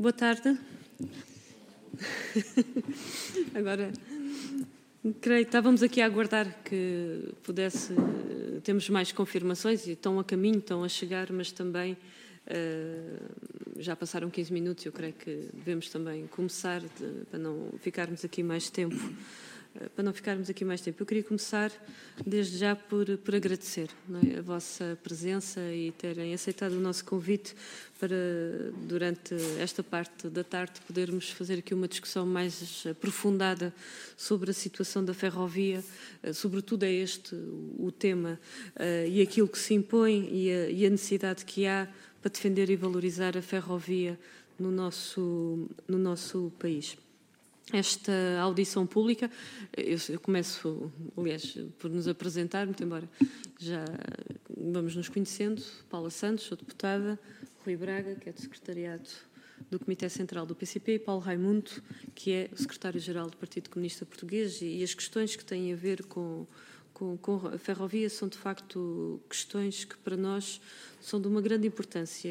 Boa tarde. Agora, creio que estávamos aqui a aguardar que pudesse... Temos mais confirmações e estão a caminho, estão a chegar, mas também já passaram 15 minutos. Eu creio que devemos também começar, para não ficarmos aqui mais tempo. Eu queria começar desde já por agradecer, não é, a vossa presença e terem aceitado o nosso convite para, durante esta parte da tarde, podermos fazer aqui uma discussão mais aprofundada sobre a situação da ferrovia. Sobretudo é este o tema e aquilo que se impõe e a necessidade que há para defender e valorizar a ferrovia no nosso país. Esta audição pública, eu começo, aliás, por nos apresentar, muito embora já vamos nos conhecendo. Paula Santos, sou deputada, Rui Braga, que é do secretariado do Comitê Central do PCP, e Paulo Raimundo, que é o secretário-geral do Partido Comunista Português, e as questões que têm a ver com a ferrovia são, de facto, questões que para nós são de uma grande importância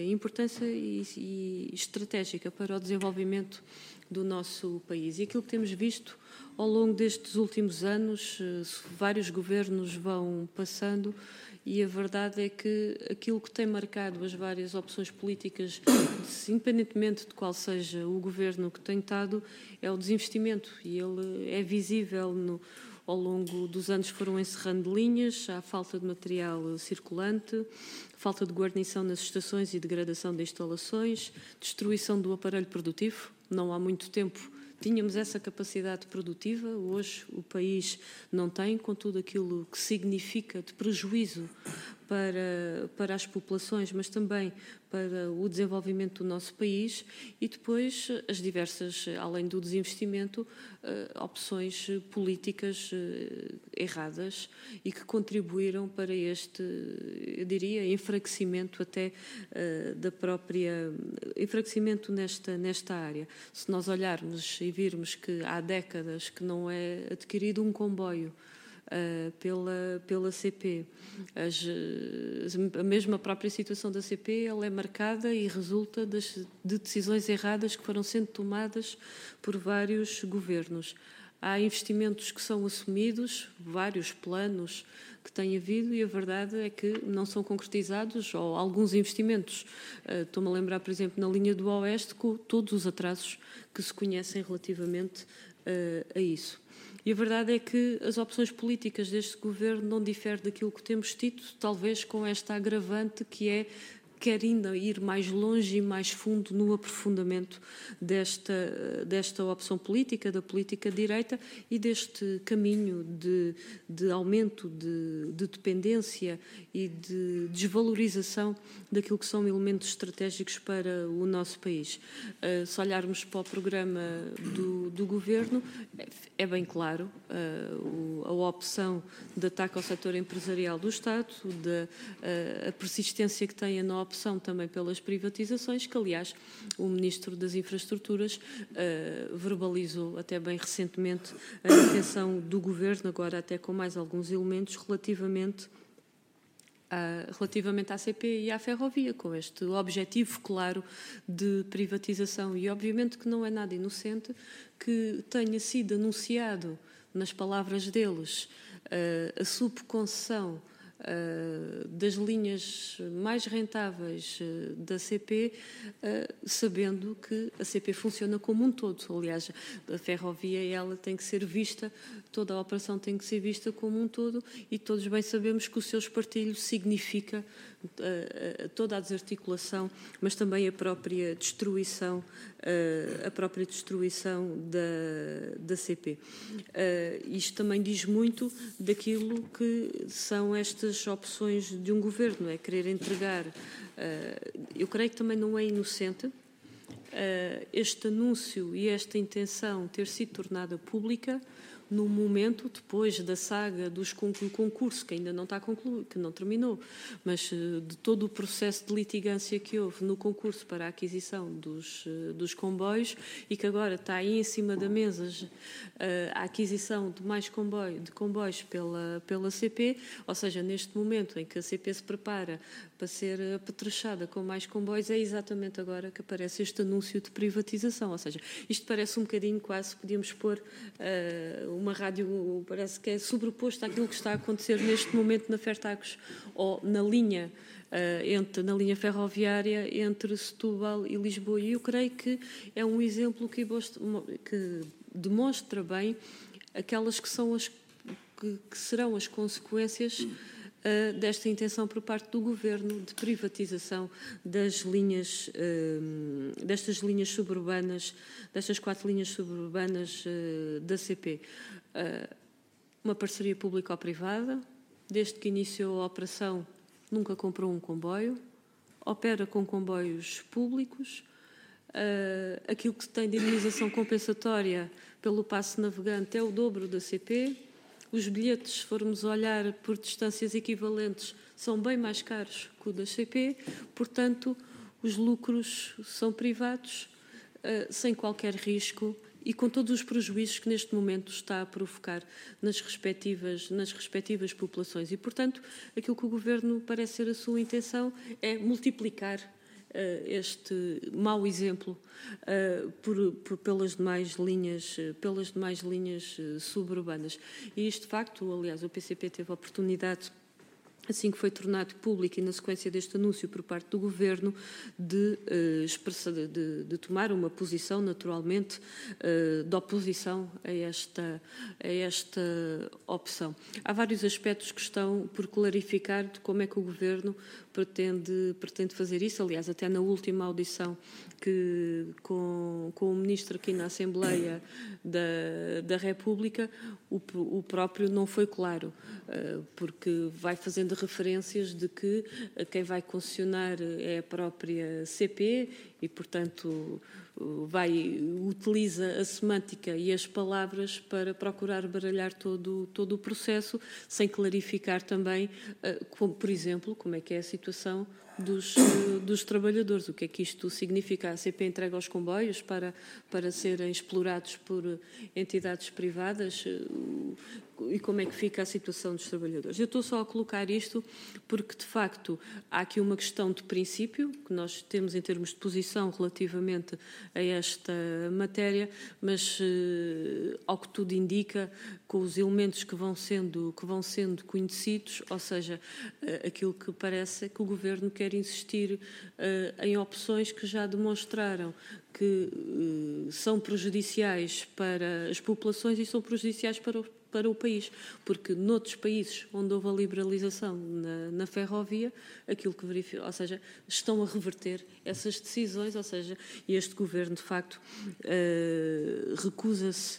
e estratégica para o desenvolvimento do nosso país. E aquilo que temos visto ao longo destes últimos anos, vários governos vão passando, e a verdade é que aquilo que tem marcado as várias opções políticas, independentemente de qual seja o governo que tem estado, é o desinvestimento, e ele é visível ao longo dos anos. Foram encerrando linhas, há falta de material circulante, falta de guarnição nas estações e degradação de instalações, destruição do aparelho produtivo. Não há muito tempo tínhamos essa capacidade produtiva, hoje o país não tem, com tudo aquilo que significa de prejuízo para as populações, mas também para o desenvolvimento do nosso país, e depois as diversas, além do desinvestimento, opções políticas erradas e que contribuíram para este, eu diria, enfraquecimento até da própria, enfraquecimento nesta área. Se nós olharmos e virmos que há décadas que não é adquirido um comboio pela CP. A mesma própria situação da CP, ela é marcada e resulta de decisões erradas que foram sendo tomadas por vários governos. Há investimentos que são assumidos, vários planos que têm havido, e a verdade é que não são concretizados, ou alguns investimentos. Estou-me a lembrar, por exemplo, na linha do Oeste, com todos os atrasos que se conhecem relativamente a isso. E a verdade é que as opções políticas deste governo não diferem daquilo que temos tido, talvez com esta agravante que é quer ainda ir mais longe e mais fundo no aprofundamento desta opção política, da política de direita, e deste caminho de aumento de dependência e de desvalorização daquilo que são elementos estratégicos para o nosso país. Se olharmos para o programa do Governo, é bem claro a opção de ataque ao setor empresarial do Estado, a persistência que tem na opção também pelas privatizações, que, aliás, o Ministro das Infraestruturas verbalizou até bem recentemente a intenção do Governo, agora até com mais alguns elementos, relativamente à CP e à ferrovia, com este objetivo claro de privatização. E, obviamente, que não é nada inocente que tenha sido anunciado, nas palavras deles, a subconcessão das linhas mais rentáveis da CP, sabendo que a CP funciona como um todo. Aliás, a ferrovia, ela tem que ser vista, toda a operação tem que ser vista como um todo, e todos bem sabemos que o seu espartilho significa toda a desarticulação, mas também a própria destruição da CP. Isto também diz muito daquilo que são estas opções de um governo, é querer entregar. Eu creio que também não é inocente este anúncio e esta intenção ter sido tornada pública num momento, depois da saga do concurso, que ainda não está concluído, que não terminou, mas de todo o processo de litigância que houve no concurso para a aquisição dos comboios, e que agora está aí em cima da mesa a aquisição de mais comboios pela CP, ou seja, neste momento em que a CP se prepara para ser apetrechada com mais comboios, é exatamente agora que aparece este anúncio de privatização. Ou seja, isto parece um bocadinho, quase podíamos pôr uma rádio, parece que é sobreposto àquilo que está a acontecer neste momento na Fertagos, ou na linha ferroviária entre Setúbal e Lisboa. E eu creio que é um exemplo que demonstra bem aquelas que serão as consequências desta intenção por parte do Governo de privatização destas linhas suburbanas, destas 4 linhas suburbanas da CP. Uma parceria público-privada, desde que iniciou a operação nunca comprou um comboio, opera com comboios públicos, aquilo que tem de indemnização compensatória pelo passe navegante é o dobro da CP. Os bilhetes, se formos olhar por distâncias equivalentes, são bem mais caros que o da CP, portanto, os lucros são privados, sem qualquer risco e com todos os prejuízos que neste momento está a provocar nas respectivas populações. E, portanto, aquilo que o Governo parece ser a sua intenção é multiplicar este mau exemplo pelas demais linhas suburbanas. E isto, de facto, aliás, o PCP teve a oportunidade, assim que foi tornado público e na sequência deste anúncio por parte do Governo, de tomar uma posição, naturalmente, de oposição a esta opção. Há vários aspectos que estão por clarificar de como é que o Governo pretende fazer isso. Aliás, até na última audição com o Ministro aqui na Assembleia da República, o próprio não foi claro, porque vai fazendo referências de que quem vai concessionar é a própria CP e, portanto, utiliza a semântica e as palavras para procurar baralhar todo o processo, sem clarificar também, por exemplo, como é que é a situação dos trabalhadores. O que é que isto significa? A CP entrega os comboios para serem explorados por entidades privadas? E como é que fica a situação dos trabalhadores? Eu estou só a colocar isto porque, de facto, há aqui uma questão de princípio que nós temos em termos de posição relativamente a esta matéria, mas, ao que tudo indica, com os elementos que vão sendo conhecidos, ou seja, aquilo que parece é que o Governo quer insistir em opções que já demonstraram que são prejudiciais para as populações e são prejudiciais para o país, porque noutros países onde houve a liberalização na ferrovia, aquilo que verificam, ou seja, estão a reverter essas decisões, ou seja, este Governo, de facto, recusa-se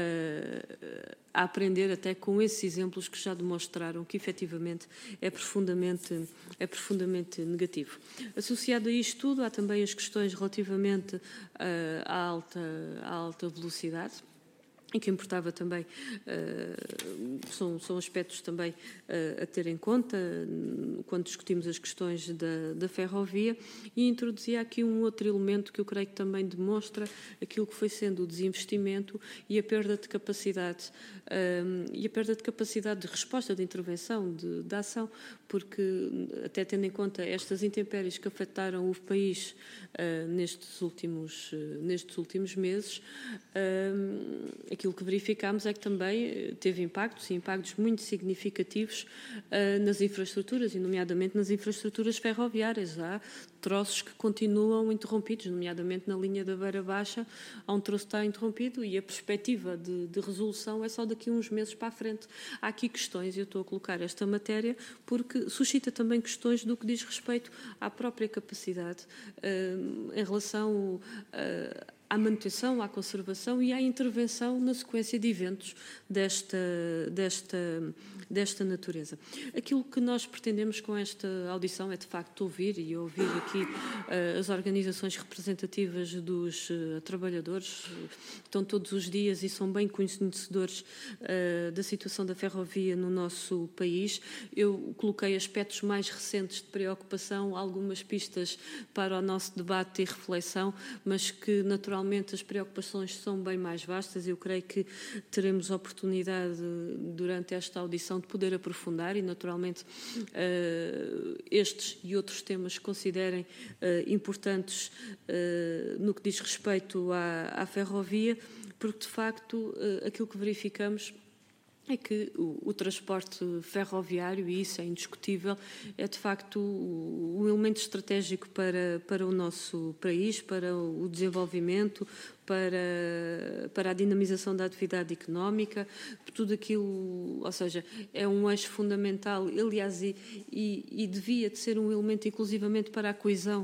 a aprender até com esses exemplos que já demonstraram que, efetivamente, é profundamente negativo. Associado a isto tudo, há também as questões relativamente à alta velocidade, e que importava também, são aspectos também a ter em conta quando discutimos as questões da ferrovia, e introduzia aqui um outro elemento que eu creio que também demonstra aquilo que foi sendo o desinvestimento e a perda de capacidade, de resposta, de intervenção, de ação, porque até tendo em conta estas intempéries que afetaram o país nestes últimos meses, aquilo que verificámos é que também teve impactos muito significativos nas infraestruturas, e nomeadamente nas infraestruturas ferroviárias. Há troços que continuam interrompidos, nomeadamente na linha da Beira Baixa, há um troço que está interrompido e a perspectiva de resolução é só daqui a uns meses para a frente. Há aqui questões, e eu estou a colocar esta matéria, porque suscita também questões do que diz respeito à própria capacidade em relação à manutenção, à conservação e à intervenção na sequência de eventos desta natureza. Aquilo que nós pretendemos com esta audição é, de facto, ouvir aqui as organizações representativas dos trabalhadores, que estão todos os dias e são bem conhecedores da situação da ferrovia no nosso país. Eu coloquei aspectos mais recentes de preocupação, algumas pistas para o nosso debate e reflexão, mas que, naturalmente, as preocupações são bem mais vastas. Eu creio que teremos oportunidade, durante esta audição, de poder aprofundar e, naturalmente, estes e outros temas que considerem importantes no que diz respeito à ferrovia, porque, de facto, aquilo que verificamos é que o transporte ferroviário, e isso é indiscutível, é de facto um elemento estratégico para o nosso país, para o desenvolvimento, para a dinamização da atividade económica, tudo aquilo, ou seja, é um eixo fundamental, aliás, e devia de ser um elemento inclusivamente para a coesão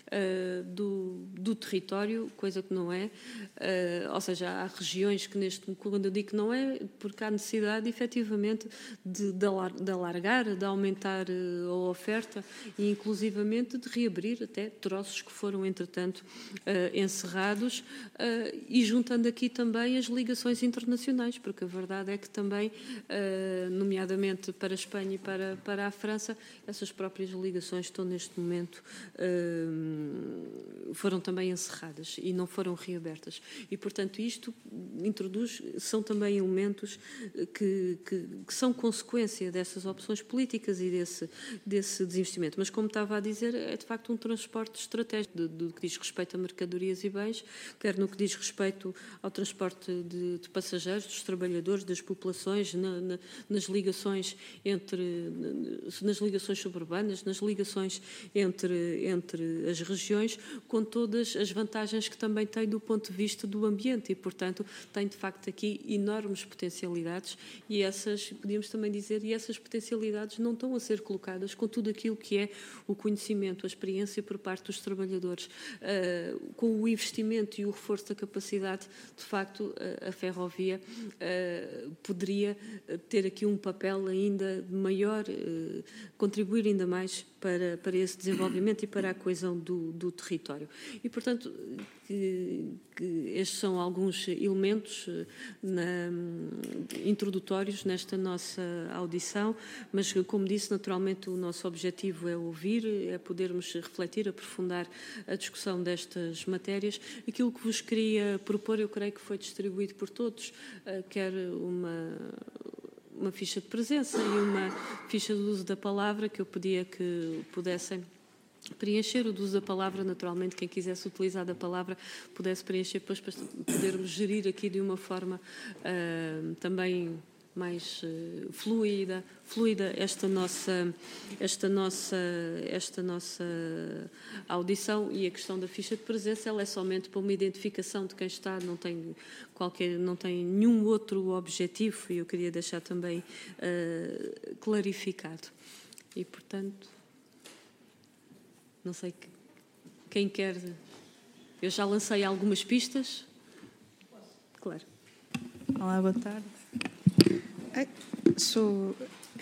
do território, coisa que não é, ou seja, há regiões que quando eu digo que não é, porque há necessidade efetivamente de alargar, de aumentar a oferta e inclusivamente de reabrir até troços que foram entretanto encerrados, e juntando aqui também as ligações internacionais, porque a verdade é que também, nomeadamente para a Espanha e para a França, essas próprias ligações estão neste momento foram também encerradas e não foram reabertas. E, portanto, isto são também elementos que são consequência dessas opções políticas e desse desinvestimento. Mas, como estava a dizer, é de facto um transporte estratégico do que diz respeito a mercadorias e bens, quer no que diz respeito ao transporte de passageiros, dos trabalhadores, das populações, nas ligações nas ligações suburbanas, nas ligações entre as regiões, com todas as vantagens que também tem do ponto de vista do ambiente e, portanto, tem de facto aqui enormes potencialidades e podíamos também dizer, essas potencialidades não estão a ser colocadas com tudo aquilo que é o conhecimento, a experiência por parte dos trabalhadores. Com o investimento e o reforço da capacidade, de facto, a ferrovia poderia ter aqui um papel ainda maior, contribuir ainda mais para esse desenvolvimento e para a coesão do território. E, portanto, estes são alguns elementos introdutórios nesta nossa audição, mas, como disse, naturalmente o nosso objetivo é ouvir, é podermos refletir, aprofundar a discussão destas matérias. Aquilo que vos queria propor, eu creio que foi distribuído por todos, quer uma ficha de presença e uma ficha do uso da palavra, que eu pedia que pudessem preencher o uso da palavra, naturalmente, quem quisesse utilizar da palavra pudesse preencher depois para podermos gerir aqui de uma forma também mais fluida esta nossa audição. E a questão da ficha de presença, ela é somente para uma identificação de quem está, não tem nenhum outro objetivo, e eu queria deixar também clarificado. E, portanto, não sei quem quer. Eu já lancei algumas pistas. Claro. Olá, boa tarde. Sou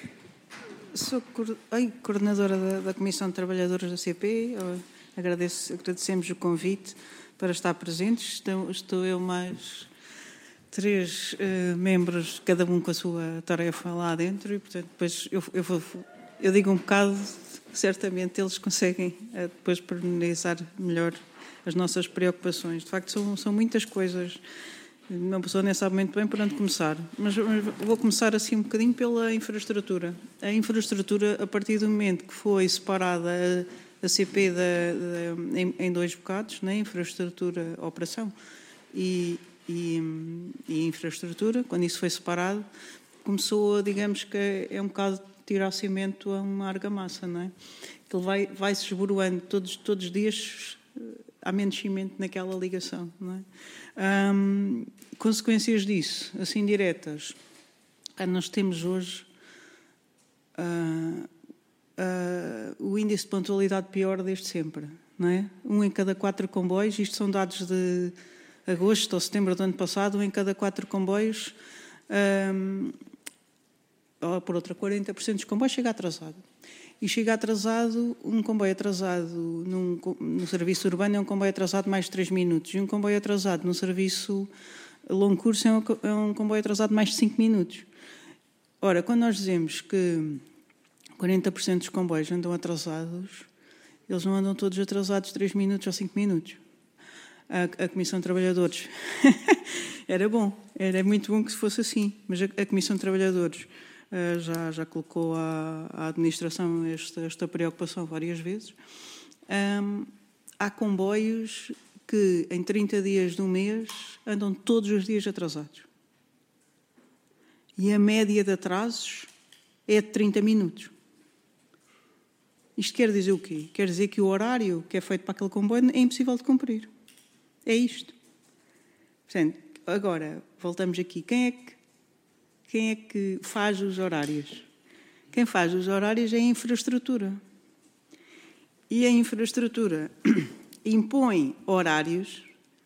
coordenadora da Comissão de Trabalhadores da CP. Agradecemos o convite para estar presentes. Estou eu mais 3 membros, cada um com a sua tarefa lá dentro, e, portanto, depois eu digo um bocado, certamente eles conseguem depois pormenorizar melhor as nossas preocupações. De facto, são muitas coisas. Uma pessoa nem sabe muito bem por onde começar, mas vou começar assim um bocadinho pela infraestrutura. A infraestrutura, a partir do momento que foi separada a CP em 2 bocados, né? Infraestrutura, operação e infraestrutura, quando isso foi separado, começou, digamos que é um bocado tirar cimento a uma argamassa, não é? Ele vai-se esboroando todos os dias, há menos cimento naquela ligação, não é? Consequências disso, assim diretas, nós temos hoje o índice de pontualidade pior desde sempre, não é? 1 em cada 4 comboios, isto são dados de agosto ou setembro do ano passado, 1 em cada 4 comboios ou por outra, 40% dos comboios chega atrasado. E chega atrasado, um comboio atrasado no serviço urbano é um comboio atrasado mais de 3 minutos. E um comboio atrasado no serviço longo curso é um comboio atrasado mais de 5 minutos. Ora, quando nós dizemos que 40% dos comboios andam atrasados, eles não andam todos atrasados 3 minutos ou 5 minutos. A Comissão de Trabalhadores era bom, era muito bom que fosse assim, mas a Comissão de Trabalhadores já colocou à administração esta preocupação várias vezes. Há comboios que em 30 dias de um mês andam todos os dias atrasados. E a média de atrasos é de 30 minutos. Isto quer dizer o quê? Quer dizer que o horário que é feito para aquele comboio é impossível de cumprir. É isto. Portanto, agora, voltamos aqui. Quem é que faz os horários? Quem faz os horários é a infraestrutura. E a infraestrutura impõe horários,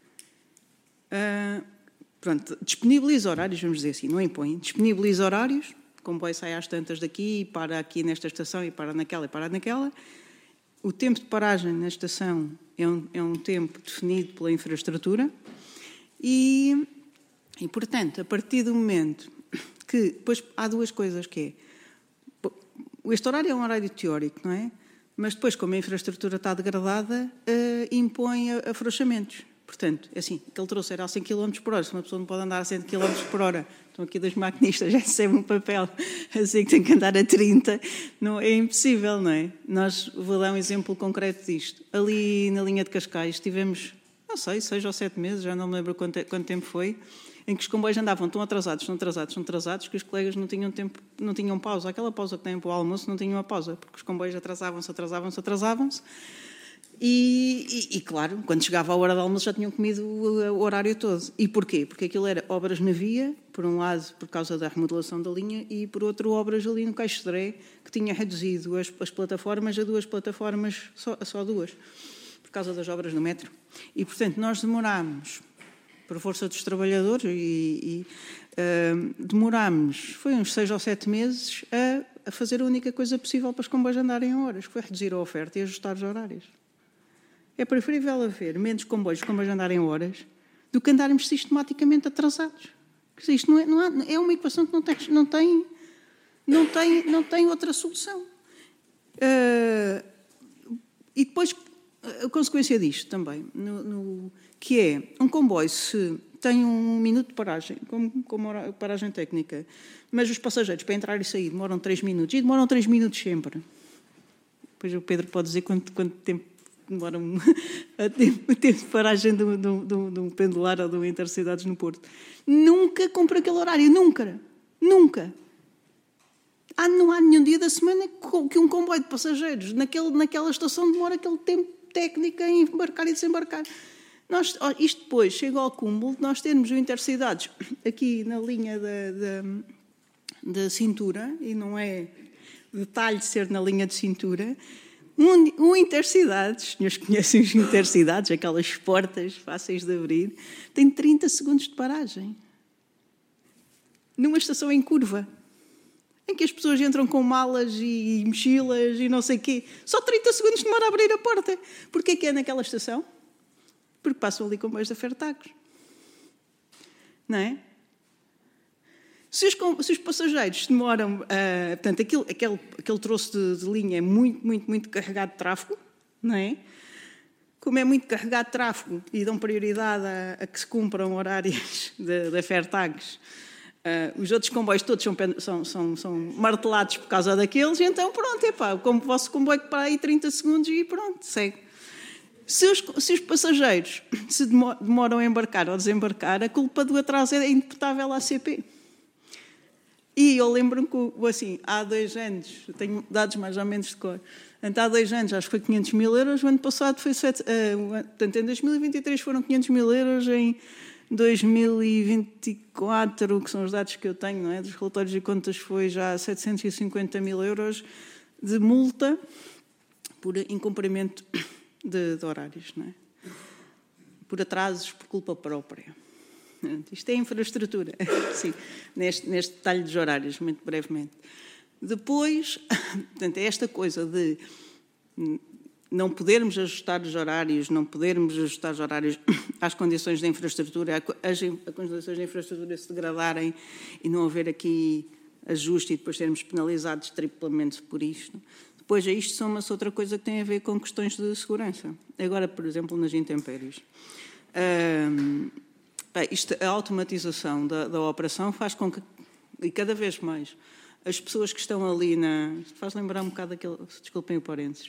disponibiliza horários, vamos dizer assim, não impõe, disponibiliza horários, o comboio sai às tantas daqui, e para aqui nesta estação, e para naquela, e para naquela. O tempo de paragem na estação é um tempo definido pela infraestrutura e, portanto, a partir do momento que... Depois há duas coisas que é... Este horário é um horário teórico, não é? Mas depois, como a infraestrutura está degradada, impõe afrouxamentos. Portanto, é assim, o que ele trouxe era a 100 km por hora. Se uma pessoa não pode andar a 100 km por hora, estão aqui 2 maquinistas, já recebem um papel assim que tem que andar a 30, não, é impossível, não é? Vou dar um exemplo concreto disto. Ali na linha de Cascais tivemos, não sei, 6 ou 7 meses, já não me lembro quanto tempo foi, em que os comboios andavam tão atrasados, que os colegas não tinham tempo, não tinham pausa. Aquela pausa que têm para o almoço não tinham a pausa, porque os comboios atrasavam-se. E, claro, quando chegava a hora do almoço já tinham comido o horário todo. E porquê? Porque aquilo era obras na via, por um lado por causa da remodelação da linha e por outro obras ali no Caixo de Dré, que tinha reduzido as plataformas a 2 plataformas, só 2, por causa das obras no metro. E, portanto, nós demorámos, por força dos trabalhadores, demorámos, foi uns 6 ou 7 meses, a fazer a única coisa possível para os comboios andarem a horas, que foi reduzir a oferta e ajustar os horários. É preferível haver menos comboios andarem horas do que andarmos sistematicamente atrasados. Isto é uma equação que não tem outra solução. E depois, a consequência disto também, que é um comboio, se tem 1 minuto de paragem, como paragem técnica, mas os passageiros para entrar e sair demoram 3 minutos, e demoram 3 minutos sempre. Depois o Pedro pode dizer quanto tempo demora o tempo de paragem de um pendular ou de um Intercidades no Porto. Nunca cumpre aquele horário, nunca. Não há nenhum dia da semana que um comboio de passageiros naquela estação demora aquele tempo técnico em embarcar e desembarcar. Isto depois chega ao cúmulo de nós termos o Intercidades aqui na linha da cintura, e não é detalhe de ser na linha de cintura. Um Intercidades, os senhores conhecem os Intercidades, aquelas portas fáceis de abrir, tem 30 segundos de paragem. Numa estação em curva, em que as pessoas entram com malas e mochilas e não sei o quê. Só 30 segundos demora a abrir a porta. Porquê que é naquela estação? Porque passam ali comboios da Fertagos. Não é? Se os passageiros demoram... portanto, aquele troço de linha é muito carregado de tráfego, não é? Como é muito carregado de tráfego e dão prioridade a que se cumpram horários da Fertagos, os outros comboios todos são martelados por causa daqueles, e então pronto, como o vosso comboio que para aí 30 segundos e pronto, segue. Se os passageiros se demoram a embarcar ou desembarcar, a culpa do atraso é imputável à CP. E eu lembro-me que, assim, há 2 anos, tenho dados mais ou menos de cor, há 2 anos acho que foi 500 mil euros, o ano passado foi portanto, em 2023 foram 500 mil euros, em 2024, que são os dados que eu tenho, não é? Dos relatórios de contas, foi já 750 mil euros de multa por incumprimento de horários, não é? Por atrasos por culpa própria. Isto é infraestrutura, sim, neste detalhe dos horários, muito brevemente. Depois, portanto, é esta coisa de não podermos ajustar os horários, às condições da infraestrutura, as condições da infraestrutura se degradarem e não haver aqui ajuste e depois sermos penalizados triplamente por isto. Depois a isto soma-se outra coisa que tem a ver com questões de segurança. Agora, por exemplo, nas intempéries. A automatização da operação faz com que, e cada vez mais, as pessoas que estão ali faz lembrar um bocado daquele, desculpem o parênteses,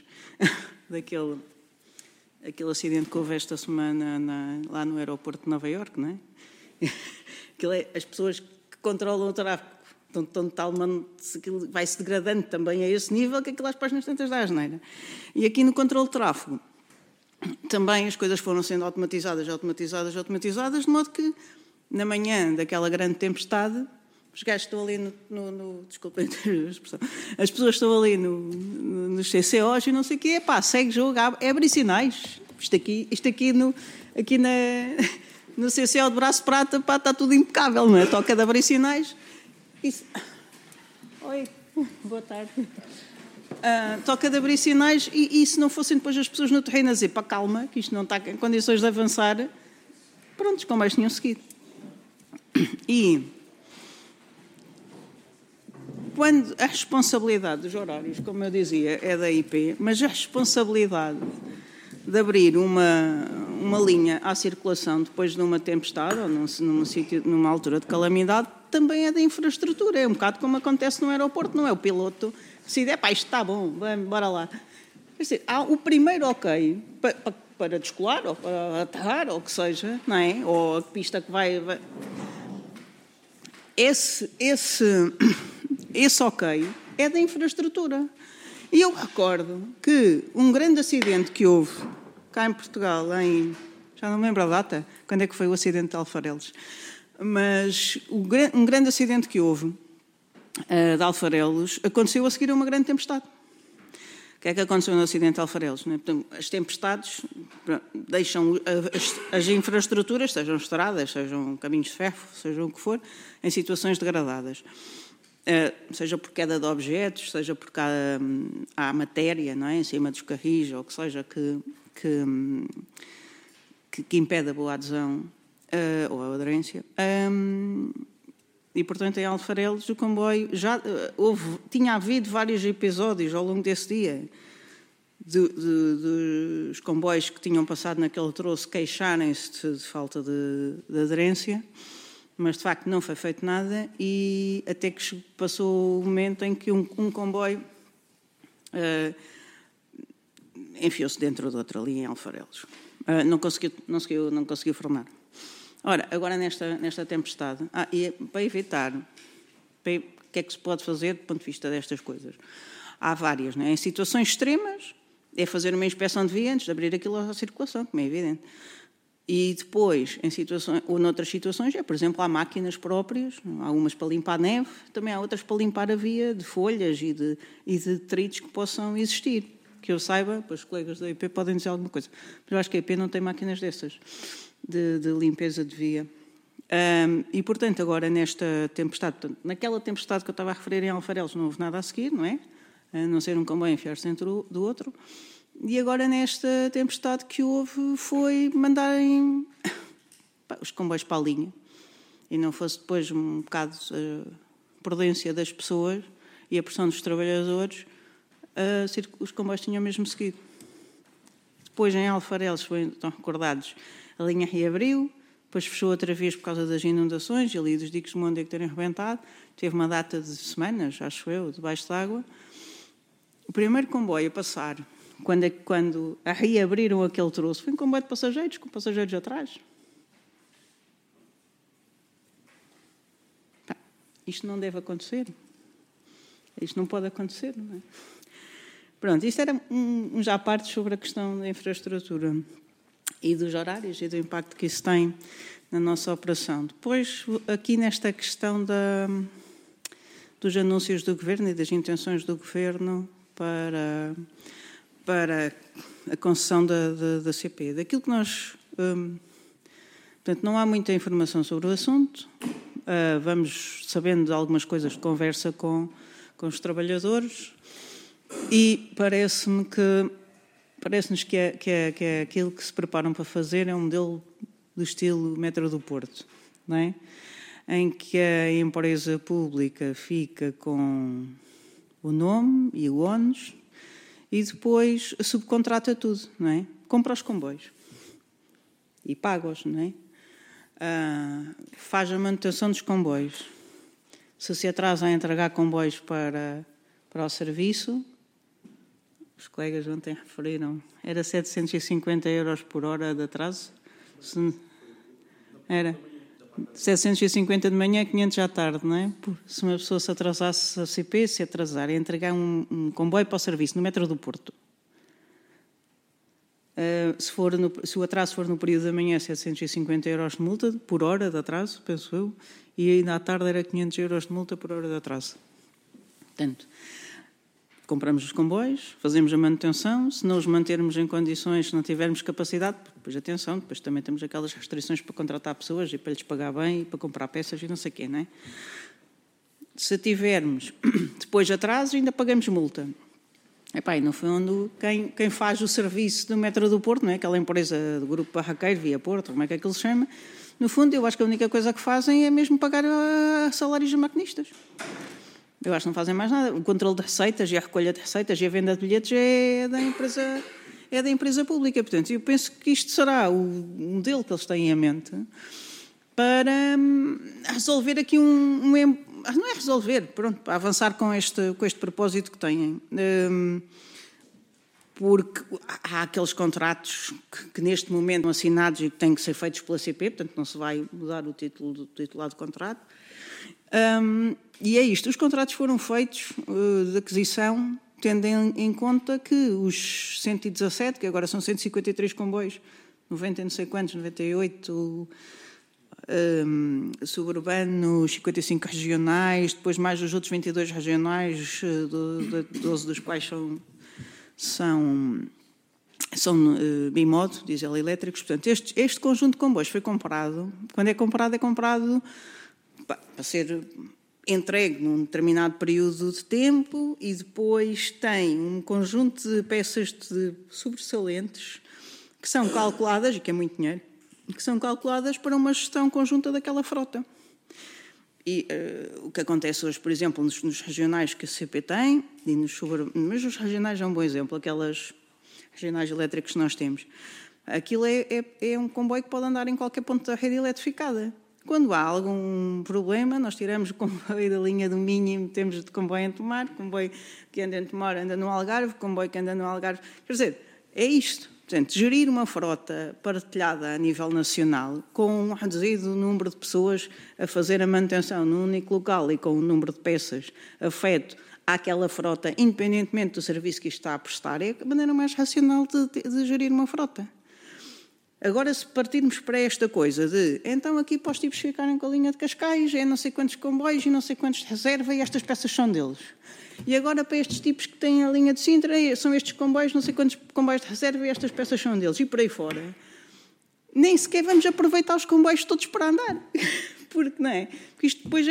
aquele acidente que houve esta semana lá no aeroporto de Nova Iorque, não é? As pessoas que controlam o tráfego estão talmente, aquilo vai-se degradando também a esse nível que aquilo às páginas tantas dá asneira. E aqui no controle de tráfego, também as coisas foram sendo automatizadas, de modo que, na manhã daquela grande tempestade, os gajos estão ali desculpem a expressão, as pessoas estão ali nos CCOs e não sei o quê, segue jogo, abre sinais. Isto aqui no CCO de Braço Prata, está tudo impecável, não é? Toca de abrir sinais. Isso. Oi, boa tarde. Toca de abrir sinais e se não fossem depois as pessoas no terreno a dizer calma, que isto não está em condições de avançar, pronto, os comboios tinham seguido. E quando a responsabilidade dos horários, como eu dizia, é da IP, mas a responsabilidade de abrir uma linha à circulação depois de uma tempestade ou numa altura de calamidade também é da infraestrutura. É um bocado como acontece no aeroporto, não é? O piloto decide, isto está bom, bora lá. Quer dizer, há o primeiro ok para descolar ou para aterrar ou o que seja, não é? Ou a pista que vai... Esse ok é da infraestrutura. E eu recordo que um grande acidente que houve cá em Portugal, já não me lembro a data, quando é que foi o acidente de Alfarelos, mas um grande acidente que houve de Alfarelos aconteceu a seguir a uma grande tempestade. O que é que aconteceu no acidente de Alfarelos? As tempestades deixam as infraestruturas, sejam estradas, sejam caminhos de ferro, seja o que for, em situações degradadas. Seja por queda de objetos, seja porque há matéria, não é, em cima dos carris, ou que seja, que impede a boa adesão ou a aderência. E, portanto, em Alfarelos, o comboio tinha havido vários episódios ao longo desse dia dos comboios que tinham passado naquele troço queixarem-se de falta de aderência, mas de facto não foi feito nada e até que passou o momento em que um comboio enfiou-se dentro do outro ali em Alfarelos. Não conseguiu frenar. Ora, agora nesta tempestade, e para evitar, o que é que se pode fazer do ponto de vista destas coisas? Há várias, não é? Em situações extremas, é fazer uma inspeção de via antes de abrir aquilo à circulação, como é evidente. E depois, noutras situações, por exemplo, há máquinas próprias, há umas para limpar a neve, também há outras para limpar a via de folhas e de detritos que possam existir. Que eu saiba, pois os colegas da IP podem dizer alguma coisa, mas eu acho que a IP não tem máquinas dessas, de limpeza de via. E, portanto, agora nesta tempestade, naquela tempestade que eu estava a referir em Alfarelos, não houve nada a seguir, não é? A não ser um comboio enfiar-se dentro do outro. E agora nesta tempestade que houve foi mandarem os comboios para a linha. E não fosse depois um bocado a prudência das pessoas e a pressão dos trabalhadores, os comboios tinham mesmo seguido. Depois em Alfarelos, estão recordados, a linha reabriu, depois fechou outra vez por causa das inundações e ali dos diques de Mondego terem rebentado. Teve uma data de semanas, acho eu, debaixo d'água. O primeiro comboio a passar, quando reabriram aquele troço, foi um comboio de passageiros, com passageiros atrás. Isto não deve acontecer. Isto não pode acontecer, não é? Pronto, isto era já parte sobre a questão da infraestrutura e dos horários e do impacto que isso tem na nossa operação. Depois, aqui nesta questão dos anúncios do Governo e das intenções do Governo para a concessão da CP. Daquilo que nós Portanto, não há muita informação sobre o assunto. Vamos sabendo de algumas coisas de conversa com os trabalhadores e parece-nos que é aquilo que se preparam para fazer é um modelo do estilo Metro do Porto, não é? Em que a empresa pública fica com o nome e o ónus e depois subcontrata tudo, não é? Compra os comboios e paga-os, não é? Faz a manutenção dos comboios. Se atrasa a entregar comboios para o serviço, os colegas ontem referiram, era 750 euros por hora de atraso. Era 750 de manhã, 500 à tarde, não é? Se uma pessoa se atrasasse a CP, se atrasar e entregar um comboio para o serviço no Metro do Porto, se o atraso for no período da manhã, 750 euros de multa por hora de atraso, penso eu, e ainda à tarde era 500 euros de multa por hora de atraso. Portanto, compramos os comboios, fazemos a manutenção, se não os mantermos em condições, se não tivermos capacidade, depois atenção, depois também temos aquelas restrições para contratar pessoas e para lhes pagar bem e para comprar peças e não sei o quê, não é? Se tivermos depois atraso, ainda pagamos multa. E no fundo, quem faz o serviço do Metro do Porto, não é? Aquela empresa do Grupo Barraqueiro, Via Porto, como é que aquilo se chama, no fundo, eu acho que a única coisa que fazem é mesmo pagar salários de maquinistas. Eu acho que não fazem mais nada. O controle de receitas e a recolha de receitas e a venda de bilhetes é da empresa pública. Portanto, eu penso que isto será o modelo que eles têm em mente para resolver aqui não é resolver, pronto, para avançar com este propósito que têm. Porque há aqueles contratos que neste momento são assinados e que têm que ser feitos pela CP, portanto não se vai mudar o título do titular do contrato. E é isto, os contratos foram feitos de aquisição tendo em conta que os 117, que agora são 153 comboios, 90 não sei quantos, 98 suburbanos, 55 regionais, depois mais os outros 22 regionais, 12 dos quais são bimodo, diesel elétricos. Portanto, este conjunto de comboios foi comprado. Quando é comprado para ser entregue num determinado período de tempo e depois tem um conjunto de peças de sobressalentes que são calculadas, e que é muito dinheiro, que são calculadas para uma gestão conjunta daquela frota. E o que acontece hoje, por exemplo, nos regionais que a CP tem, mas os regionais é um bom exemplo, aquelas regionais elétricas que nós temos. Aquilo é um comboio que pode andar em qualquer ponto da rede eletrificada. Quando há algum problema, nós tiramos o comboio da linha do Minho, temos de comboio em Tomar, comboio que anda em Tomar anda no Algarve, comboio que anda no Algarve. Quer dizer, é isto. Portanto, gerir uma frota partilhada a nível nacional, com um reduzido número de pessoas a fazer a manutenção num único local e com um número de peças afeto àquela frota, independentemente do serviço que isto está a prestar, é a maneira mais racional de gerir uma frota. Agora, se partirmos para esta coisa de, então aqui para os tipos ficarem com a linha de Cascais, é não sei quantos comboios e não sei quantos de reserva e estas peças são deles. E agora para estes tipos que têm a linha de Sintra, são estes comboios, não sei quantos comboios de reserva e estas peças são deles. E por aí fora, nem sequer vamos aproveitar os comboios todos para andar. Porque, não é? Porque isto depois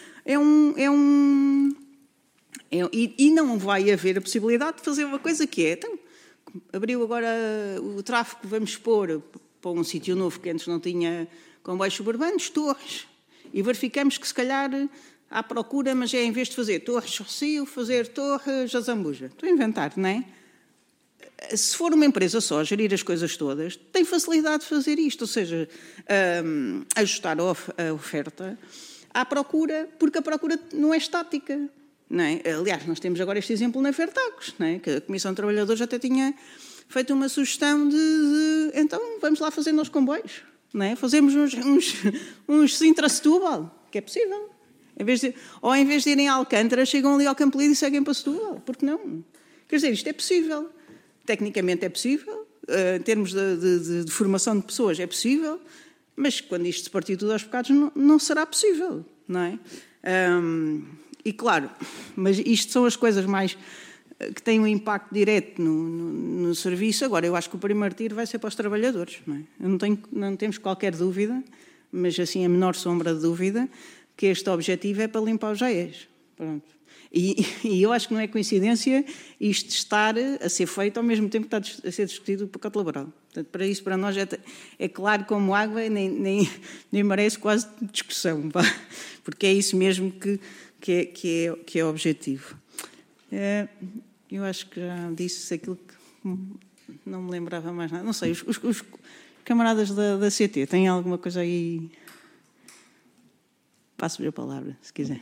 e não vai haver a possibilidade de fazer uma coisa que é, então, abriu agora o tráfego, vamos expor para um sítio novo que antes não tinha comboios suburbanos, Torres. E verificamos que se calhar há procura, mas é em vez de fazer Torres-Rossio, fazer Torres-Azambuja. Estou a inventar, não é? Se for uma empresa só a gerir as coisas todas, tem facilidade de fazer isto, ou seja, ajustar a oferta à procura, porque a procura não é estática. Não é? Aliás, nós temos agora este exemplo na Fertagos, não é? Que a Comissão de Trabalhadores até tinha feito uma sugestão de então vamos lá fazer nos comboios, não é? Fazemos uns Sintra-Setúbal, que é possível. Em vez de irem a Alcântara, chegam ali ao Campo Lido e seguem para Setúbal. Por que não? Quer dizer, isto é possível. Tecnicamente é possível, em termos de formação de pessoas é possível, mas quando isto se partir tudo aos bocados não será possível, não é? E claro, mas isto são as coisas mais que tem um impacto direto no serviço. Agora, eu acho que o primeiro tiro vai ser para os trabalhadores. Não é? Não temos qualquer dúvida, mas assim a menor sombra de dúvida, que este objetivo é para limpar os GAEs. Pronto. E eu acho que não é coincidência isto estar a ser feito ao mesmo tempo que está a ser discutido o pacote laboral. Portanto, para isso, para nós, é claro como água, nem merece quase discussão, porque é isso mesmo que é o objetivo. Eu acho que já disse aquilo que não me lembrava mais nada. Não sei, os camaradas da CT têm alguma coisa aí? Passo-lhe a palavra, se quiser.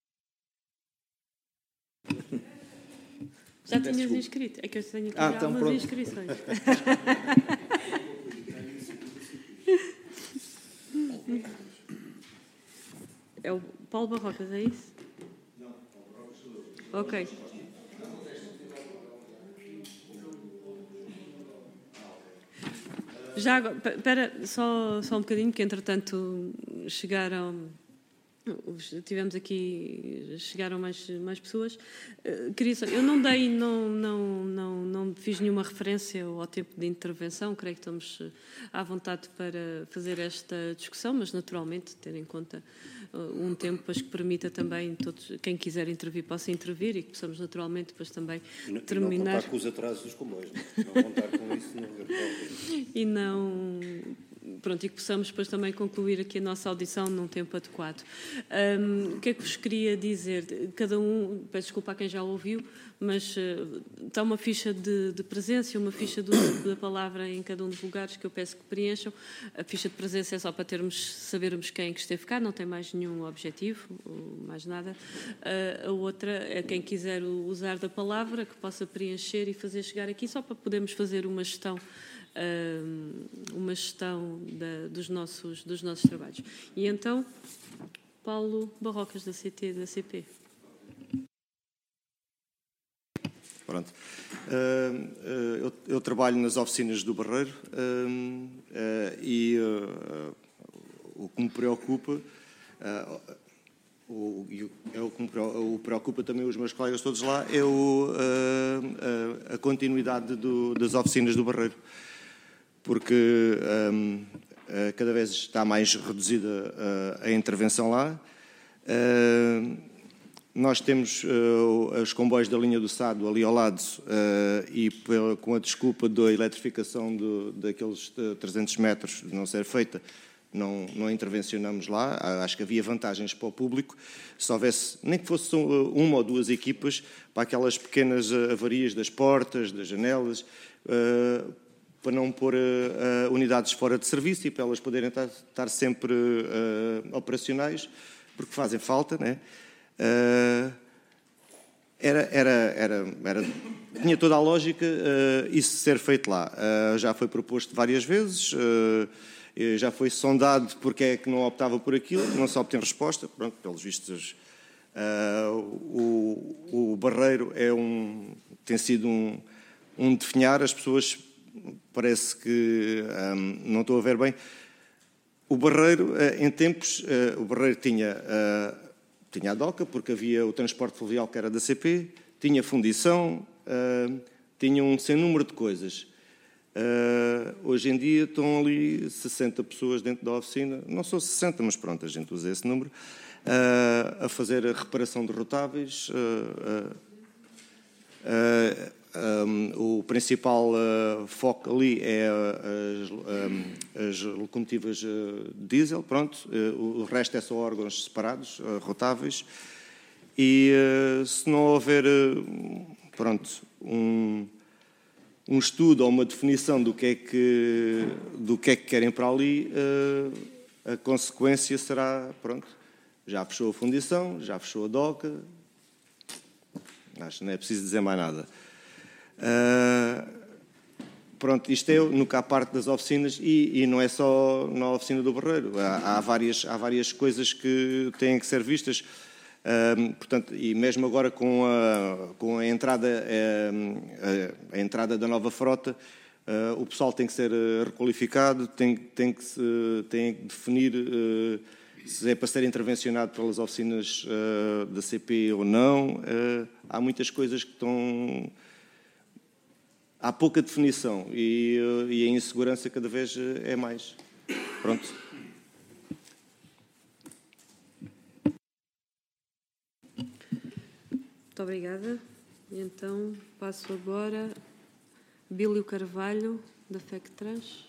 Já tinhas inscrito? É que eu tenho aqui algumas pronto. inscrições. É o Paulo Barrocas, é isso? Não, Paulo Barrocas. Ok. Já agora, espera só um bocadinho, que entretanto chegaram mais pessoas. Queria só, eu não fiz nenhuma referência ao tempo de intervenção, creio que estamos à vontade para fazer esta discussão, mas naturalmente ter em conta um tempo depois que permita também todos, quem quiser intervir possa intervir e que possamos naturalmente depois também terminar. Não contar com os atrasos dos comboios, não contar com isso e que possamos depois também concluir aqui a nossa audição num tempo adequado. O que é que vos queria dizer? Cada um, peço desculpa a quem já ouviu, mas está uma ficha de presença e uma ficha do uso da palavra em cada um dos lugares que eu peço que preencham. A ficha de presença é só para sabermos quem que esteve cá, não tem mais nenhum objetivo, mais nada. A outra é quem quiser usar da palavra, que possa preencher e fazer chegar aqui, só para podermos fazer uma gestão dos nossos trabalhos. E então, Paulo Barrocas, da CT, da CP. Pronto. Eu trabalho nas oficinas do Barreiro e o que me preocupa, o que me preocupa também os meus colegas todos lá, é a continuidade das oficinas do Barreiro. Porque cada vez está mais reduzida a intervenção lá. Nós temos os comboios da linha do Sado ali ao lado e com a desculpa da eletrificação daqueles 300 metros não ser feita, não intervencionamos lá. Acho que havia vantagens para o público se houvesse, nem que fosse uma ou duas equipas, para aquelas pequenas avarias das portas, das janelas, para não pôr unidades fora de serviço e para elas poderem estar sempre operacionais, porque fazem falta, né? Tinha toda a lógica isso ser feito lá. Já foi proposto várias vezes, já foi sondado porque é que não optava por aquilo, não se obtém resposta. Pronto, pelos vistos, o Barreiro tem sido um definhar. As pessoas parece que não estou a ver bem. O Barreiro, em tempos, o Barreiro tinha a DOCA, porque havia o transporte fluvial que era da CP, tinha fundição, tinha um sem número de coisas. Hoje em dia estão ali 60 pessoas dentro da oficina, não são 60, mas pronto, a gente usa esse número, a fazer a reparação de rotáveis. O principal foco ali é as locomotivas diesel, pronto. O resto é só órgãos separados, rotáveis. E se não houver, pronto, um estudo ou uma definição do que é que querem para ali, a consequência será, pronto, já fechou a fundição, já fechou a DOCA, acho que não é preciso dizer mais nada. Pronto, isto é no que há parte das oficinas e não é só na oficina do Barreiro. Há várias coisas que têm que ser vistas. Portanto, e mesmo agora com a entrada da nova frota, o pessoal tem que ser requalificado, tem que definir se é para ser intervencionado pelas oficinas da CP ou não. Há muitas coisas que estão... Há pouca definição e a insegurança cada vez é mais. Pronto. Muito obrigada. E então passo agora a Bílio Carvalho, da FECTRANS.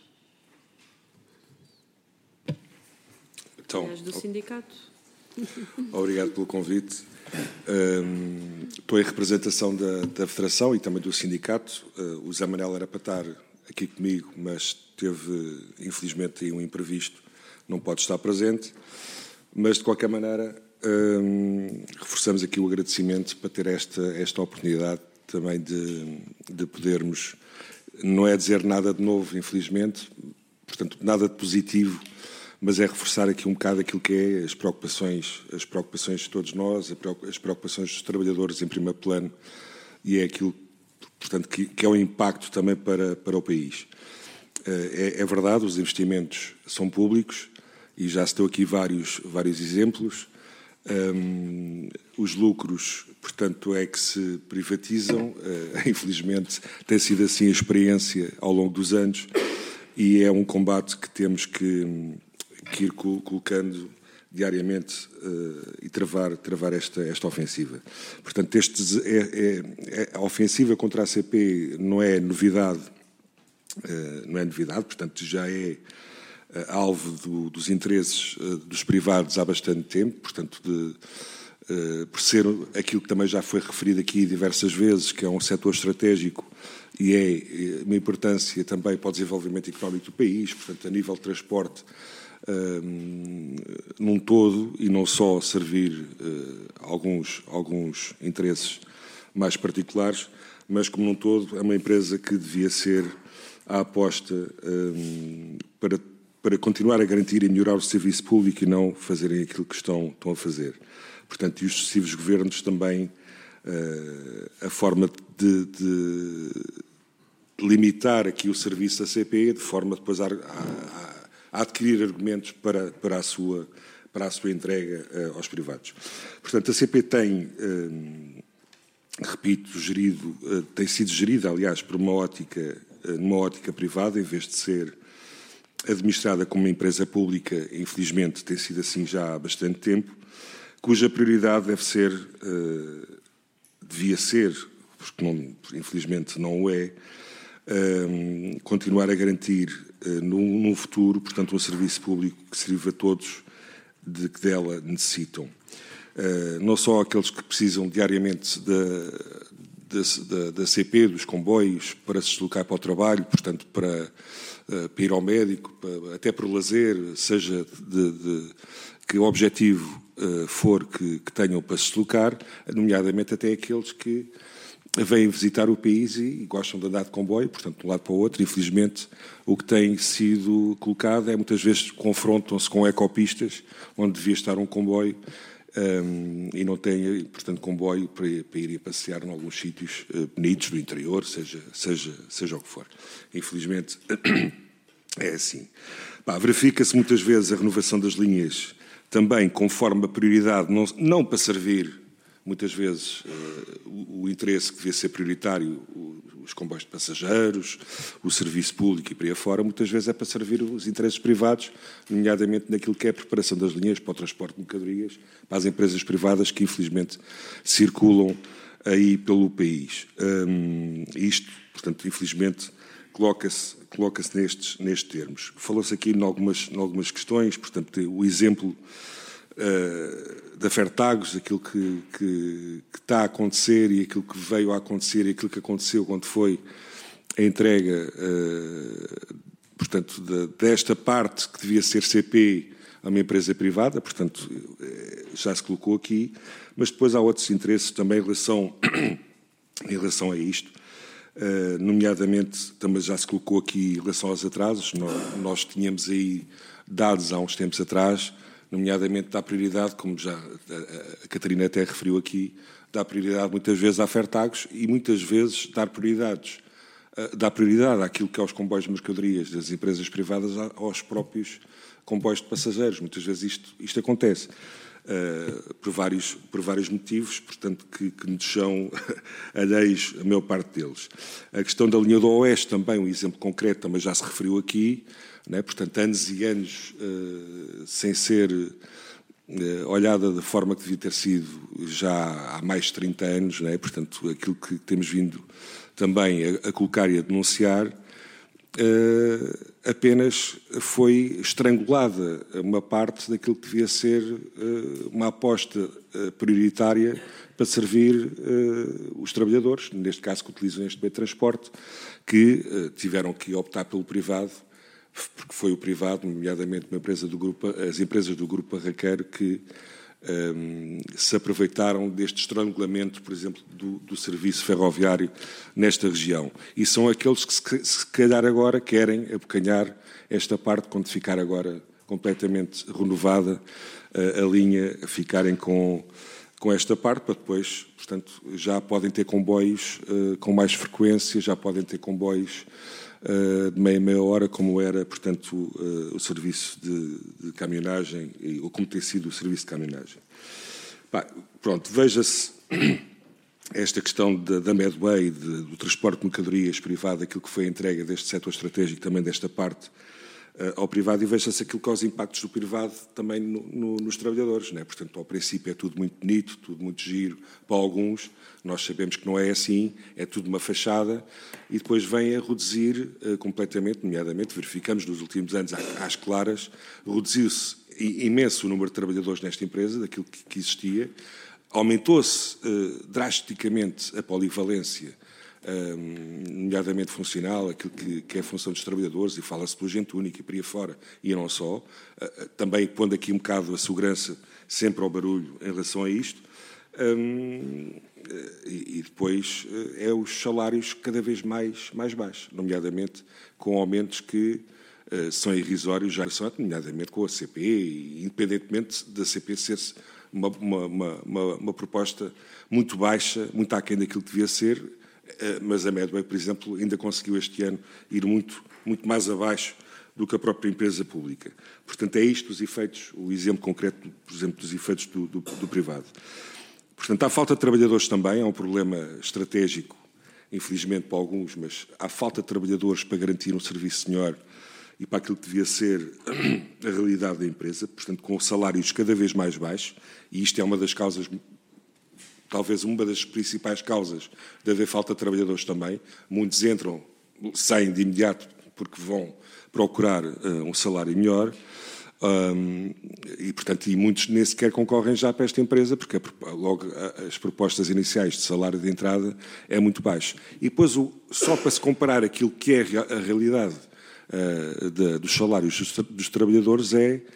Então, És do sindicato. obrigado pelo convite. Estou em representação da Federação e também do sindicato. O Zé Manel era para estar aqui comigo, mas teve, infelizmente, aí um imprevisto, não pode estar presente. Mas, de qualquer maneira, reforçamos aqui o agradecimento para ter esta oportunidade também de podermos, não é dizer nada de novo, infelizmente, portanto, nada de positivo, mas é reforçar aqui um bocado aquilo que é as preocupações de todos nós, as preocupações dos trabalhadores em primeiro plano, e é aquilo, portanto, que é um impacto também para o país. É verdade, os investimentos são públicos, e já se deu aqui vários exemplos. Os lucros, portanto, é que se privatizam. Infelizmente, tem sido assim a experiência ao longo dos anos, e é um combate que temos que ir colocando diariamente e travar esta ofensiva. Portanto, a ofensiva contra a CP não é novidade, portanto, já é alvo dos interesses dos privados há bastante tempo, portanto, por ser aquilo que também já foi referido aqui diversas vezes, que é um setor estratégico e é uma importância também para o desenvolvimento económico do país, portanto, a nível de transporte, num todo, e não só servir alguns interesses mais particulares, mas como num todo é uma empresa que devia ser a aposta para continuar a garantir e melhorar o serviço público e não fazerem aquilo que estão a fazer. Portanto, e os sucessivos governos também, a forma de limitar aqui o serviço da CP, de forma depois a adquirir argumentos para a sua entrega aos privados. Portanto, a CP tem, repito, tem sido gerida, aliás, por numa ótica privada, em vez de ser administrada como uma empresa pública. Infelizmente tem sido assim já há bastante tempo, cuja prioridade devia ser, porque infelizmente não o é, continuar a garantir num futuro, portanto, um serviço público que sirva a todos que dela necessitam. Não só aqueles que precisam diariamente da CP, dos comboios, para se deslocar para o trabalho, portanto, para ir ao médico, até por lazer, seja que o objetivo for que tenham para se deslocar, nomeadamente até aqueles que vêm visitar o país e gostam de andar de comboio, portanto, de um lado para o outro. Infelizmente, o que tem sido colocado é, muitas vezes, confrontam-se com ecopistas, onde devia estar um comboio, e não tem, portanto, comboio para ir passear em alguns sítios bonitos do interior, seja o que for. Infelizmente, é assim. Verifica-se muitas vezes a renovação das linhas também conforme a prioridade, não para servir, muitas vezes, o interesse que devia ser prioritário, os comboios de passageiros, o serviço público e por aí afora, muitas vezes é para servir os interesses privados, nomeadamente naquilo que é a preparação das linhas para o transporte de mercadorias, para as empresas privadas que, infelizmente, circulam aí pelo país. Isto, portanto, infelizmente, coloca-se nestes termos. Falou-se aqui em algumas questões, portanto, o exemplo da Fertagos, aquilo que está a acontecer e aquilo que veio a acontecer e aquilo que aconteceu quando foi a entrega, portanto, desta parte que devia ser CP a uma empresa privada, portanto, já se colocou aqui, mas depois há outros interesses também em relação a isto, nomeadamente, também já se colocou aqui em relação aos atrasos. Nós tínhamos aí dados há uns tempos atrás, nomeadamente dá prioridade, como já a Catarina até referiu aqui, dá prioridade muitas vezes a Fertagos e muitas vezes dar prioridades dá prioridade àquilo que é os comboios de mercadorias das empresas privadas aos próprios comboios de passageiros. Muitas vezes isto acontece. Por vários motivos, portanto, que nos são alheios, a maior parte deles. A questão da linha do Oeste também, um exemplo concreto, também já se referiu aqui, né? Portanto, anos e anos sem ser olhada da forma que devia ter sido já há mais de 30 anos, né? Portanto, aquilo que temos vindo também a colocar e a denunciar, apenas foi estrangulada uma parte daquilo que devia ser uma aposta prioritária para servir os trabalhadores, neste caso que utilizam este meio de transporte, que tiveram que optar pelo privado, porque foi o privado, nomeadamente uma empresa do grupo, as empresas do Grupo Barraqueiro, que se aproveitaram deste estrangulamento, por exemplo, do serviço ferroviário nesta região. E são aqueles que, se calhar, agora querem abocanhar esta parte, quando ficar agora completamente renovada a linha, ficarem com esta parte, para depois, portanto, já podem ter comboios com mais frequência, já podem ter comboios de meia hora, como era, portanto, o serviço de caminhonagem, ou como tem sido o serviço de caminhonagem. Pronto, veja-se esta questão da Medway, do transporte de mercadorias privado, aquilo que foi a entrega deste setor estratégico, também desta parte, ao privado, e veja-se aquilo que é os impactos do privado também nos trabalhadores, né? Portanto, ao princípio é tudo muito bonito, tudo muito giro para alguns, nós sabemos que não é assim, é tudo uma fachada, e depois vem a reduzir completamente, nomeadamente, verificamos nos últimos anos, às claras, reduziu-se imenso o número de trabalhadores nesta empresa, daquilo que existia, aumentou-se drasticamente a polivalência, nomeadamente funcional, aquilo que é a função dos trabalhadores, e fala-se pelo agente único e por aí fora, e não só, também pondo aqui um bocado a segurança sempre ao barulho em relação a isto, e depois é os salários cada vez mais baixos, nomeadamente com aumentos que são irrisórios, já são, nomeadamente com a CP, e independentemente da CP ser uma proposta muito baixa, muito aquém daquilo que devia ser, mas a Medway, por exemplo, ainda conseguiu este ano ir muito mais abaixo do que a própria empresa pública. Portanto, é isto os efeitos, o exemplo concreto, por exemplo, dos efeitos do privado. Portanto, há falta de trabalhadores também, é um problema estratégico, infelizmente para alguns, mas há falta de trabalhadores para garantir um serviço melhor e para aquilo que devia ser a realidade da empresa, portanto, com salários cada vez mais baixos, e isto é uma das causas, talvez uma das principais causas de haver falta de trabalhadores também. Muitos entram, saem de imediato porque vão procurar um salário melhor, e, portanto, muitos nem sequer concorrem já para esta empresa, porque logo as propostas iniciais de salário de entrada é muito baixo. E depois, só para se comparar aquilo que é a realidade dos salários dos trabalhadores,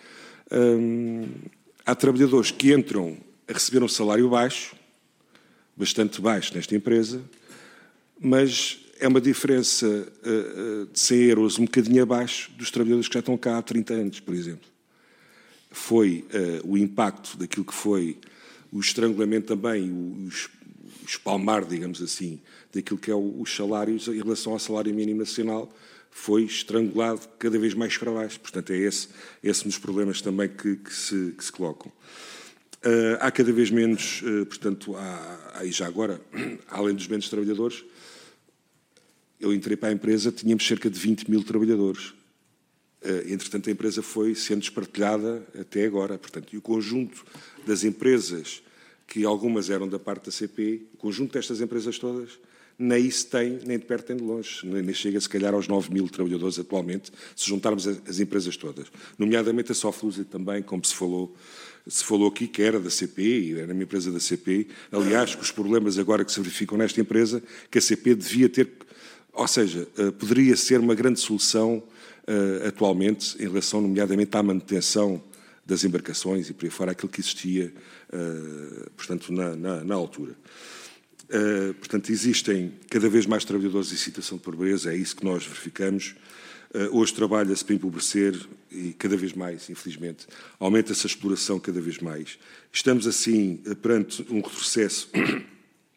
há trabalhadores que entram a receber um salário baixo, bastante baixo nesta empresa, mas é uma diferença de 100 euros um bocadinho abaixo dos trabalhadores que já estão cá há 30 anos, por exemplo. Foi o impacto daquilo que foi o estrangulamento também, o espalmar, digamos assim, daquilo que é os salários em relação ao salário mínimo nacional, foi estrangulado cada vez mais para baixo. Portanto, é esse um dos problemas também que se colocam. Há cada vez menos, portanto, e já agora, além dos menos trabalhadores, eu entrei para a empresa, tínhamos cerca de 20 mil trabalhadores. Entretanto, a empresa foi sendo espartilhada até agora. Portanto, e o conjunto das empresas, que algumas eram da parte da CP, o conjunto destas empresas todas, nem isso tem, nem de perto nem de longe. Nem chega, se calhar, aos 9 mil trabalhadores atualmente, se juntarmos as empresas todas. Nomeadamente a Softluz também, como se falou aqui, que era da CP, e era uma empresa da CP. Aliás, os problemas agora que se verificam nesta empresa, que a CP devia ter, ou seja, poderia ser uma grande solução atualmente, em relação, nomeadamente, à manutenção das embarcações e por aí fora, aquilo que existia, portanto, na altura. Portanto, existem cada vez mais trabalhadores em situação de pobreza, é isso que nós verificamos. Hoje trabalha-se para empobrecer e cada vez mais, infelizmente, aumenta-se a exploração cada vez mais. Estamos, assim, perante um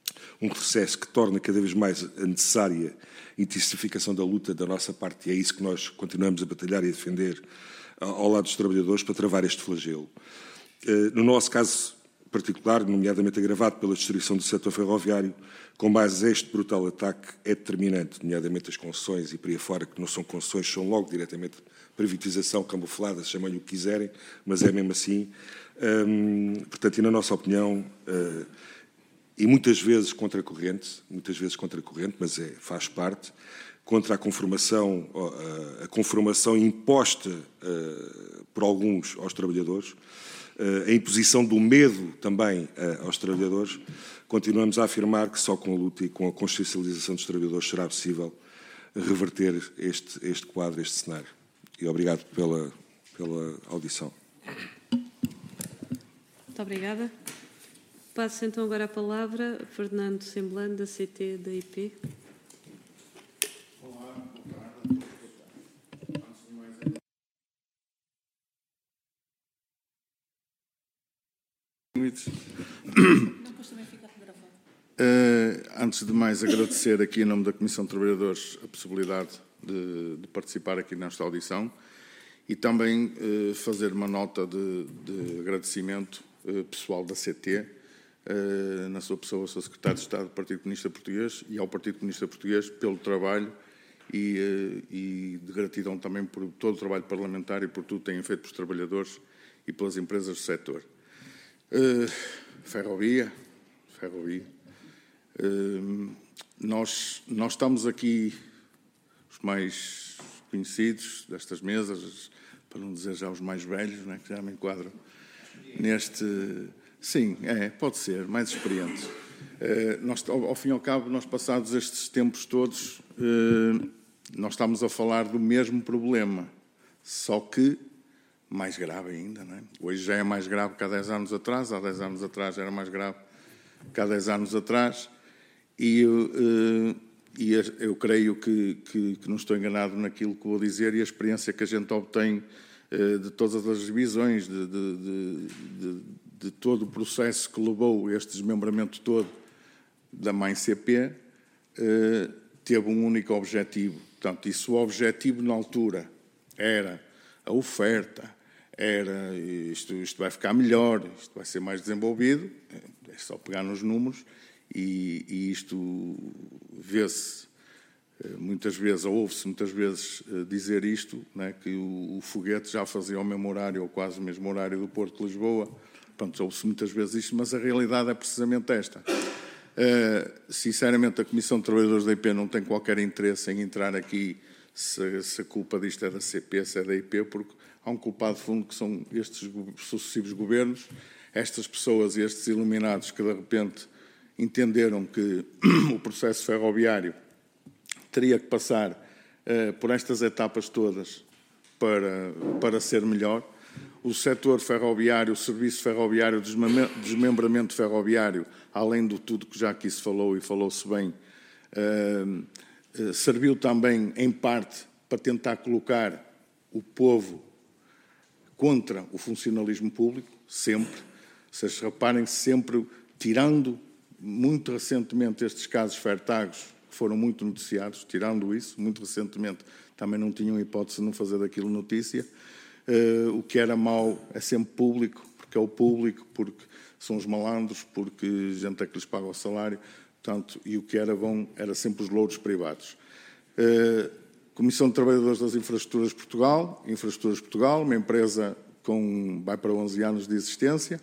um processo que torna cada vez mais a necessária intensificação da luta da nossa parte, e é isso que nós continuamos a batalhar e a defender ao lado dos trabalhadores para travar este flagelo. No nosso caso particular, nomeadamente agravado pela destruição do setor ferroviário, com base este brutal ataque, é determinante, nomeadamente as concessões e por aí fora, que não são concessões, são logo diretamente privatização camuflada, chamem-lhe o que quiserem, mas é mesmo assim. Portanto, e na nossa opinião, e muitas vezes contra a corrente, mas faz parte, contra a conformação imposta por alguns aos trabalhadores, a imposição do medo também aos trabalhadores, continuamos a afirmar que só com a luta e com a consciencialização dos trabalhadores será possível reverter este quadro, este cenário. E obrigado pela audição. Muito obrigada. Passo então agora a palavra a Fernando Semblano, da CT da IP. Olá, boa tarde. Antes de mais, agradecer aqui em nome da Comissão de Trabalhadores a possibilidade de participar aqui nesta audição e também fazer uma nota de agradecimento pessoal da CT, na sua pessoa, ao seu Secretário de Estado do Partido Comunista Português e ao Partido Comunista Português pelo trabalho e de gratidão também por todo o trabalho parlamentar e por tudo que têm feito pelos trabalhadores e pelas empresas do setor. Ferrovia. Nós estamos aqui, os mais conhecidos destas mesas, para não dizer já os mais velhos, né, que já me enquadram neste... Sim, pode ser, mais experientes. Nós, ao fim e ao cabo, nós passados estes tempos todos, nós estamos a falar do mesmo problema, só que mais grave ainda, não é? Hoje já é mais grave que há 10 anos atrás, há 10 anos atrás era mais grave que há 10 anos atrás, e eu creio que não estou enganado naquilo que vou dizer, e a experiência que a gente obtém de todas as divisões, de todo o processo que levou este desmembramento todo da mãe CP, teve um único objetivo. Portanto, e se o objetivo na altura era a oferta, era isto vai ficar melhor, isto vai ser mais desenvolvido, é só pegar nos números e isto vê-se muitas vezes, ou ouve-se muitas vezes dizer isto, né, que o foguete já fazia o mesmo horário ou quase o mesmo horário do Porto de Lisboa. Pronto, ouve-se muitas vezes isto, mas a realidade é precisamente esta. Sinceramente, a Comissão de Trabalhadores da IP não tem qualquer interesse em entrar aqui se a culpa disto é da CP, se é da IP, porque há um culpado de fundo que são estes sucessivos governos, estas pessoas e estes iluminados que de repente entenderam que o processo ferroviário teria que passar por estas etapas todas para ser melhor. O setor ferroviário, o serviço ferroviário, o desmembramento ferroviário, além de tudo que já aqui se falou e falou-se bem, serviu também, em parte, para tentar colocar o povo contra o funcionalismo público, sempre. Vocês reparem, sempre tirando, muito recentemente, estes casos Fertagos, que foram muito noticiados, tirando isso, muito recentemente também não tinham hipótese de não fazer daquilo notícia. O que era mau é sempre público, porque é o público, porque são os malandros, porque a gente é que lhes paga o salário, portanto, e o que era bom era sempre os louros privados. Comissão de Trabalhadores das Infraestruturas Portugal, uma empresa vai para 11 anos de existência.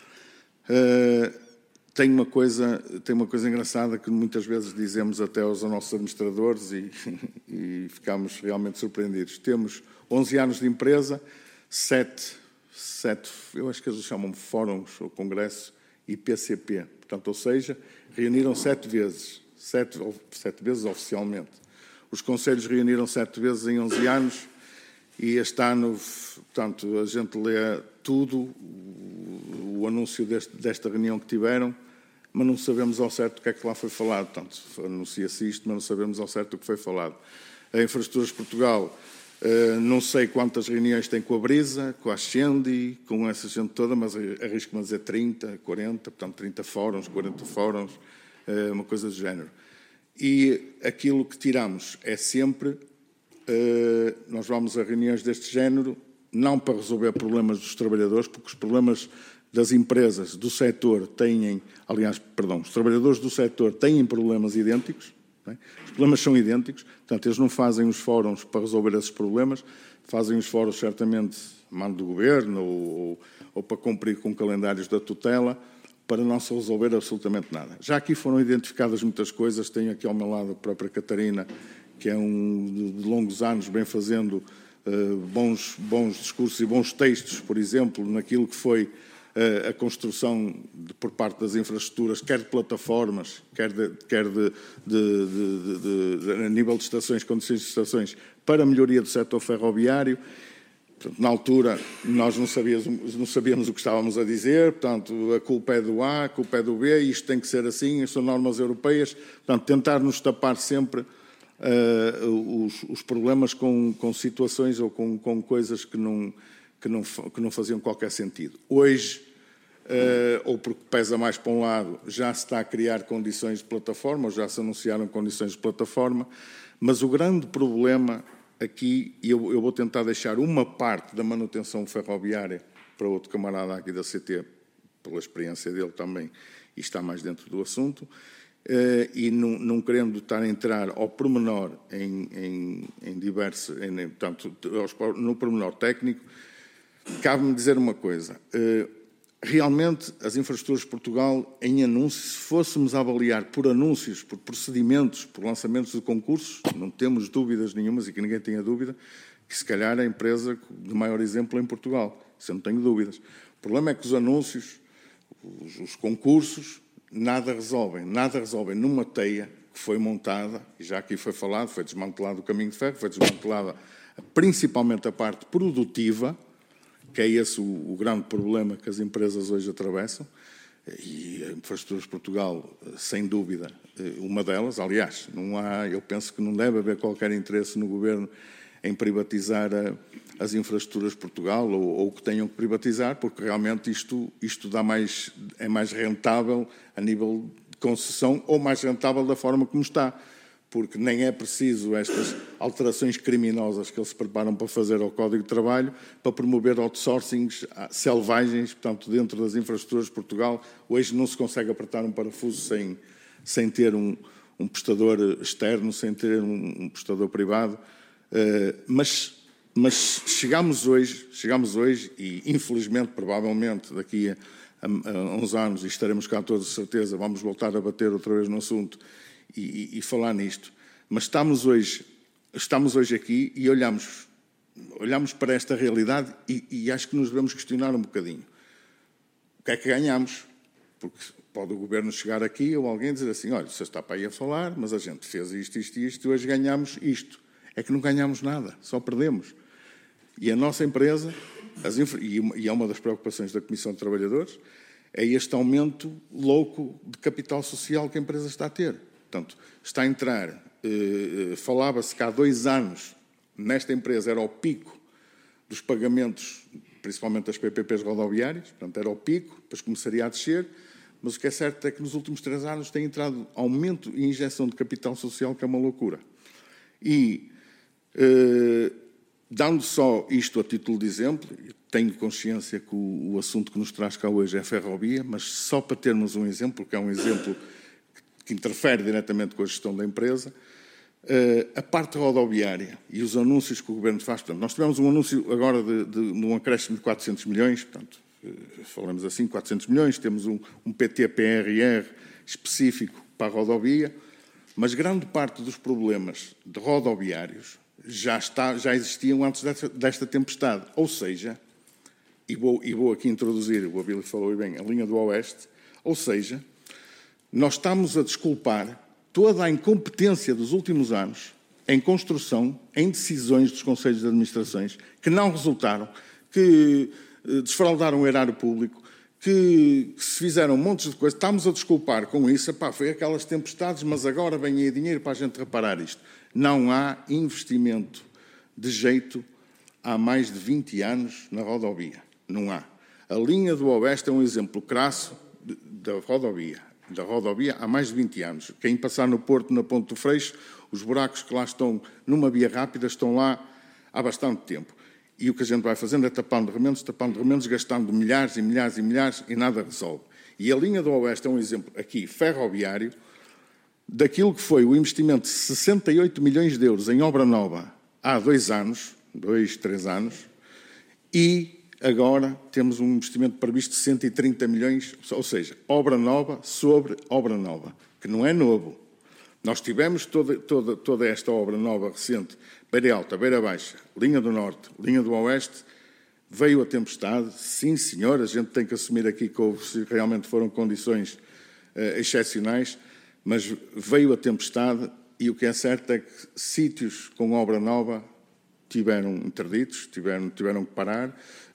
Tem uma coisa engraçada que muitas vezes dizemos até aos nossos administradores e ficamos realmente surpreendidos. Temos 11 anos de empresa, 7, eu acho que eles chamam fóruns ou congresso e PCP. Portanto, ou seja, reuniram 7 vezes oficialmente. Os conselhos reuniram 7 vezes em 11 anos e este ano, portanto, a gente lê tudo, o anúncio desta reunião que tiveram, mas não sabemos ao certo o que é que lá foi falado. Portanto, anuncia-se isto, mas não sabemos ao certo o que foi falado. A Infraestruturas Portugal, não sei quantas reuniões tem com a Brisa, com a Ascendi, com essa gente toda, mas arrisco-me a dizer 30, 40, portanto 30 fóruns, 40 fóruns. uma coisa do género. E aquilo que tiramos é sempre, nós vamos a reuniões deste género, não para resolver problemas dos trabalhadores, porque os problemas das empresas do setor têm, os trabalhadores do setor têm problemas idênticos, não é? Os problemas são idênticos, portanto, eles não fazem os fóruns para resolver esses problemas, fazem os fóruns certamente a mando do governo ou para cumprir com calendários da tutela, para não se resolver absolutamente nada. Já aqui foram identificadas muitas coisas, tenho aqui ao meu lado a própria Catarina, que é de longos anos, bem fazendo bons discursos e bons textos, por exemplo, naquilo que foi a construção por parte das infraestruturas, quer de plataformas, quer a nível de estações, condições de estações, para a melhoria do setor ferroviário. Portanto, na altura, nós não sabíamos o que estávamos a dizer, portanto, a culpa é do A, a culpa é do B, isto tem que ser assim, isto são normas europeias. Portanto, tentar nos tapar sempre os problemas com situações ou com coisas que não faziam qualquer sentido. Hoje, ou porque pesa mais para um lado, já se está a criar condições de plataforma, ou já se anunciaram condições de plataforma, mas o grande problema aqui, e eu vou tentar deixar uma parte da manutenção ferroviária para outro camarada aqui da CT, pela experiência dele também, e está mais dentro do assunto, e não querendo estar a entrar ao pormenor portanto, no pormenor técnico, cabe-me dizer uma coisa. Realmente, as infraestruturas de Portugal, em anúncios, se fôssemos a avaliar por anúncios, por procedimentos, por lançamentos de concursos, não temos dúvidas nenhumas, e que ninguém tenha dúvida, que se calhar é a empresa de maior exemplo em Portugal. Isso eu não tenho dúvidas. O problema é que os anúncios, os concursos, nada resolvem numa teia que foi montada, e já aqui foi falado, foi desmantelado o caminho de ferro, foi desmantelada principalmente a parte produtiva, que é esse o grande problema que as empresas hoje atravessam, e a Infraestruturas de Portugal, sem dúvida, uma delas. Aliás, eu penso que não deve haver qualquer interesse no Governo em privatizar as infraestruturas de Portugal ou que tenham que privatizar, porque realmente isto é mais rentável a nível de concessão ou mais rentável da forma como está, porque nem é preciso estas alterações criminosas que eles se preparam para fazer ao Código de Trabalho para promover outsourcings selvagens, portanto, dentro das infraestruturas de Portugal. Hoje não se consegue apertar um parafuso sem ter um prestador externo, sem ter um prestador privado, mas chegamos hoje e, infelizmente, provavelmente, daqui a uns anos, e estaremos cá todos de certeza, vamos voltar a bater outra vez no assunto e falar nisto. Mas estamos hoje aqui e olhamos para esta realidade e acho que nos devemos questionar um bocadinho. O que é que ganhamos? Porque pode o Governo chegar aqui ou alguém dizer assim, olha, você está para aí a falar, mas a gente fez isto e hoje ganhamos isto. É que não ganhamos nada, só perdemos. E a nossa empresa, e é uma das preocupações da Comissão de Trabalhadores, é este aumento louco de capital social que a empresa está a ter. Portanto, está a entrar, falava-se que há 2 anos, nesta empresa era o pico dos pagamentos, principalmente das PPPs rodoviárias, portanto era o pico, depois começaria a descer, mas o que é certo é que nos últimos 3 anos tem entrado aumento e injeção de capital social, que é uma loucura. E, dando só isto a título de exemplo, tenho consciência que o assunto que nos traz cá hoje é a ferrovia, mas só para termos um exemplo, que é um exemplo que interfere diretamente com a gestão da empresa, a parte rodoviária e os anúncios que o Governo faz. Portanto, nós tivemos um anúncio agora de um acréscimo de 400 milhões, portanto, falamos assim, 400 milhões, temos um PT-PRR específico para a rodovia, mas grande parte dos problemas de rodoviários já existiam antes desta tempestade. Ou seja, e vou aqui introduzir, o Abílio falou bem, a linha do Oeste, ou seja, nós estamos a desculpar toda a incompetência dos últimos anos em construção, em decisões dos conselhos de administrações, que não resultaram, que desfraldaram o erário público, que se fizeram montes de coisas. Estamos a desculpar com isso, foi aquelas tempestades, mas agora vem aí dinheiro para a gente reparar isto. Não há investimento de jeito há mais de 20 anos na rodovia. Não há. A linha do Oeste é um exemplo crasso da rodovia. da rodovia há mais de 20 anos. Quem passar no Porto, na Ponte do Freixo, os buracos que lá estão numa via rápida estão lá há bastante tempo. E o que a gente vai fazendo é tapando remendos, gastando milhares e milhares e milhares e nada resolve. E a linha do Oeste é um exemplo aqui ferroviário daquilo que foi o investimento de 68 milhões de euros em obra nova há 2 anos, 2, 3 anos, e agora temos um investimento previsto de 130 milhões, ou seja, obra nova sobre obra nova, que não é novo. Nós tivemos toda esta obra nova recente, Beira Alta, Beira Baixa, linha do Norte, linha do Oeste, veio a tempestade, sim senhor, a gente tem que assumir aqui que realmente foram condições excepcionais, mas veio a tempestade e o que é certo é que sítios com obra nova tiveram interditos, tiveram que parar,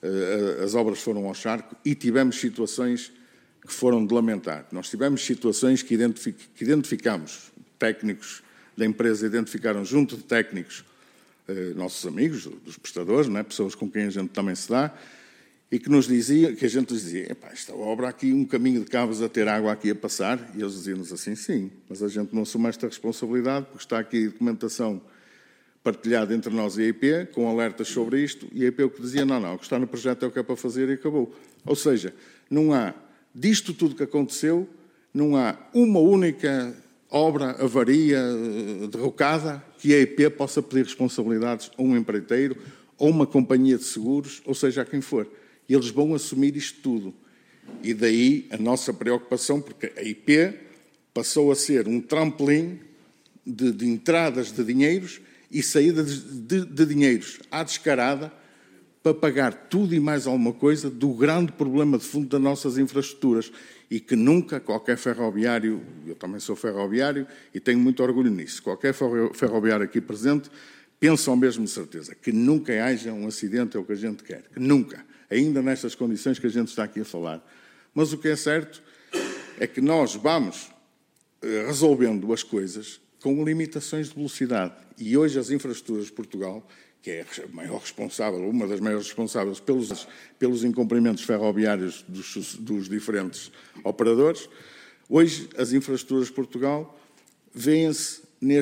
as obras foram ao charco e tivemos situações que foram de lamentar. Nós tivemos situações que identificamos, técnicos da empresa identificaram junto de técnicos, nossos amigos, dos prestadores, não é? Pessoas com quem a gente também se dá, e que a gente nos dizia, epá, esta obra aqui, um caminho de cabos a ter água aqui a passar, e eles diziam-nos assim, sim, mas a gente não assume esta responsabilidade, porque está aqui documentação partilhada entre nós e a EIP, com alertas sobre isto, e a EIP o que dizia, não, o que está no projeto é o que é para fazer e acabou. Ou seja, não há, disto tudo que aconteceu, não há uma única obra, avaria, derrocada, que a EIP possa pedir responsabilidades a um empreiteiro, ou uma companhia de seguros, ou seja, a quem for. E eles vão assumir isto tudo. E daí a nossa preocupação, porque a EIP passou a ser um trampolim de entradas de dinheiros e saídas de dinheiros à descarada para pagar tudo e mais alguma coisa do grande problema de fundo das nossas infraestruturas e que nunca qualquer ferroviário, eu também sou ferroviário e tenho muito orgulho nisso, qualquer ferroviário aqui presente pensa ao mesmo de certeza, que nunca haja um acidente, é o que a gente quer, que nunca, ainda nestas condições que a gente está aqui a falar. Mas o que é certo é que nós vamos resolvendo as coisas com limitações de velocidade. E hoje as infraestruturas de Portugal, que é a maior responsável, uma das maiores responsáveis pelos incumprimentos ferroviários dos diferentes operadores, hoje as infraestruturas de Portugal vêem-se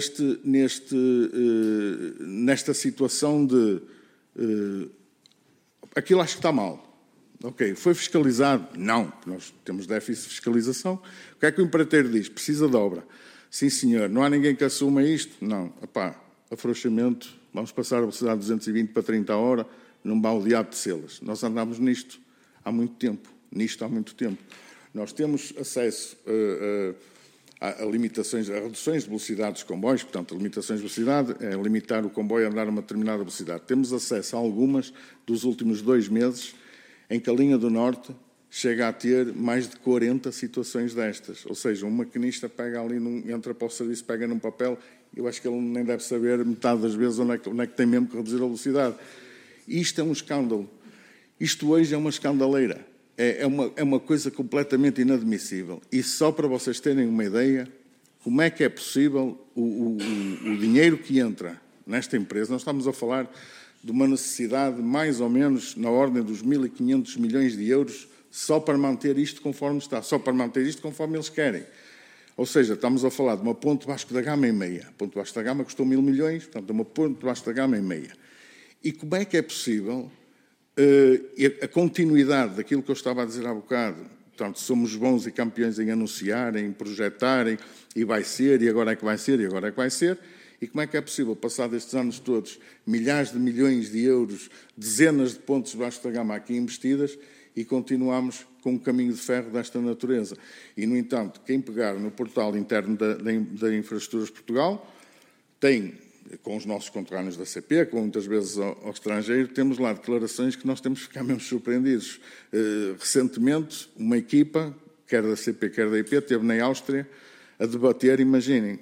nesta situação de aquilo acho que está mal. Ok, foi fiscalizado? Não, nós temos déficit de fiscalização. O que é que o empreiteiro diz? Precisa de obra. Sim, senhor, não há ninguém que assuma isto? Não, epá, afrouxamento, vamos passar a velocidade de 220 para 30 a hora, não vá o diabo de selas. Nós andamos nisto há muito tempo, Nós temos acesso a limitações, a reduções de velocidade dos comboios, portanto, a limitações de velocidade é limitar o comboio a andar a uma determinada velocidade. Temos acesso a algumas dos últimos 2 meses em que a linha do Norte chega a ter mais de 40 situações destas. Ou seja, um maquinista pega ali, entra para o serviço, pega num papel, eu acho que ele nem deve saber metade das vezes onde é que tem mesmo que reduzir a velocidade. Isto é um escândalo. Isto hoje é uma escandaleira. É uma coisa completamente inadmissível. E só para vocês terem uma ideia, como é que é possível o dinheiro que entra nesta empresa, nós estamos a falar de uma necessidade mais ou menos na ordem dos 1.500 milhões de euros só para manter isto conforme está, só para manter isto conforme eles querem. Ou seja, estamos a falar de uma ponte Vasco da Gama em meia. A ponte Vasco da Gama custou 1.000 milhões, portanto, uma ponte Vasco da Gama em meia. E como é que é possível a continuidade daquilo que eu estava a dizer há bocado? Portanto, somos bons e campeões em anunciarem, em projetarem, e vai ser, e agora é que vai ser, e agora é que vai ser. E como é que é possível, passados estes anos todos, milhares de milhões de euros, dezenas de pontes Vasco da Gama aqui investidas, e continuamos com um caminho de ferro desta natureza. E, no entanto, quem pegar no portal interno da Infraestruturas de Portugal tem, com os nossos conterrâneos da CP, que muitas vezes ao estrangeiro, temos lá declarações que nós temos que ficar mesmo surpreendidos. Recentemente, uma equipa, quer da CP, quer da IP, esteve na Áustria a debater, imaginem,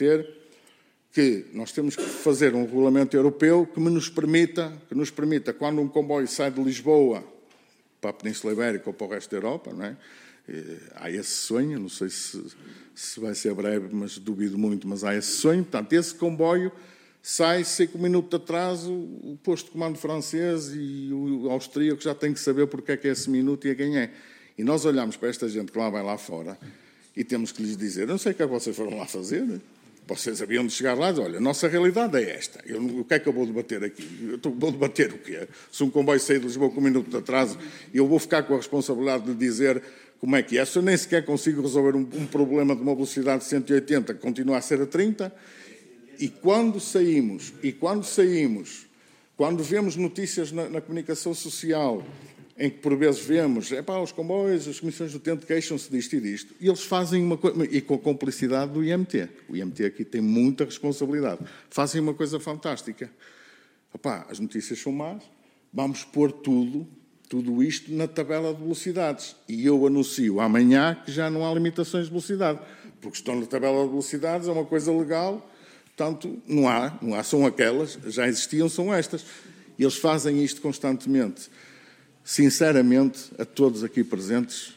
que nós temos que fazer um regulamento europeu que nos permita, quando um comboio sai de Lisboa para a Península Ibérica ou para o resto da Europa, não é? Há esse sonho, não sei se vai ser breve, mas duvido muito, mas há esse sonho. Portanto, esse comboio sai 5 minutos de atraso, o posto de comando francês e o austríaco já tem que saber porque é que é esse minuto e a quem é. E nós olhamos para esta gente que lá vai lá fora e temos que lhes dizer, não sei o que é que vocês foram lá fazer, vocês haviam de chegar lá e dizer, olha, a nossa realidade é esta, o que é que eu vou debater aqui? Vou debater o quê? Se um comboio sair de Lisboa com um minuto de atraso, eu vou ficar com a responsabilidade de dizer como é que é. Se eu nem sequer consigo resolver um problema de uma velocidade de 180, que continua a ser a 30, e quando saímos, quando vemos notícias na comunicação social, em que por vezes vemos, os comboios, as comissões de utente queixam-se disto e disto, e eles fazem uma coisa, e com a complicidade do IMT. O IMT aqui tem muita responsabilidade. Fazem uma coisa fantástica. As notícias são más, vamos pôr tudo isto na tabela de velocidades. E eu anuncio amanhã que já não há limitações de velocidade, porque estão na tabela de velocidades, é uma coisa legal, portanto, não há, são aquelas, já existiam, são estas. E eles fazem isto constantemente. Sinceramente, a todos aqui presentes,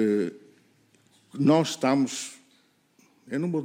nós estamos, eu não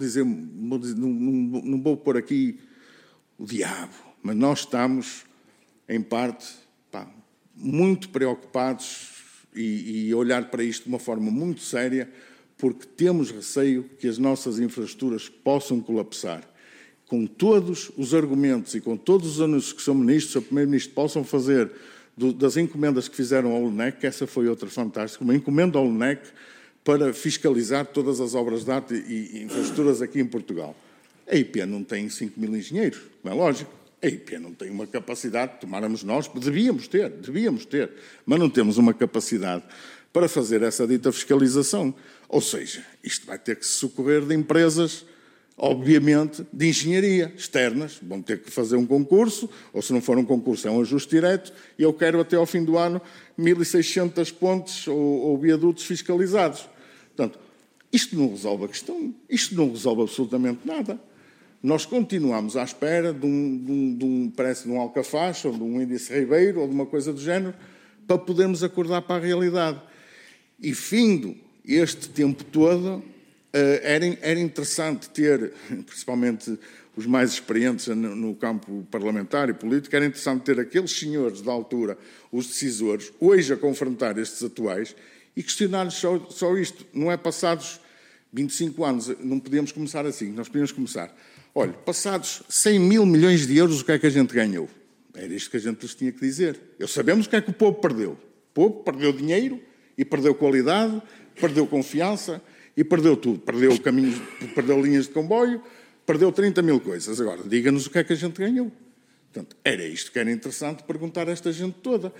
vou pôr aqui o diabo, mas nós estamos, em parte, muito preocupados e olhar para isto de uma forma muito séria, porque temos receio que as nossas infraestruturas possam colapsar. Com todos os argumentos e com todos os anúncios que o Sr. Ministro, o Sr. Primeiro-Ministro possam fazer das encomendas que fizeram ao LNEC, que essa foi outra fantástica, uma encomenda ao LNEC para fiscalizar todas as obras de arte e infraestruturas aqui em Portugal. A IP não tem 5.000 engenheiros, não é lógico. A IP não tem uma capacidade, tomáramos nós, devíamos ter, mas não temos uma capacidade para fazer essa dita fiscalização. Ou seja, isto vai ter que se socorrer de empresas, obviamente, de engenharia externas. Vão ter que fazer um concurso, ou se não for um concurso é um ajuste direto, e eu quero até ao fim do ano 1.600 pontes ou viadutos fiscalizados. Portanto, isto não resolve a questão, isto não resolve absolutamente nada. Nós continuamos à espera parece de um alcafaxe, ou de um índice Ribeiro, ou de uma coisa do género, para podermos acordar para a realidade. E findo este tempo todo, era interessante ter, principalmente os mais experientes no campo parlamentar e político, era interessante ter aqueles senhores da altura, os decisores, hoje a confrontar estes atuais e questionar-lhes só isto. Não é passados 25 anos, não podíamos começar assim, nós podíamos começar. Olha, passados 100.000 milhões de euros, o que é que a gente ganhou? Era isto que a gente lhes tinha que dizer. Sabemos o que é que o povo perdeu. O povo perdeu dinheiro e perdeu qualidade, perdeu confiança e perdeu tudo. Perdeu caminhos, perdeu linhas de comboio, perdeu 30.000 coisas. Agora, diga-nos o que é que a gente ganhou. Portanto, era isto que era interessante perguntar a esta gente toda.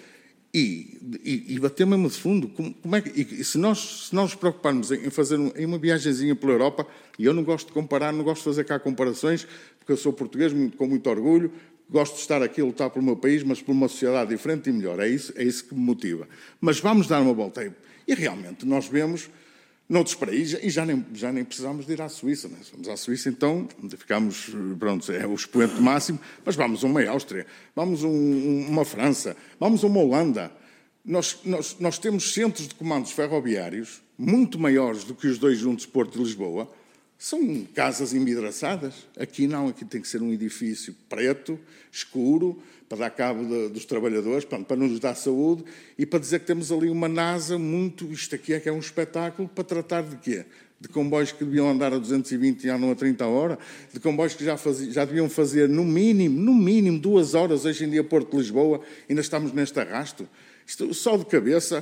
E bater mesmo de fundo. Como é que, se nós nos preocuparmos em fazer uma viagenzinha pela Europa, e eu não gosto de comparar, não gosto de fazer cá comparações, porque eu sou português com muito orgulho, gosto de estar aqui a lutar pelo meu país, mas por uma sociedade diferente e melhor. É isso que me motiva. Mas vamos dar uma volta. E realmente nós vemos noutros países, e já nem precisamos de ir à Suíça. Né? Vamos à Suíça, então, ficamos, pronto, é o expoente máximo, mas vamos a uma Áustria, vamos a uma França, vamos a uma Holanda. Nós temos centros de comandos ferroviários muito maiores do que os dois juntos, Porto e Lisboa. São casas envidraçadas. Aqui não, aqui tem que ser um edifício preto, escuro, para dar cabo dos trabalhadores, para nos dar saúde e para dizer que temos ali uma NASA isto aqui é que é um espetáculo para tratar de quê? De comboios que deviam andar a 220 e andam a 30 horas, de comboios que já deviam fazer no mínimo 2 horas, hoje em dia Porto-Lisboa, ainda estamos neste arrasto. Isto, só de cabeça,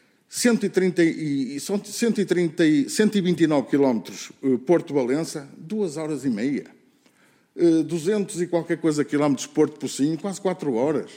129 quilómetros Porto-Valença, 2 horas e meia. 200 e qualquer coisa quilómetros Porto-Pocinho, quase 4 horas.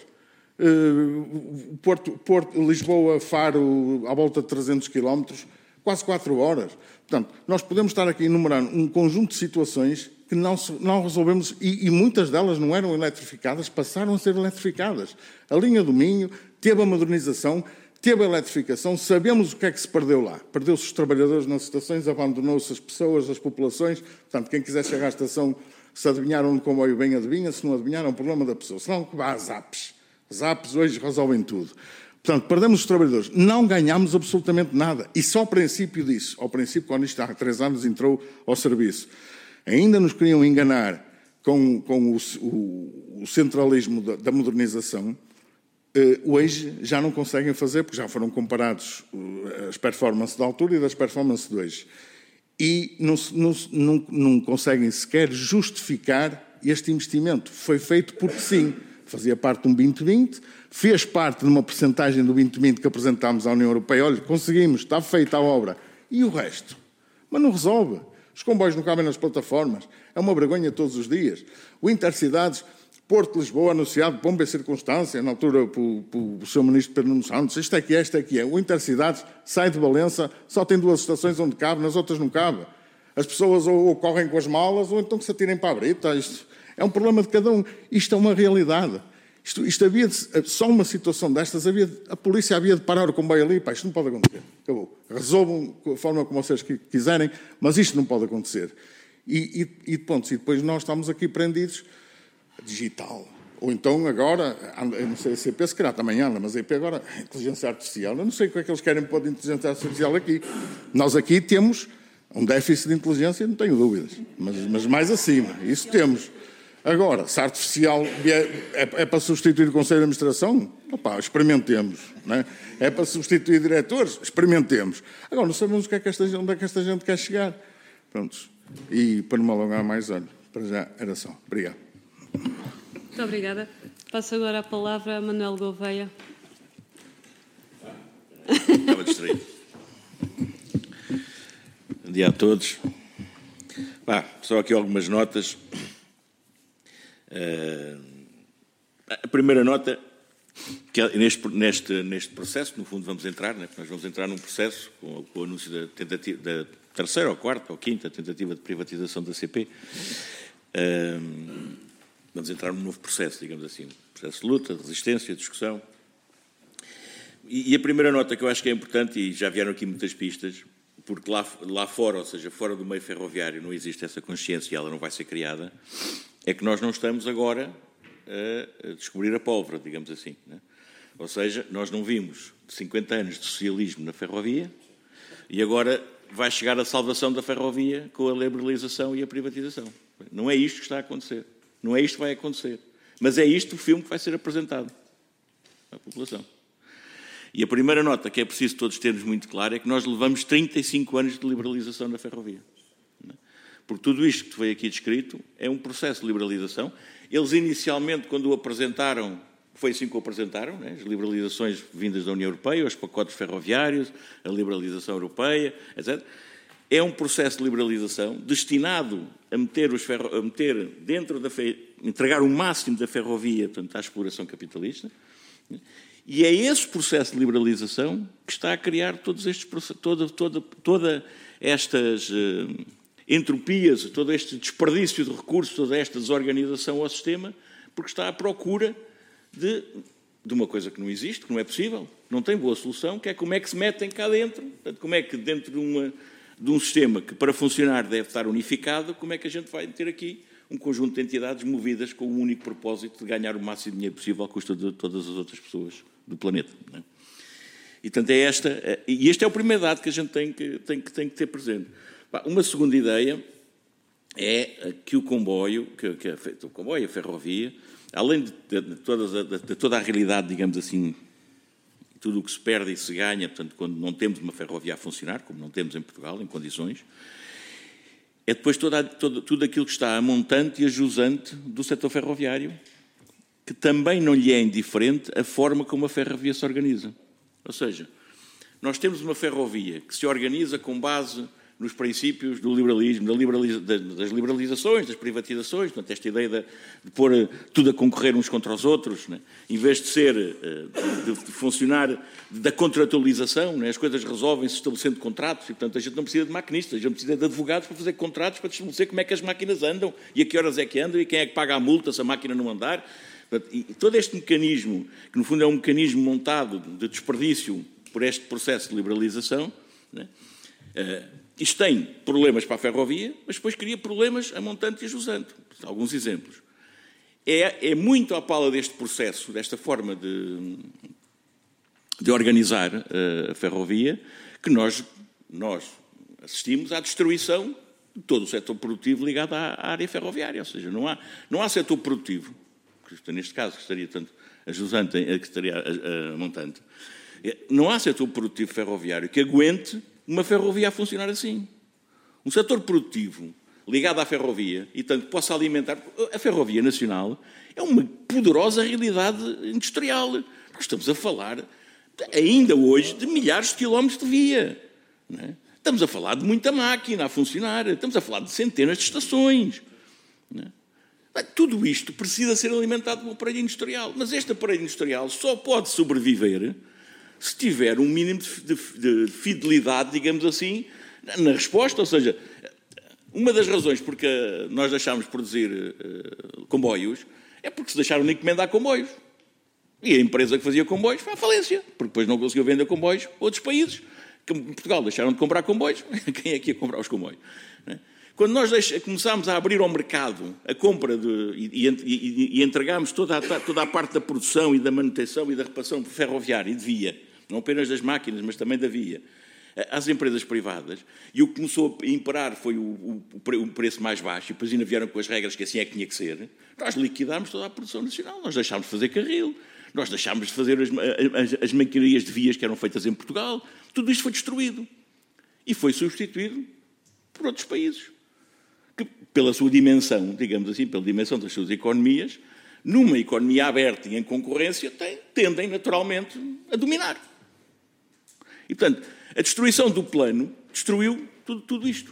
Lisboa-Faro, à volta de 300 quilómetros, quase 4 horas. Portanto, nós podemos estar aqui enumerando um conjunto de situações que não resolvemos, e muitas delas não eram eletrificadas, passaram a ser eletrificadas. A linha do Minho teve a modernização, teve a eletrificação, sabemos o que é que se perdeu lá. Perdeu-se os trabalhadores nas estações, abandonou-se as pessoas, as populações. Portanto, quem quiser chegar à estação, se adivinharam no comboio, bem adivinha, se não adivinharam, é um problema da pessoa. Se não, que vá às apps. As apps hoje resolvem tudo. Portanto, perdemos os trabalhadores. Não ganhamos absolutamente nada. E só ao princípio disso, quando isto há 3 anos entrou ao serviço, ainda nos queriam enganar com o centralismo da modernização. Hoje já não conseguem fazer, porque já foram comparados as performances da altura e das performances de hoje. e não conseguem sequer justificar este investimento. Foi feito porque sim, fazia parte de um 2020, fez parte de uma percentagem do 2020 que apresentámos à União Europeia. Olha, conseguimos, está feita a obra. E o resto? Mas não resolve. Os comboios não cabem nas plataformas. É uma vergonha todos os dias. O Intercidades, Porto de Lisboa, anunciado, pomba em circunstância, na altura pelo Sr. Ministro Pedro Nuno Santos, isto é que é, isto é que é. O Intercidades sai de Valença, só tem 2 estações onde cabe, nas outras não cabe. As pessoas ou correm com as malas ou então que se atirem para a brita. Isto é um problema de cada um. Isto é uma realidade. Isto havia só uma situação destas, a polícia havia de parar o comboio ali, pá, isto não pode acontecer. Acabou. Resolvam a forma como vocês quiserem, mas isto não pode acontecer. E depois nós estamos aqui prendidos digital. Ou então agora, eu não sei, a CP se calhar também anda, mas a EP agora, inteligência artificial. Eu não sei o que é que eles querem pôr de inteligência artificial aqui. Nós aqui temos um déficit de inteligência, não tenho dúvidas, mas mais acima, isso temos. Agora, se a artificial é para substituir o Conselho de Administração, opá, experimentemos. Não é? É para substituir diretores, experimentemos. Agora, não sabemos onde é que esta gente quer chegar. Prontos. E para não me alongar mais, olha, para já era só. Obrigado. Muito obrigada. Passo agora a palavra a Manuel Gouveia. Estava distraído. Bom dia a todos. Só aqui algumas notas. A primeira nota, que é neste processo, no fundo vamos entrar, né? Nós vamos entrar num processo com o anúncio da terceira ou quarta ou quinta tentativa de privatização da CP. Vamos entrar num novo processo, digamos assim, um processo de luta, de resistência, de discussão. E a primeira nota que eu acho que é importante, e já vieram aqui muitas pistas, porque lá fora, ou seja, fora do meio ferroviário, não existe essa consciência e ela não vai ser criada, é que nós não estamos agora a descobrir a pólvora, digamos assim. Né? Ou seja, nós não vimos 50 anos de socialismo na ferrovia e agora vai chegar a salvação da ferrovia com a liberalização e a privatização. Não é isto que está a acontecer. Não é isto que vai acontecer. Mas é isto o filme que vai ser apresentado à população. E a primeira nota que é preciso todos termos muito claro é que nós levamos 35 anos de liberalização da ferrovia. Porque tudo isto que foi aqui descrito é um processo de liberalização. Eles inicialmente, quando o apresentaram, foi assim que o apresentaram, né? As liberalizações vindas da União Europeia, os pacotes ferroviários, a liberalização europeia, etc. É um processo de liberalização destinado a entregar o máximo da ferrovia, portanto, à exploração capitalista. E é esse processo de liberalização que está a criar todos estes todas estas entropias, todo este desperdício de recursos, toda esta desorganização ao sistema, porque está à procura de uma coisa que não existe, que não é possível, não tem boa solução, que é como é que se metem cá dentro, portanto, como é que dentro de um sistema que para funcionar deve estar unificado, como é que a gente vai ter aqui um conjunto de entidades movidas com o único propósito de ganhar o máximo de dinheiro possível à custa de todas as outras pessoas do planeta. Não é? E, portanto, e este é o primeiro dado que a gente tem que ter presente. Uma segunda ideia é que o comboio, a ferrovia, além de toda a realidade, digamos assim, tudo o que se perde e se ganha, portanto, quando não temos uma ferrovia a funcionar, como não temos em Portugal, em condições, é depois tudo aquilo que está a montante e a jusante do setor ferroviário, que também não lhe é indiferente a forma como a ferrovia se organiza. Ou seja, nós temos uma ferrovia que se organiza com base nos princípios do liberalismo, das liberalizações, das privatizações, portanto, esta ideia de pôr tudo a concorrer uns contra os outros, né? Em vez de funcionar da contratualização, né? As coisas resolvem-se estabelecendo contratos, e, portanto, a gente não precisa de maquinistas, a gente precisa de advogados para fazer contratos para estabelecer como é que as máquinas andam, e a que horas é que andam, e quem é que paga a multa se a máquina não andar. Portanto, e todo este mecanismo, que no fundo é um mecanismo montado de desperdício por este processo de liberalização, né? Isto tem problemas para a ferrovia, mas depois cria problemas a montante e a jusante. Alguns exemplos. É muito à pala deste processo, desta forma de organizar a ferrovia, que nós assistimos à destruição de todo o setor produtivo ligado à área ferroviária. Ou seja, não há setor produtivo, que neste caso que estaria tanto a jusante, que estaria a montante. Não há setor produtivo ferroviário que aguente uma ferrovia a funcionar assim. um setor produtivo ligado à ferrovia, e tanto possa alimentar... A Ferrovia Nacional é uma poderosa realidade industrial. Nós estamos a falar, ainda hoje, de milhares de quilómetros de via. Não é? Estamos a falar de muita máquina a funcionar, estamos a falar de centenas de estações. Não é? Tudo isto precisa ser alimentado por um aparelho industrial, mas este aparelho industrial só pode sobreviver se tiver um mínimo de fidelidade, digamos assim, na resposta. Ou seja, uma das razões porque nós deixámos de produzir comboios é porque se deixaram de encomendar comboios. E a empresa que fazia comboios foi à falência, porque depois não conseguiu vender comboios a outros países. Em Portugal deixaram de comprar comboios, quem é que ia comprar os comboios? Quando nós começámos a abrir ao mercado a compra e entregámos toda a parte da produção e da manutenção e da reparação ferroviária e de via, não apenas das máquinas, mas também da via, às empresas privadas, e o que começou a imperar foi o preço mais baixo, e depois ainda vieram com as regras que assim é que tinha que ser, nós liquidámos toda a produção nacional, nós deixámos de fazer carril, nós deixámos de fazer as maquinarias de vias que eram feitas em Portugal, tudo isto foi destruído e foi substituído por outros países, que pela sua dimensão, digamos assim, pela dimensão das suas economias, numa economia aberta e em concorrência, tendem naturalmente a dominar. E, portanto, a destruição do plano destruiu tudo isto.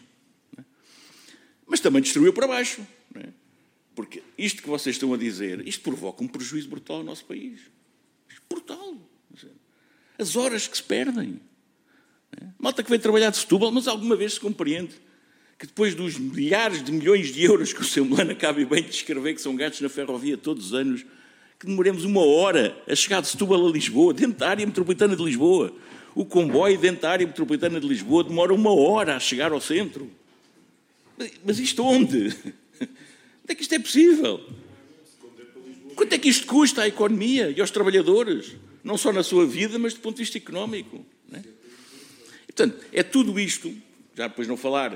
Mas também destruiu para baixo. Não é? Porque isto que vocês estão a dizer, isto provoca um prejuízo brutal ao nosso país. Brutal. As horas que se perdem. Malta que veio trabalhar de Setúbal, mas alguma vez se compreende que depois dos milhares de milhões de euros que o Sr. Melano cabe bem de descrever que são gastos na ferrovia todos os anos, que demoremos 1 hora a chegar de Setúbal a Lisboa, dentro da área metropolitana de Lisboa. O comboio dentro da área metropolitana de Lisboa demora 1 hora a chegar ao centro. Mas isto onde? Onde é que isto é possível? Quanto é que isto custa à economia e aos trabalhadores? Não só na sua vida, mas do ponto de vista económico. Não é? E, portanto, é tudo isto, já depois não falar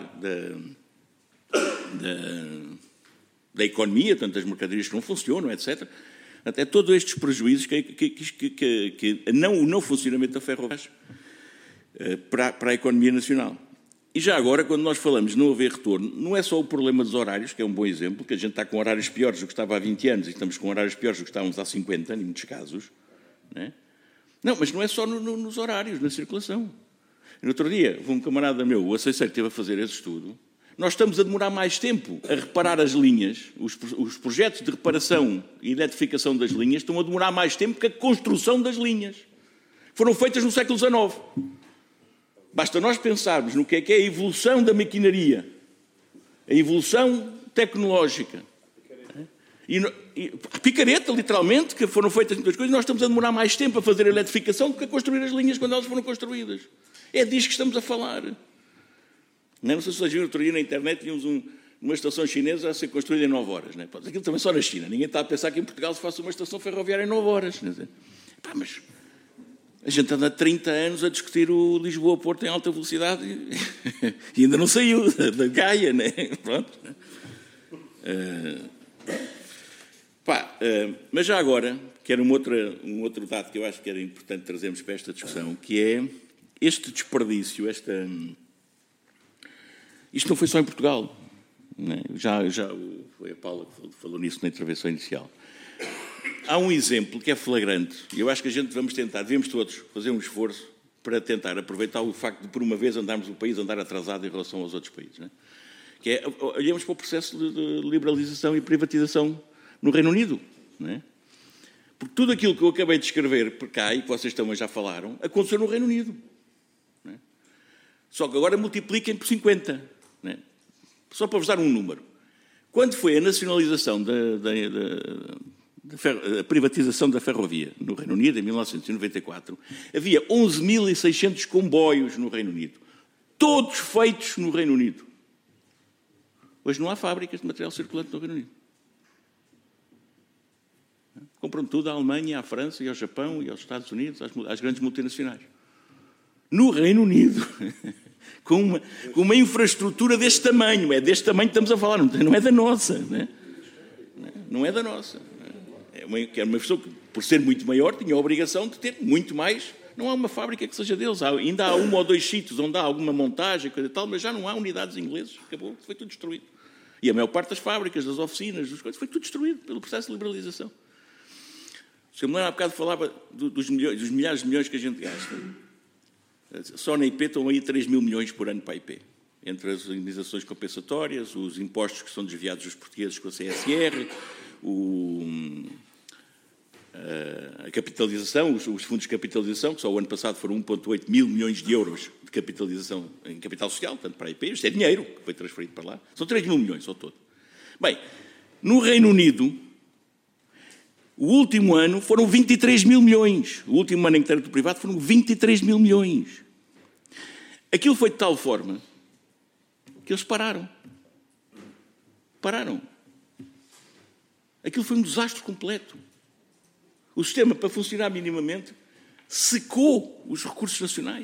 da economia, tanto das mercadorias que não funcionam, etc. Até todos estes prejuízos que o não funcionamento da ferrovia para a economia nacional. E já agora, quando nós falamos de não haver retorno, não é só o problema dos horários, que é um bom exemplo, que a gente está com horários piores do que estava há 20 anos e estamos com horários piores do que estávamos há 50, em muitos casos. Não, mas não é só nos horários, na circulação. No outro dia, um camarada meu, o Aceiceiro, esteve a fazer esse estudo. Nós estamos a demorar mais tempo a reparar as linhas. Os projetos de reparação e eletrificação das linhas estão a demorar mais tempo que a construção das linhas. Foram feitas no século XIX. Basta nós pensarmos no que é a evolução da maquinaria, a evolução tecnológica. A picareta, literalmente, que foram feitas muitas coisas, nós estamos a demorar mais tempo a fazer a eletrificação do que a construir as linhas quando elas foram construídas. É disso que estamos a falar. Não sei se vocês viram outro dia na internet, tínhamos uma estação chinesa a ser construída em 9 horas. Não é? Aquilo também só na China. Ninguém está a pensar que em Portugal se faça uma estação ferroviária em 9 horas. Mas a gente anda há 30 anos a discutir o Lisboa-Porto em alta velocidade e ainda não saiu da Gaia. Não é? Pronto. Mas já agora, quero um outro dado que eu acho que era importante trazermos para esta discussão, que é este desperdício, isto não foi só em Portugal. Né? Já foi a Paula que falou nisso na intervenção inicial. Há um exemplo que é flagrante, e eu acho que devemos todos fazer um esforço para tentar aproveitar o facto de, por uma vez, o país andar atrasado em relação aos outros países. Né? Que é, olhemos para o processo de liberalização e privatização no Reino Unido. Né? Porque tudo aquilo que eu acabei de escrever por cá, e que vocês também já falaram, aconteceu no Reino Unido. Né? Só que agora multipliquem por 50. Né? Só para vos dar um número. Quando foi a nacionalização a privatização da ferrovia no Reino Unido, em 1994, havia 11.600 comboios no Reino Unido. Todos feitos no Reino Unido. Hoje não há fábricas de material circulante no Reino Unido. Compram tudo à Alemanha, à França, e ao Japão, e aos Estados Unidos, às grandes multinacionais. No Reino Unido, com uma infraestrutura deste tamanho. É deste tamanho que estamos a falar, não é da nossa. Não é da nossa. É uma pessoa que, por ser muito maior, tinha a obrigação de ter muito mais Não há uma fábrica que seja deles. Ainda há um ou dois sítios onde há alguma montagem, coisa e tal, mas já não há unidades ingleses. Acabou, foi tudo destruído. E a maior parte das fábricas, das oficinas, das coisas, foi tudo destruído pelo processo de liberalização. O Sr. Milano há bocado falava dos milhares de milhões que a gente gasta. Só na IP estão aí 3 mil milhões por ano para a IP. Entre as indenizações compensatórias, os impostos que são desviados dos portugueses com a CSR, a capitalização, os fundos de capitalização, que só o ano passado foram 1,8 mil milhões de euros de capitalização em capital social, tanto para a IP, isto é dinheiro que foi transferido para lá. São 3 mil milhões ao todo. Bem, no Reino Unido, o último ano foram 23 mil milhões. O último ano em crédito privado foram 23 mil milhões. Aquilo foi de tal forma que eles pararam. Pararam. Aquilo foi um desastre completo. O sistema, para funcionar minimamente, secou os recursos nacionais.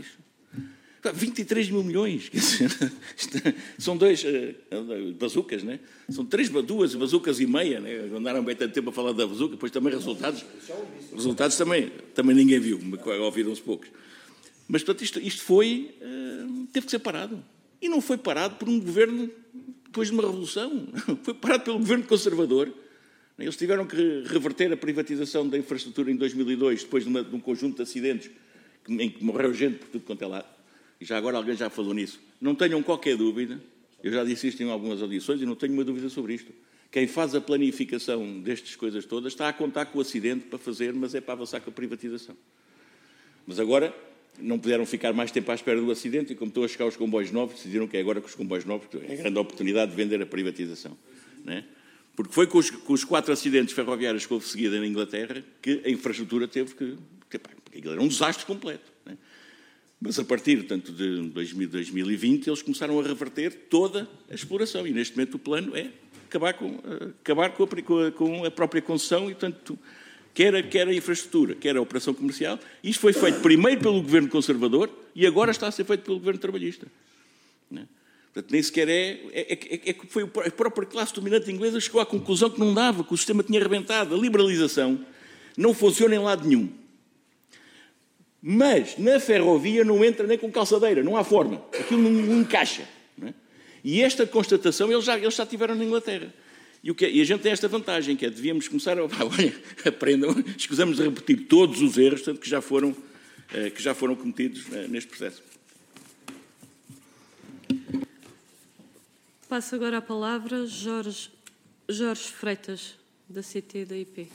23 mil milhões. Quer dizer, são dois bazucas, né? São duas bazucas e meia, né? Andaram bem tanto tempo a falar da bazuca, depois também resultados também ninguém viu, ouviram-se poucos. Mas, portanto, isto foi, teve que ser parado. E não foi parado por um governo depois de uma revolução. Foi parado pelo governo conservador. Eles tiveram que reverter a privatização da infraestrutura em 2002, depois de um conjunto de acidentes em que morreu gente por tudo quanto é lado. E já agora alguém já falou nisso. Não tenham qualquer dúvida, eu já disse isto em algumas audições e não tenho uma dúvida sobre isto. Quem faz a planificação destas coisas todas está a contar com o acidente para fazer, mas é para avançar com a privatização. Mas agora não puderam ficar mais tempo à espera do acidente e como estão a chegar os comboios novos, decidiram que é agora com os comboios novos, que é a grande oportunidade de vender a privatização. Não é? Porque foi com os 4 acidentes ferroviários que houve seguida na Inglaterra que a infraestrutura teve que... Porque aquilo era um desastre completo. Não é? Mas a partir, tanto de 2020, eles começaram a reverter toda a exploração. E neste momento o plano é acabar com a própria concessão e, portanto, quer a infraestrutura, quer a operação comercial. Isto foi feito primeiro pelo governo conservador e agora está a ser feito pelo governo trabalhista. Não é? Portanto, nem sequer que foi a própria classe dominante inglesa que chegou à conclusão que não dava, que o sistema tinha arrebentado. A liberalização não funciona em lado nenhum. Mas na ferrovia não entra nem com calçadeira, não há forma. Aquilo não encaixa. Não é? E esta constatação eles já tiveram na Inglaterra. E a gente tem esta vantagem, que é devíamos começar a... Olha, aprendam, escusamos de repetir todos os erros tanto que já foram cometidos neste processo. Passo agora a palavra Jorge Freitas, da CT da IP.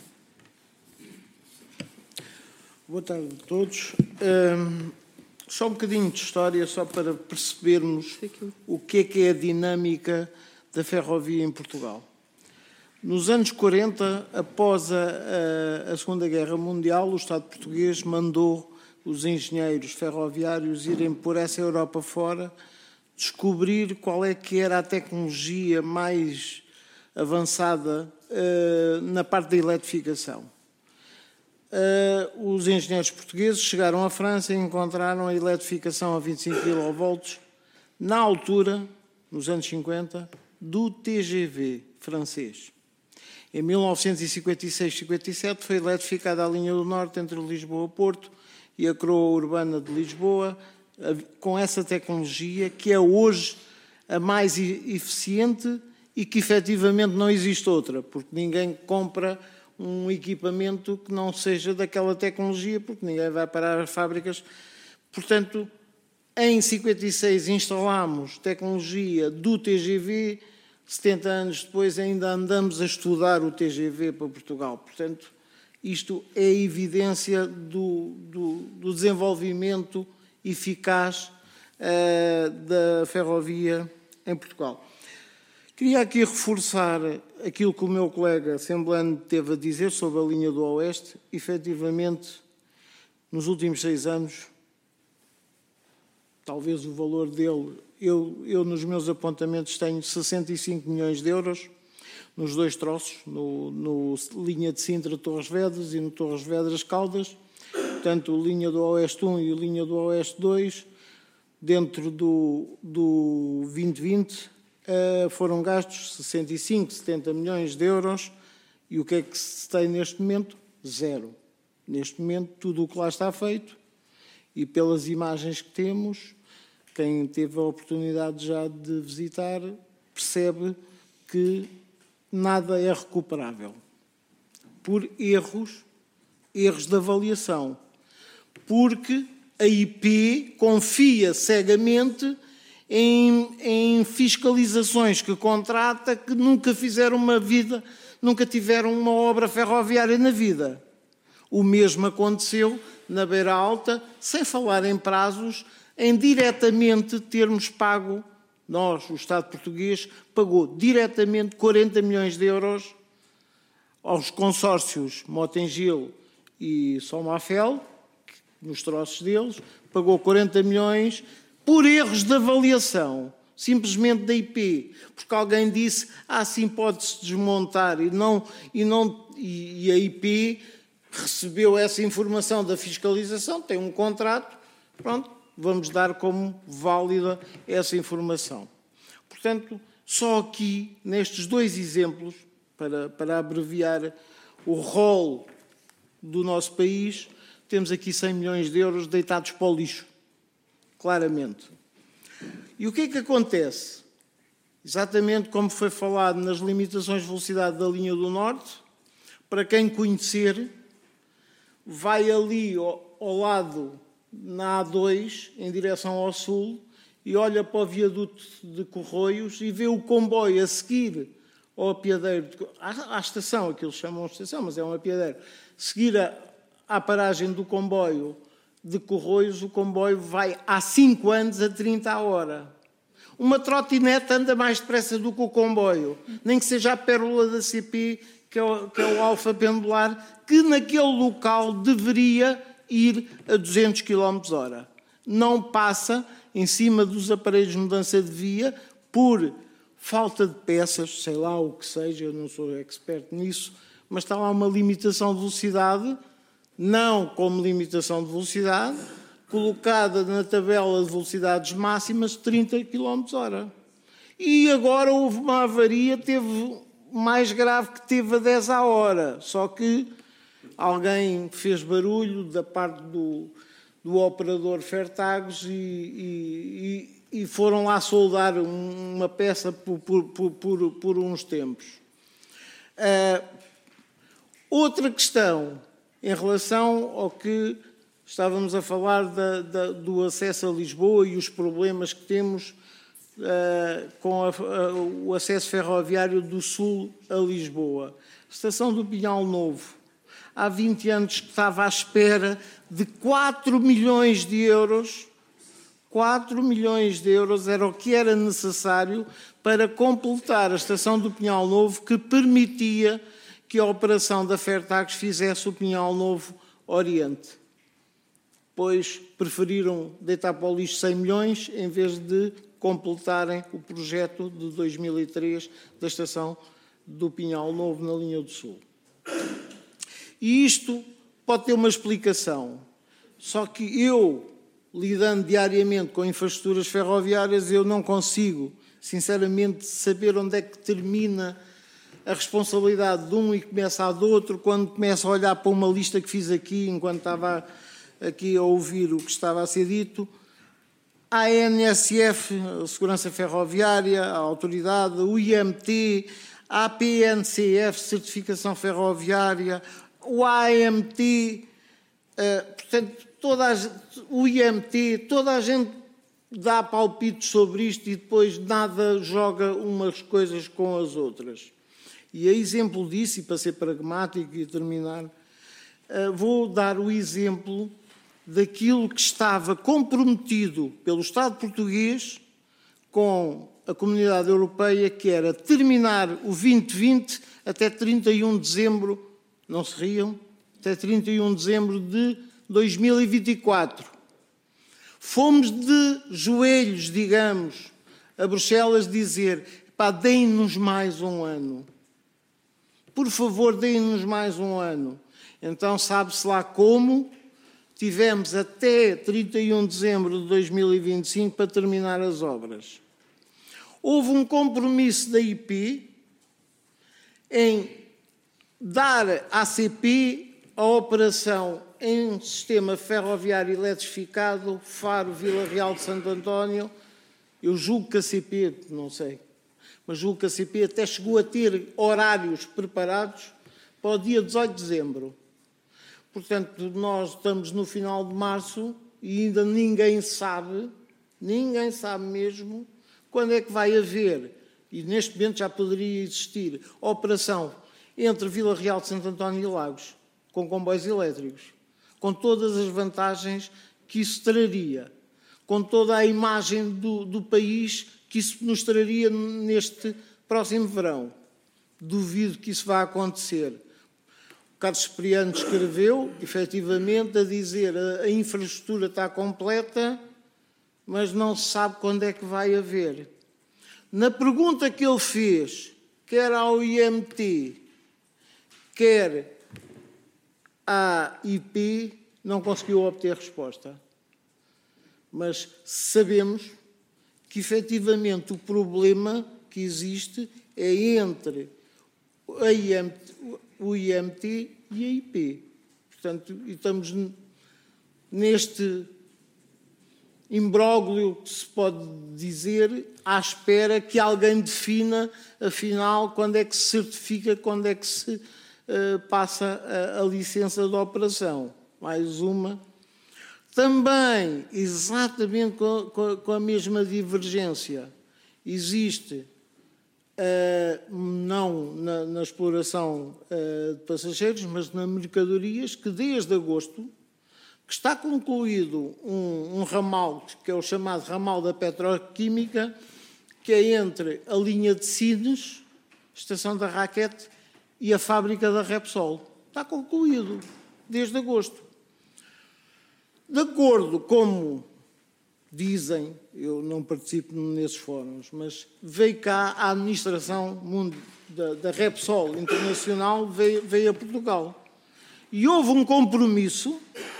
Boa tarde a todos. Só um bocadinho de história, só para percebermos o que é a dinâmica da ferrovia em Portugal. Nos anos 40, após a Segunda Guerra Mundial, o Estado português mandou os engenheiros ferroviários irem por essa Europa fora, descobrir qual é que era a tecnologia mais avançada na parte da eletrificação. Os engenheiros portugueses chegaram à França e encontraram a eletrificação a 25 kV, na altura, nos anos 50, do TGV francês. Em 1956-57 foi eletrificada a linha do Norte entre Lisboa e Porto e a Croa Urbana de Lisboa, com essa tecnologia que é hoje a mais eficiente e que efetivamente não existe outra, porque ninguém compra um equipamento que não seja daquela tecnologia, porque ninguém vai parar as fábricas. Portanto, em 56 instalámos tecnologia do TGV, 70 anos depois ainda andamos a estudar o TGV para Portugal. Portanto, isto é evidência do desenvolvimento eficaz da ferrovia em Portugal. Queria aqui reforçar aquilo que o meu colega Semblano teve a dizer sobre a linha do Oeste. Efetivamente, nos últimos 6 anos, talvez o valor dele, eu nos meus apontamentos tenho 65 milhões de euros nos 2 troços, no linha de Sintra-Torres Vedras e no Torres Vedras-Caldas. Portanto, a linha do Oeste 1 e a linha do Oeste 2, dentro do 2020, foram gastos 65, 70 milhões de euros. E o que é que se tem neste momento? Zero. Neste momento, tudo o que lá está feito E pelas imagens que temos, quem teve a oportunidade já de visitar percebe que nada é recuperável. Por erros de avaliação. Porque a IP confia cegamente em fiscalizações que contrata que nunca fizeram nunca tiveram uma obra ferroviária na vida. O mesmo aconteceu na Beira Alta, sem falar em prazos, em diretamente termos pago, nós, o Estado português, pagou diretamente 40 milhões de euros aos consórcios Motengil e Somafel, nos troços deles, pagou 40 milhões por erros de avaliação, simplesmente da IP, porque alguém disse, assim pode-se desmontar, e a IP recebeu essa informação da fiscalização, tem um contrato, pronto, vamos dar como válida essa informação. Portanto, só aqui, nestes dois exemplos, para abreviar o rol do nosso país, temos aqui 100 milhões de euros deitados para o lixo, claramente. E o que é que acontece? Exatamente como foi falado nas limitações de velocidade da linha do Norte, para quem conhecer, vai ali ao lado, na A2, em direção ao sul, e olha para o viaduto de Corroios e vê o comboio a seguir ao apiadeiro, à estação, aquilo chamam de estação, mas é um apiadeiro, seguir à paragem do comboio de Corroios, o comboio vai há 5 anos a 30 a hora. Uma trotinete anda mais depressa do que o comboio, nem que seja a pérola da CP, que é o alfa pendular, que naquele local deveria ir a 200 km hora. Não passa em cima dos aparelhos de mudança de via por falta de peças, sei lá o que seja, eu não sou expert nisso, mas está lá uma limitação de velocidade, não como limitação de velocidade, colocada na tabela de velocidades máximas de 30 km hora. E agora houve uma avaria, teve mais grave que teve a 10 à hora, só que alguém fez barulho da parte do operador Fertagos e foram lá soldar uma peça por uns tempos. Outra questão, em relação ao que estávamos a falar do acesso a Lisboa e os problemas que temos com o acesso ferroviário do Sul a Lisboa. A estação do Pinhal Novo, há 20 anos que estava à espera de 4 milhões de euros. 4 milhões de euros era o que era necessário para completar a estação do Pinhal Novo, que permitia que a operação da Fertagos fizesse o Pinhal Novo Oriente. Pois preferiram deitar para o lixo 100 milhões em vez de completarem o projeto de 2003 da estação do Pinhal Novo na linha do Sul. E isto pode ter uma explicação, só que eu, lidando diariamente com infraestruturas ferroviárias, eu não consigo, sinceramente, saber onde é que termina a responsabilidade de um e começa a do outro, quando começo a olhar para uma lista que fiz aqui, enquanto estava aqui a ouvir o que estava a ser dito. A ANSF, a Segurança Ferroviária, a Autoridade, o IMT, a PNCF, Certificação Ferroviária, o AMT, portanto, o IMT, toda a gente dá palpites sobre isto e depois nada joga umas coisas com as outras. E a exemplo disso, e para ser pragmático e terminar, vou dar o exemplo daquilo que estava comprometido pelo Estado português com a Comunidade Europeia, que era terminar o 2020 até 31 de dezembro, não se riam, até 31 de dezembro de 2024. Fomos de joelhos, digamos, a Bruxelas dizer, pá, deem-nos mais um ano. Por favor, deem-nos mais um ano. Então, sabe-se lá como, tivemos até 31 de dezembro de 2025 para terminar as obras. Houve um compromisso da IP em dar à CP a operação em sistema ferroviário eletrificado, Faro, Vila Real de Santo António. Eu julgo que a CP, não sei, mas julgo que a CP até chegou a ter horários preparados para o dia 18 de dezembro. Portanto, nós estamos no final de março e ainda ninguém sabe mesmo quando é que vai haver, e neste momento já poderia existir, a operação entre Vila Real de Santo António e Lagos, com comboios elétricos, com todas as vantagens que isso traria, com toda a imagem do país que isso nos traria neste próximo verão. Duvido que isso vá acontecer. O Carlos Cipriano escreveu, efetivamente, a dizer a infraestrutura está completa, mas não se sabe quando é que vai haver. Na pergunta que ele fez, quer ao IMT, quer à IP, não conseguiu obter resposta. Mas sabemos que, efetivamente, o problema que existe é entre o IMT e a IP. Portanto, estamos neste imbróglio que se pode dizer, à espera que alguém defina, afinal, quando é que se certifica, quando é que se passa a licença de operação. Mais uma. Também, exatamente com a mesma divergência, existe, não na exploração de passageiros, mas nas mercadorias, que desde agosto, que está concluído um ramal, que é o chamado ramal da petroquímica, que é entre a linha de Sines, estação da Raquete, e a fábrica da Repsol. Está concluído, desde agosto. De acordo como dizem, eu não participo nesses fóruns, mas veio cá a administração da Repsol Internacional, veio a Portugal. E houve um compromisso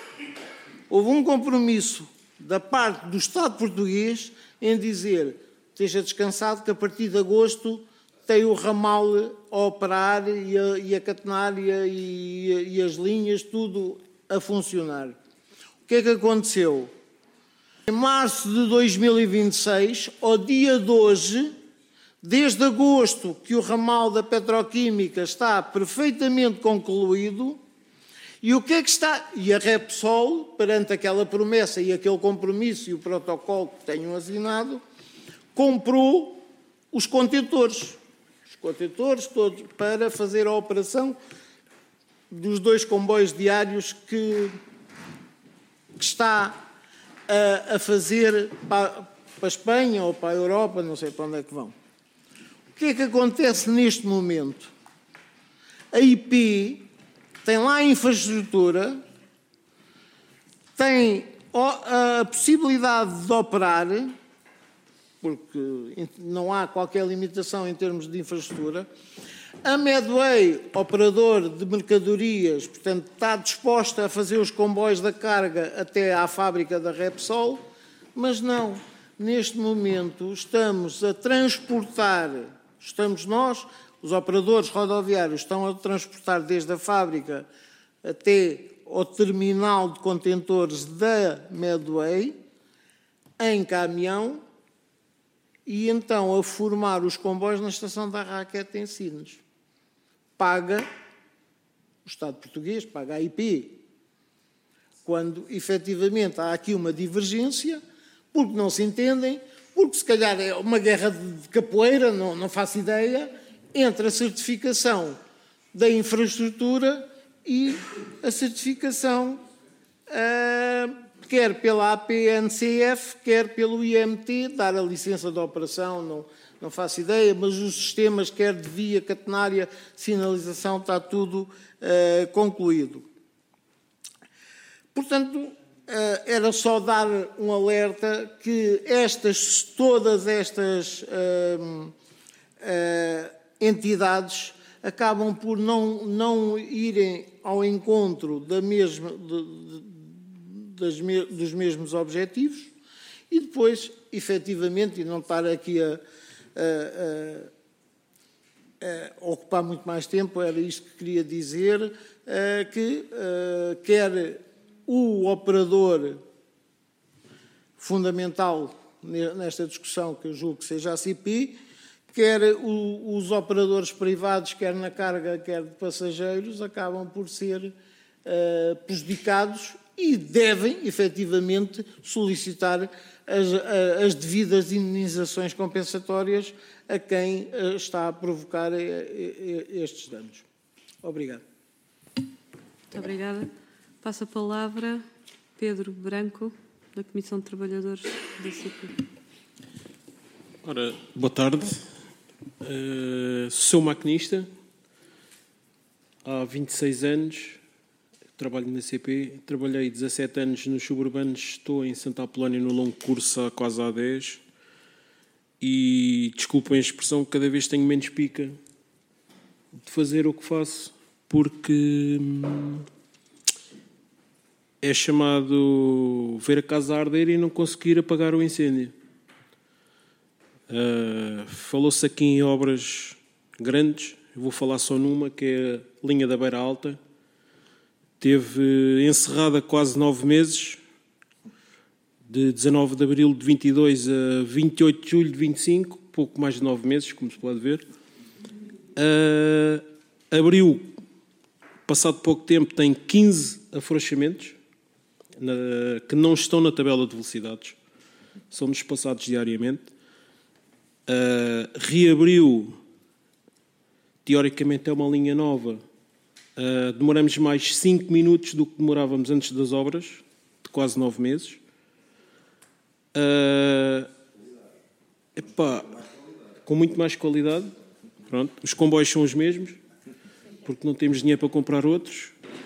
da parte do Estado português em dizer, esteja descansado que a partir de agosto tem o ramal a operar e a catenária e as linhas, tudo a funcionar. O que é que aconteceu? Em março de 2026, ao dia de hoje, desde agosto que o ramal da petroquímica está perfeitamente concluído, e o que é que está? E a Repsol, perante aquela promessa e aquele compromisso e o protocolo que tenham assinado, comprou os contentores todos para fazer a operação dos 2 comboios diários que está a fazer para a Espanha ou para a Europa, não sei para onde é que vão. O que é que acontece neste momento? A IP tem lá a infraestrutura, tem a possibilidade de operar, porque não há qualquer limitação em termos de infraestrutura. A Medway, operador de mercadorias, portanto, está disposta a fazer os comboios da carga até à fábrica da Repsol, mas não. Neste momento estamos a transportar, nós, os operadores rodoviários, estão a transportar desde a fábrica até ao terminal de contentores da Medway, em caminhão, e então a formar os comboios na estação da Raquete em Sines. Paga o Estado português, paga a IP. Quando, efetivamente, há aqui uma divergência, porque não se entendem, porque se calhar é uma guerra de capoeira, não faço ideia, entre a certificação da infraestrutura e a certificação quer pela APNCF, quer pelo IMT, dar a licença de operação, não faço ideia, mas os sistemas, quer de via, catenária, sinalização, está tudo concluído. Portanto, era só dar um alerta que todas estas entidades acabam por não irem ao encontro dos mesmos objetivos e depois, efetivamente, e não estar aqui a ocupar muito mais tempo, era isto que queria dizer, que quer o operador fundamental nesta discussão, que eu julgo que seja a CP, quer os operadores privados, quer na carga, quer de passageiros, acabam por ser prejudicados e devem, efetivamente, solicitar as devidas indenizações compensatórias a quem está a provocar estes danos. Obrigado. Muito obrigada. Passo a palavra Pedro Branco, da Comissão de Trabalhadores da CP. Ora, boa tarde. Sou maquinista. Há 26 anos trabalho na CP. Trabalhei 17 anos nos suburbanos. Estou em Santa Apolónia no longo curso há quase há 10. E, desculpem a expressão, cada vez tenho menos pica de fazer o que faço, porque é chamado ver a casa arder e não conseguir apagar o incêndio. Falou-se aqui em obras grandes, eu vou falar só numa, que é a linha da Beira Alta. Teve encerrada quase 9 meses, de 19 de abril de 22 a 28 de julho de 25, pouco mais de 9 meses, como se pode ver. Abriu, passado pouco tempo, tem 15 afrouxamentos, que não estão na tabela de velocidades, são-nos passados diariamente. Reabriu, teoricamente é uma linha nova, demoramos mais 5 minutos do que demorávamos antes das obras, de quase 9 meses. Com muito mais qualidade. Pronto. Os comboios são os mesmos, porque não temos dinheiro para comprar outros.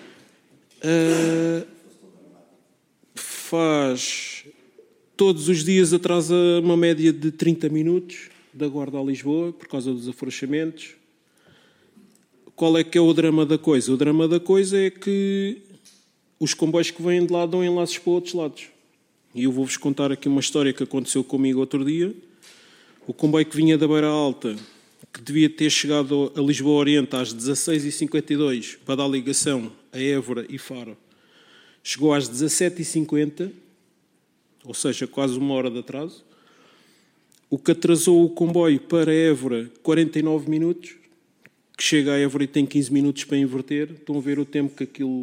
Faz todos os dias, atrasa uma média de 30 minutos da Guarda a Lisboa, por causa dos afrouxamentos. Qual é que é o drama da coisa? O drama da coisa é que os comboios que vêm de lá dão enlaces para outros lados. E eu vou-vos contar aqui uma história que aconteceu comigo outro dia. O comboio que vinha da Beira Alta, que devia ter chegado a Lisboa Oriente às 16h52 para dar ligação a Évora e Faro, chegou às 17h50, ou seja, quase uma hora de atraso, o que atrasou o comboio para Évora 49 minutos, que chega a Évora e tem 15 minutos para inverter. Estão a ver o tempo que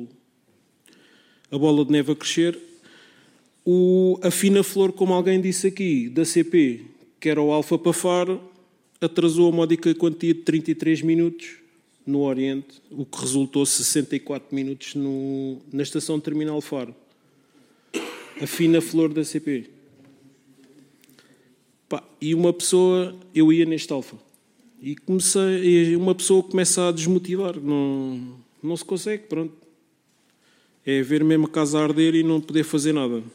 a bola de neve a crescer. A Fina Flor, como alguém disse aqui, da CP, que era o Alfa para Faro, atrasou a módica quantia de 33 minutos no Oriente, o que resultou 64 minutos na estação terminal Faro. A Fina Flor da CP. E uma pessoa, eu ia neste Alfa, e uma pessoa começa a desmotivar, não se consegue, pronto. É ver mesmo a casa a arder e não poder fazer nada.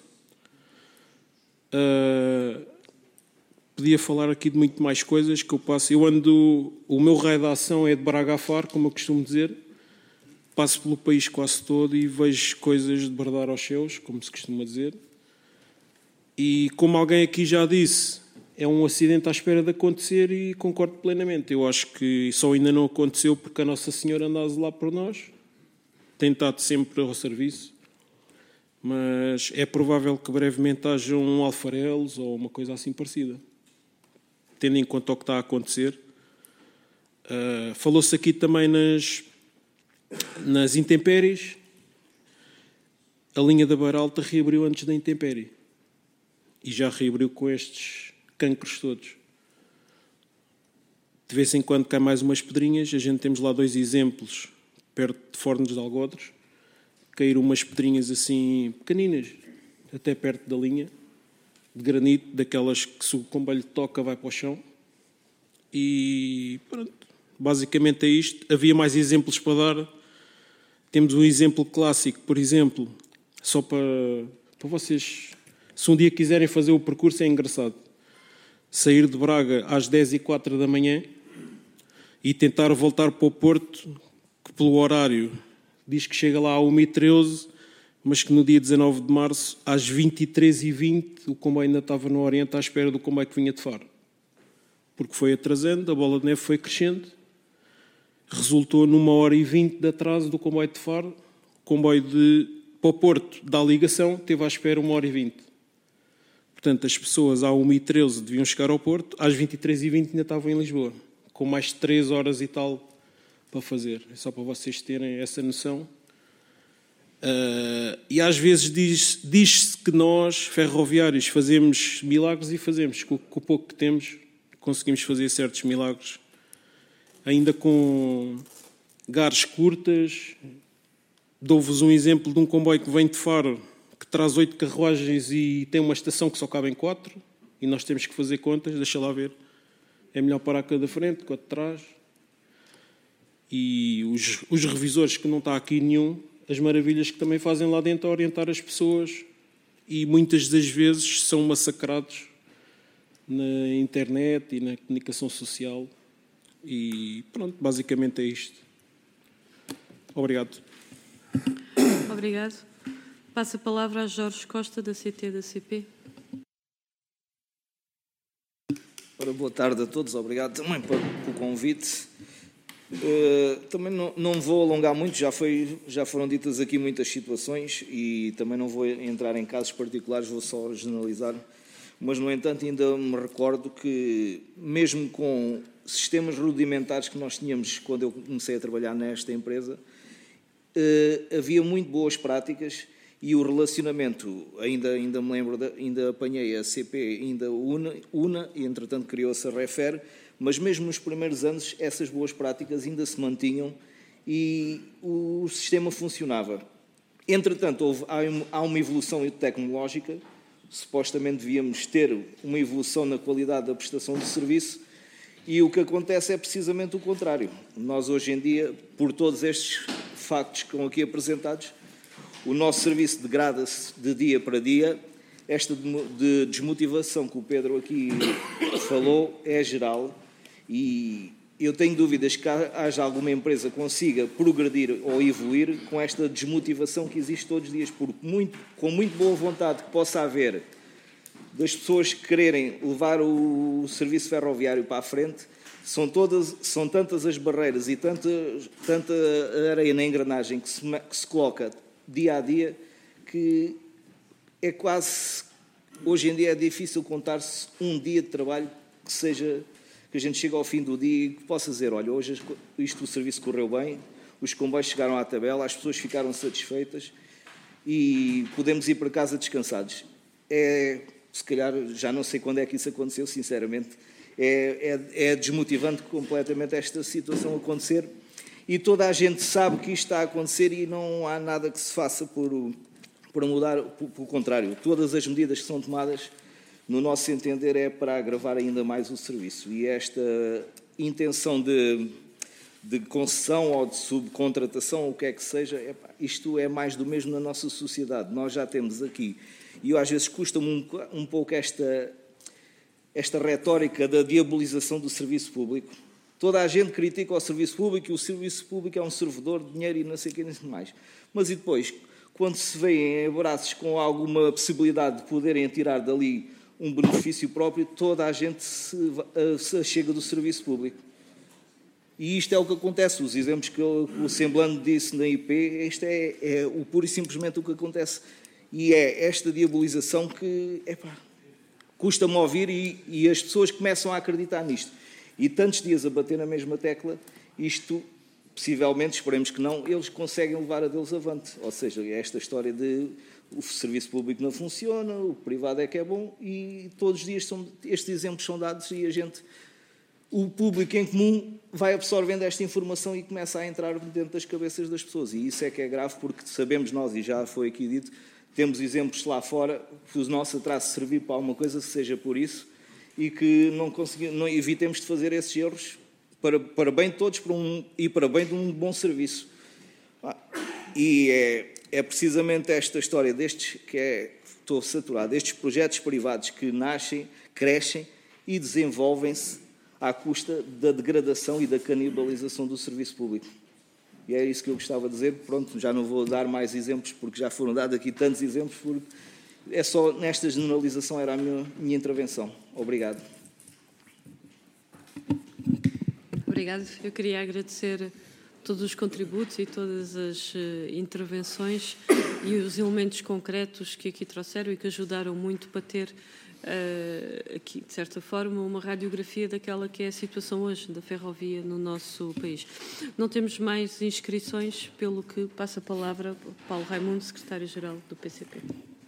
Podia falar aqui de muito mais coisas que eu passo. O meu raio de ação é de Braga a Faro, como eu costumo dizer. Passo pelo país quase todo e vejo coisas de bradar aos céus, como se costuma dizer. E como alguém aqui já disse, é um acidente à espera de acontecer e concordo plenamente. Eu acho que só ainda não aconteceu porque a Nossa Senhora anda a zelar por nós. Tem estado sempre ao serviço. Mas é provável que brevemente haja um Alfarelos ou uma coisa assim parecida, tendo em conta o que está a acontecer. Falou-se aqui também nas intempéries. A linha da Beira Alta reabriu antes da intempérie e já reabriu com estes cancros todos. De vez em quando cai mais umas pedrinhas. A gente temos lá 2 exemplos perto de Fornos de Algodres. Caíram umas pedrinhas assim pequeninas, até perto da linha, de granito, daquelas que se o comboio toca vai para o chão. E pronto, basicamente é isto. Havia mais exemplos para dar. Temos um exemplo clássico, por exemplo, só para vocês, se um dia quiserem fazer o percurso, é engraçado. Sair de Braga às 10h04 da manhã e tentar voltar para o Porto, que pelo horário diz que chega lá a 1h13, mas que no dia 19 de março, às 23h20, o comboio ainda estava no Oriente à espera do comboio que vinha de Faro. Porque foi atrasando, a bola de neve foi crescendo. resultou numa 1h20 de atraso do comboio de Faro. O comboio para o Porto da ligação teve à espera 1h20. Portanto, as pessoas às 1h13 deviam chegar ao Porto, às 23h20 ainda estavam em Lisboa, com mais 3 horas e tal para fazer. É só para vocês terem essa noção. E às vezes diz-se que nós, ferroviários, fazemos milagres e fazemos. Com o pouco que temos, conseguimos fazer certos milagres. Ainda com gares curtas. Dou-vos um exemplo de um comboio que vem de Faro, que traz 8 carruagens e tem uma estação que só cabem 4, e nós temos que fazer contas, deixa lá ver. É melhor parar com a da frente, com a de trás. E os revisores, que não está aqui nenhum, as maravilhas que também fazem lá dentro a orientar as pessoas, e muitas das vezes são massacrados na internet e na comunicação social. E pronto, basicamente é isto. Obrigado. Obrigado. Passo a palavra a Jorge Costa, da CT da CP. Ora, boa tarde a todos, obrigado também pelo convite. Também não vou alongar muito, já foram ditas aqui muitas situações e também não vou entrar em casos particulares, vou só generalizar. Mas, no entanto, ainda me recordo que, mesmo com sistemas rudimentares que nós tínhamos quando eu comecei a trabalhar nesta empresa, havia muito boas práticas e o relacionamento, ainda me lembro, ainda apanhei a CP, ainda UNA, e entretanto criou-se a REFER, mas mesmo nos primeiros anos essas boas práticas ainda se mantinham e o sistema funcionava. Entretanto, há uma evolução tecnológica, supostamente devíamos ter uma evolução na qualidade da prestação de serviço, e o que acontece é precisamente o contrário. Nós, hoje em dia, por todos estes factos que estão aqui apresentados, o nosso serviço degrada-se de dia para dia. Esta de desmotivação que o Pedro aqui falou é geral e eu tenho dúvidas que haja alguma empresa que consiga progredir ou evoluir com esta desmotivação que existe todos os dias, porque com muito boa vontade que possa haver das pessoas que quererem levar o serviço ferroviário para a frente, são tantas as barreiras e tanta areia na engrenagem que se coloca dia a dia, que é quase, hoje em dia é difícil contar-se um dia de trabalho que a gente chega ao fim do dia e que possa dizer, olha, hoje o serviço correu bem, os comboios chegaram à tabela, as pessoas ficaram satisfeitas e podemos ir para casa descansados. Se calhar, já não sei quando é que isso aconteceu, sinceramente, é desmotivante completamente esta situação acontecer. E toda a gente sabe que isto está a acontecer e não há nada que se faça para mudar, pelo contrário. Todas as medidas que são tomadas, no nosso entender, é para agravar ainda mais o serviço. E esta intenção de concessão ou de subcontratação, o que é que seja, isto é mais do mesmo na nossa sociedade. Nós já temos aqui, e às vezes custa-me um pouco esta retórica da diabolização do serviço público. Toda a gente critica o serviço público e o serviço público é um servidor de dinheiro e não sei o que, nem mais. Mas e depois, quando se vêem em abraços com alguma possibilidade de poderem tirar dali um benefício próprio, toda a gente se chega do serviço público. E isto é o que acontece. Os exemplos que o Semblando disse na IP, isto é o puro e simplesmente o que acontece. E é esta diabolização que custa-me ouvir e as pessoas começam a acreditar nisto. E tantos dias a bater na mesma tecla, isto, possivelmente, esperemos que não, eles conseguem levar a deles avante. Ou seja, esta história de o serviço público não funciona, o privado é que é bom, e todos os dias estes exemplos são dados e o público em comum vai absorvendo esta informação e começa a entrar dentro das cabeças das pessoas. E isso é que é grave, porque sabemos nós, e já foi aqui dito, temos exemplos lá fora que o nosso atraso servir para alguma coisa, seja por isso, e que não evitemos de fazer esses erros para bem de todos e para bem de um bom serviço. E é precisamente esta história estou saturado, destes projetos privados que nascem, crescem e desenvolvem-se à custa da degradação e da canibalização do serviço público. E é isso que eu gostava de dizer. Pronto, já não vou dar mais exemplos, porque já foram dados aqui tantos exemplos, porque é só nesta generalização era a minha intervenção. Obrigado. Obrigada. Eu queria agradecer todos os contributos e todas as intervenções e os elementos concretos que aqui trouxeram e que ajudaram muito para ter aqui, de certa forma, uma radiografia daquela que é a situação hoje da ferrovia no nosso país. Não temos mais inscrições, pelo que passa a palavra ao Paulo Raimundo, secretário-geral do PCP.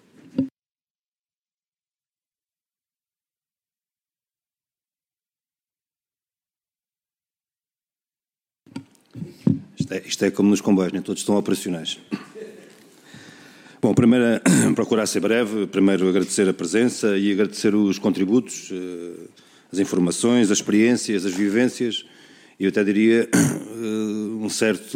Isto é como nos comboios, nem todos estão operacionais. Bom, primeiro, procurar ser breve, primeiro agradecer a presença e agradecer os contributos, as informações, as experiências, as vivências, e eu até diria uma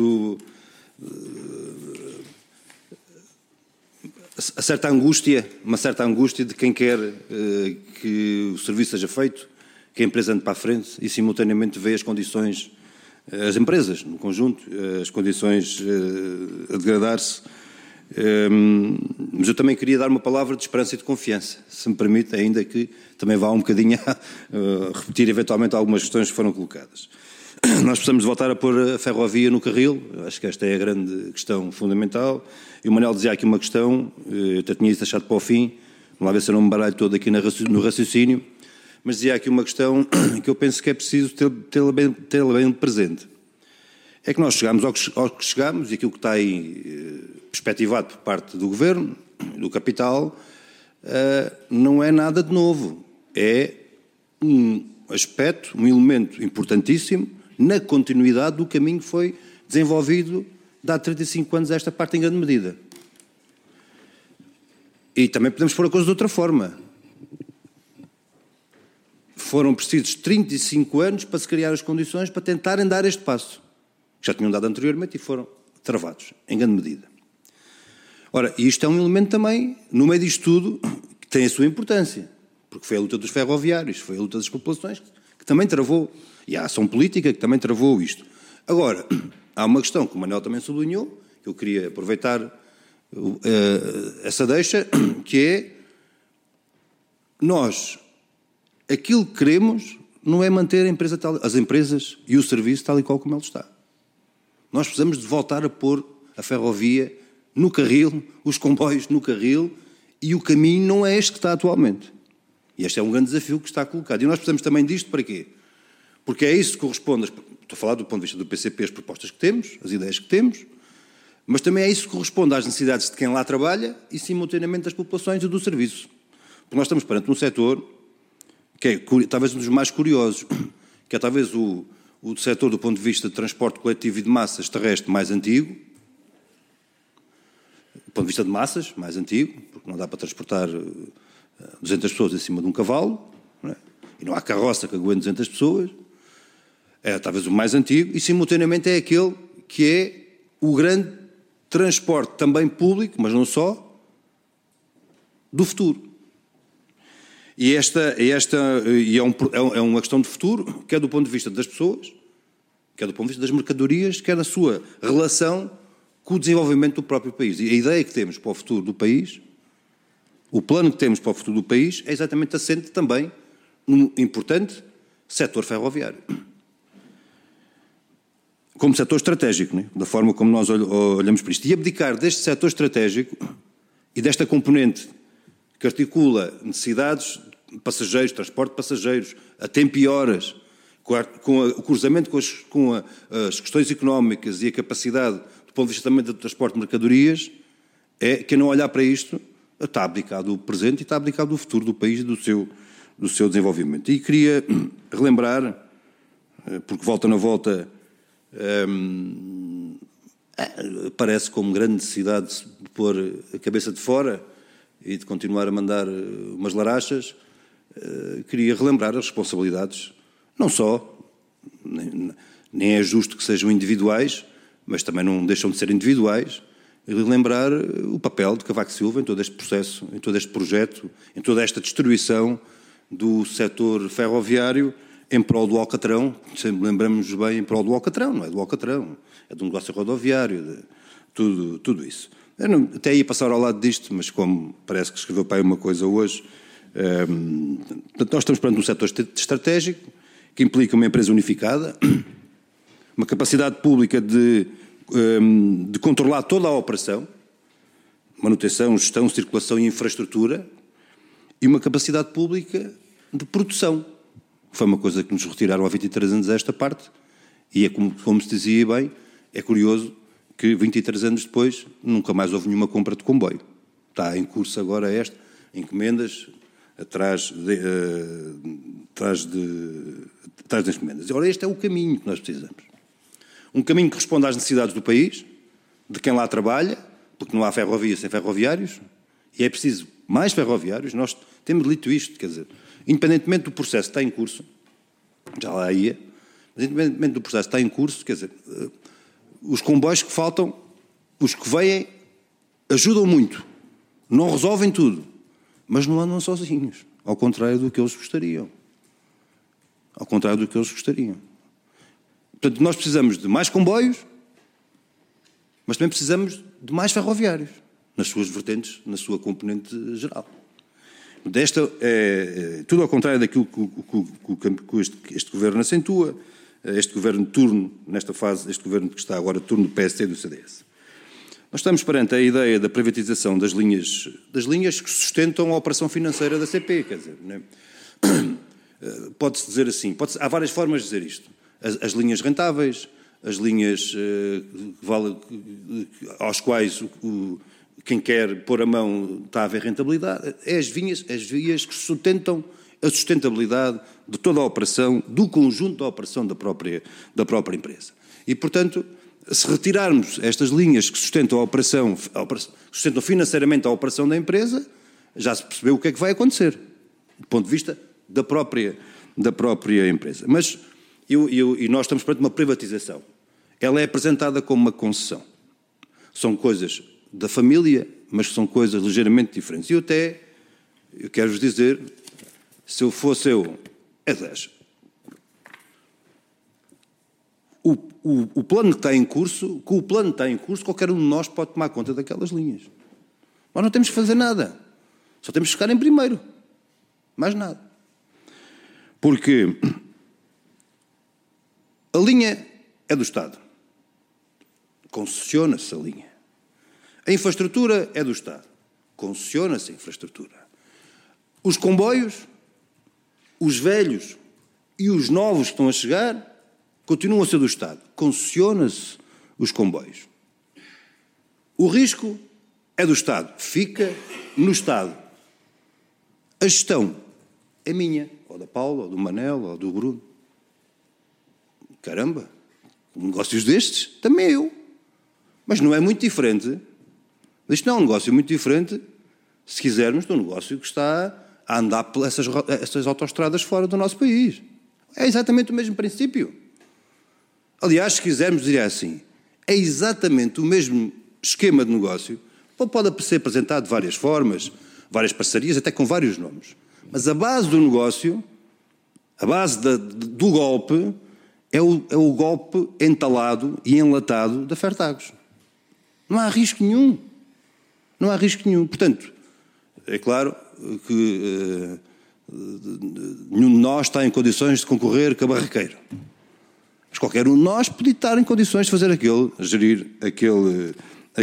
certa angústia de quem quer que o serviço seja feito, que a empresa ande para a frente e simultaneamente vê as condições, as empresas no conjunto, as condições a degradar-se. Mas eu também queria dar uma palavra de esperança e de confiança, se me permite, ainda que também vá um bocadinho a repetir eventualmente algumas questões que foram colocadas. Nós precisamos voltar a pôr a ferrovia no carril, acho que esta é a grande questão fundamental. E o Manuel dizia aqui uma questão, eu até tinha isso deixado para o fim, vamos lá ver se eu não me baralho todo aqui no raciocínio, mas dizia aqui uma questão que eu penso que é preciso tê-la bem presente. É que nós chegamos ao que chegamos e aquilo que está aí perspectivado por parte do Governo, do capital, não é nada de novo. É um aspecto, um elemento importantíssimo na continuidade do caminho que foi desenvolvido de há 35 anos a esta parte em grande medida. E também podemos pôr a coisa de outra forma. Foram precisos 35 anos para se criar as condições para tentarem dar este passo. Já tinham dado anteriormente e foram travados, em grande medida. Ora, isto é um elemento também, no meio disto tudo, que tem a sua importância, porque foi a luta dos ferroviários, foi a luta das populações, que também travou, e a ação política que também travou isto. Agora, há uma questão que o Manuel também sublinhou, que eu queria aproveitar essa deixa, que é, nós, aquilo que queremos não é manter as empresas e o serviço tal e qual como ele está. Nós precisamos de voltar a pôr a ferrovia no carril, os comboios no carril, e o caminho não é este que está atualmente. E este é um grande desafio que está colocado. E nós precisamos também disto para quê? Porque é isso que corresponde, estou a falar do ponto de vista do PCP, as propostas que temos, as ideias que temos, mas também é isso que corresponde às necessidades de quem lá trabalha e simultaneamente das populações e do serviço. Porque nós estamos perante um setor que é talvez um dos mais curiosos, que é talvez o setor do ponto de vista de transporte coletivo e de massas terrestre mais antigo, do ponto de vista de massas, mais antigo, porque não dá para transportar 200 pessoas em cima de um cavalo, não é? E não há carroça que aguente 200 pessoas, é talvez o mais antigo, e simultaneamente é aquele que é o grande transporte também público, mas não só, do futuro. E é uma questão de futuro, quer do ponto de vista das pessoas, quer do ponto de vista das mercadorias, quer da sua relação com o desenvolvimento do próprio país. E a ideia que temos para o futuro do país, o plano que temos para o futuro do país, é exatamente assente também num importante setor ferroviário. Como setor estratégico, né? Da forma como nós olhamos para isto. E abdicar deste setor estratégico e desta componente que articula necessidades de passageiros, transporte de passageiros, a tempo e horas, com o cruzamento com as questões económicas e a capacidade, do ponto de vista também do transporte de mercadorias, é quem não olhar para isto está abdicado do presente e está abdicado do futuro do país e do seu desenvolvimento. E queria relembrar, porque volta na volta, parece como grande necessidade de pôr a cabeça de fora e de continuar a mandar umas larachas, queria relembrar as responsabilidades, não só, nem é justo que sejam individuais, mas também não deixam de ser individuais, e relembrar o papel de Cavaco Silva em todo este processo, em todo este projeto, em toda esta destruição do setor ferroviário em prol do Alcatrão, sempre lembramos bem, em prol do Alcatrão, não é do Alcatrão, é do negócio rodoviário, tudo isso. Eu não, até ia passar ao lado disto, mas como parece que escreveu para aí uma coisa hoje, portanto, nós estamos perante um setor estratégico que implica uma empresa unificada, uma capacidade pública de controlar toda a operação, manutenção, gestão, circulação e infraestrutura, e uma capacidade pública de produção. Foi uma coisa que nos retiraram há 23 anos esta parte, e é como se dizia bem, é curioso que 23 anos depois nunca mais houve nenhuma compra de comboio. Está em curso agora encomendas atrás das encomendas. Ora, este é o caminho que nós precisamos. Um caminho que responda às necessidades do país, de quem lá trabalha, porque não há ferrovia sem ferroviários, e é preciso mais ferroviários. Nós temos dito isto, quer dizer, independentemente do processo que está em curso, já lá ia, mas independentemente do processo que está em curso, quer dizer, os comboios que faltam, os que vêm, ajudam muito, não resolvem tudo, mas não andam sozinhos, ao contrário do que eles gostariam. Ao contrário do que eles gostariam. Portanto, nós precisamos de mais comboios, mas também precisamos de mais ferroviários, nas suas vertentes, na sua componente geral. Esta é tudo ao contrário daquilo que este governo acentua, este governo de turno, nesta fase, este governo que está agora de turno do PSD e do CDS. Nós estamos perante a ideia da privatização das linhas que sustentam a operação financeira da CP, quer dizer, não é? Pode-se dizer assim, há várias formas de dizer isto. As linhas rentáveis, as linhas aos quais quem quer pôr a mão está a haver rentabilidade, é as vias que sustentam a sustentabilidade de toda a operação, do conjunto da operação da própria empresa. E, portanto, se retirarmos estas linhas que sustentam sustentam financeiramente a operação da empresa, já se percebeu o que é que vai acontecer, do ponto de vista da própria empresa. Mas e nós estamos perante uma privatização. Ela é apresentada como uma concessão. São coisas da família, mas são coisas ligeiramente diferentes. E eu quero-vos dizer, se eu fosse aliás, o plano que está em curso, com o plano que está em curso, qualquer um de nós pode tomar conta daquelas linhas. Nós não temos que fazer nada. Só temos que ficar em primeiro. Mais nada. Porque a linha é do Estado. Concessiona-se a linha. A infraestrutura é do Estado. Concessiona-se a infraestrutura. Os comboios, os velhos e os novos que estão a chegar, continuam a ser do Estado. Concessiona-se os comboios. O risco é do Estado. Fica no Estado. A gestão é minha, ou da Paula, ou do Manel, ou do Bruno. Caramba, negócios destes, também eu. Mas não é muito diferente. Isto não é um negócio muito diferente, se quisermos, do negócio que está a andar por essas autoestradas fora do nosso país. É exatamente o mesmo princípio. Aliás, se quisermos dizer assim, é exatamente o mesmo esquema de negócio. Pode ser apresentado de várias formas, várias parcerias, até com vários nomes. Mas a base do negócio, a base do golpe, é o golpe entalado e enlatado da Fertagos. Não há risco nenhum. Não há risco nenhum. Portanto, é claro que nenhum de nós está em condições de concorrer com a Barraqueira. Mas qualquer um de nós podia estar em condições de fazer gerir aquele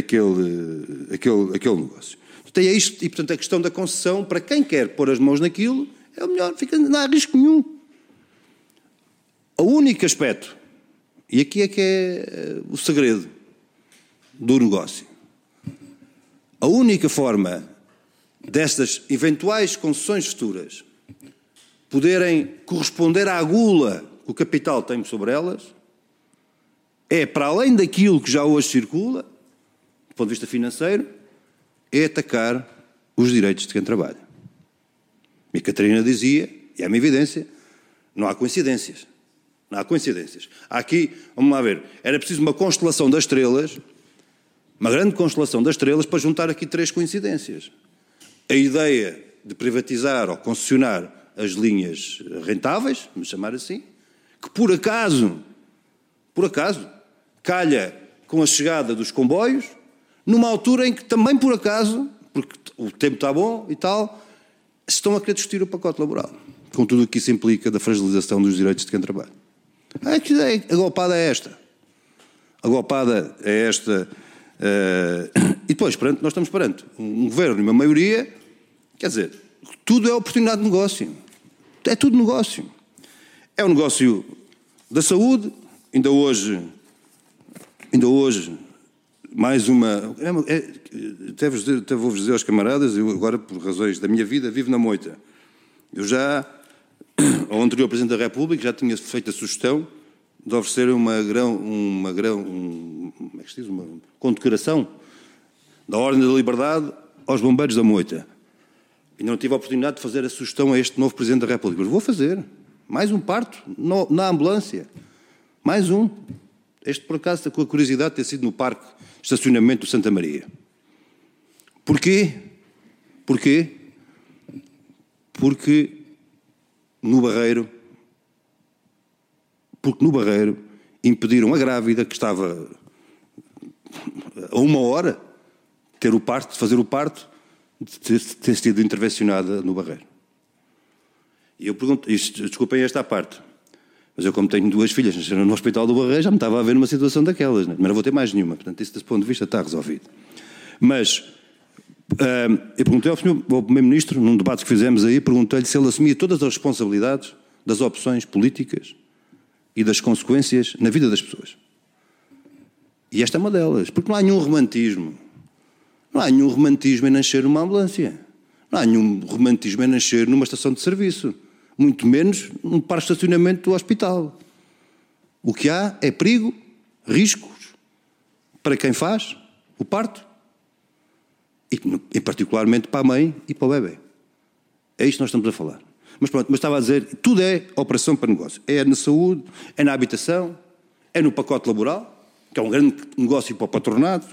negócio. Portanto, é isto, e portanto a questão da concessão, para quem quer pôr as mãos naquilo, é o melhor, não há risco nenhum. O único aspecto, e aqui é que é o segredo do negócio, a única forma destas eventuais concessões futuras poderem corresponder à gula que o capital tem sobre elas é, para além daquilo que já hoje circula, do ponto de vista financeiro, é atacar os direitos de quem trabalha. E a Catarina dizia, e é uma evidência, não há coincidências. Não há coincidências. Há aqui, vamos lá ver, era preciso uma constelação das estrelas, uma grande constelação das estrelas para juntar aqui três coincidências. A ideia de privatizar ou concessionar as linhas rentáveis, vamos chamar assim, que por acaso, calha com a chegada dos comboios, numa altura em que também por acaso, porque o tempo está bom e tal, estão a querer discutir o pacote laboral, com tudo o que isso implica da fragilização dos direitos de quem trabalha. A golpada é esta. agolpada a esta... e depois, nós estamos perante um governo e uma maioria, quer dizer, tudo é oportunidade de negócio. É tudo negócio. É o negócio da saúde, ainda hoje, mais uma... Até vou-vos dizer aos camaradas, eu agora, por razões da minha vida, vivo na Moita. Eu já, ao anterior Presidente da República, já tinha feito a sugestão de oferecer uma condecoração da Ordem da Liberdade aos bombeiros da Moita. Ainda não tive a oportunidade de fazer a sugestão a este novo Presidente da República. Mas vou fazer. Mais um parto na ambulância. Mais um. Este, por acaso, com a curiosidade de ter sido no parque de estacionamento do Santa Maria. Porquê? Porquê? Porque no Barreiro impediram a grávida que estava a 1 hora de fazer o parto, de ter sido intervencionada no Barreiro. E eu pergunto, desculpem esta parte, mas eu, como tenho 2 filhas nasceram no Hospital do Barreiro, já me estava a ver numa situação daquelas, né? Mas não vou ter mais nenhuma, portanto, isso desse ponto de vista está resolvido. Mas eu perguntei ao Primeiro-Ministro, num debate que fizemos aí, perguntei-lhe se ele assumia todas as responsabilidades das opções políticas e das consequências na vida das pessoas. E esta é uma delas, porque não há nenhum romantismo. Não há nenhum romantismo em nascer numa ambulância. Não há nenhum romantismo em nascer numa estação de serviço. Muito menos num parque de estacionamento do hospital. O que há é perigo, riscos, para quem faz o parto. E particularmente para a mãe e para o bebê. É isto que nós estamos a falar. Mas pronto, mas estava a dizer, tudo é operação para negócio. É na saúde, é na habitação, é no pacote laboral, que é um grande negócio para o patronato,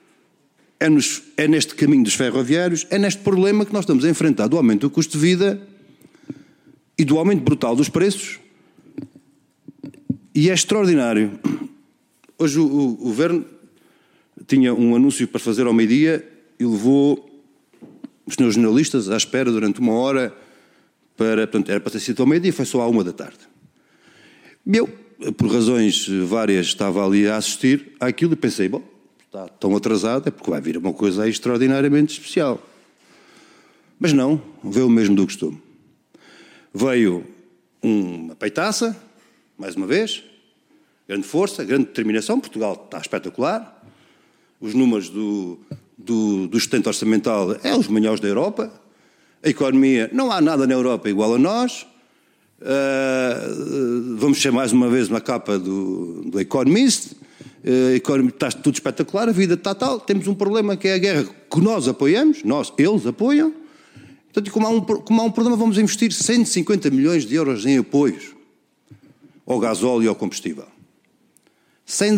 é neste caminho dos ferroviários, é neste problema que nós estamos a enfrentar do aumento do custo de vida e do aumento brutal dos preços. E é extraordinário. Hoje o governo tinha um anúncio para fazer ao meio-dia e levou os senhores jornalistas à espera durante 1 hora portanto, era para ter sido ao meio-dia, foi só à 1 da tarde. Eu, por razões várias, estava ali a assistir àquilo e pensei, bom, está tão atrasado, é porque vai vir uma coisa aí extraordinariamente especial. Mas não, veio o mesmo do costume. Veio uma peitaça, mais uma vez, grande força, grande determinação, Portugal está espetacular, os números do sustento orçamental é os melhores da Europa, a economia, não há nada na Europa igual a nós, vamos ser mais uma vez na capa do Economist, está tudo espetacular, a vida está tal, temos um problema que é a guerra que nós apoiamos, eles apoiam, portanto, como há um problema, vamos investir 150 milhões de euros em apoios ao gasóleo e ao combustível, sem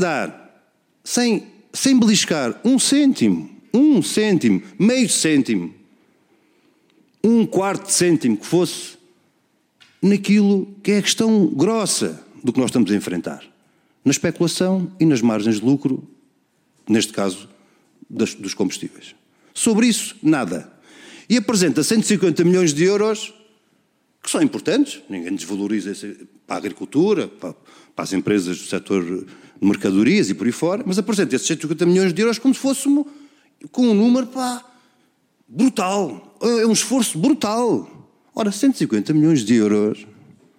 beliscar 1 cêntimo, meio cêntimo, 1/4 de cêntimo que fosse naquilo que é a questão grossa do que nós estamos a enfrentar, na especulação e nas margens de lucro, neste caso dos combustíveis. Sobre isso, nada. E apresenta 150 milhões de euros que são importantes, ninguém desvaloriza para a agricultura, para as empresas do setor de mercadorias e por aí fora, mas apresenta esses 150 milhões de euros como se fosse com um número brutal. É um esforço brutal. Ora, 150 milhões de euros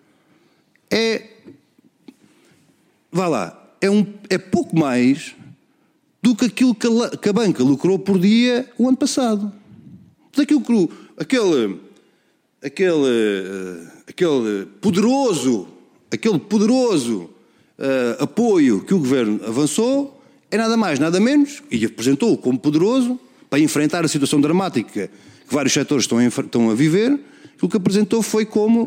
é pouco mais do que aquilo que a banca lucrou por dia o ano passado. Aquele poderoso apoio que o governo avançou é nada mais, nada menos, e apresentou como poderoso para enfrentar a situação dramática que vários setores estão a viver. O que apresentou foi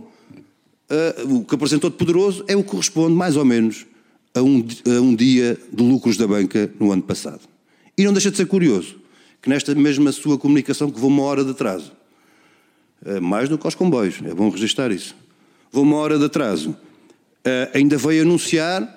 o que apresentou de poderoso é o que corresponde mais ou menos a um dia de lucros da banca no ano passado. E não deixa de ser curioso que nesta mesma sua comunicação, que vou 1 hora de atraso, mais do que aos comboios, é bom registrar isso, vou 1 hora de atraso, ainda veio anunciar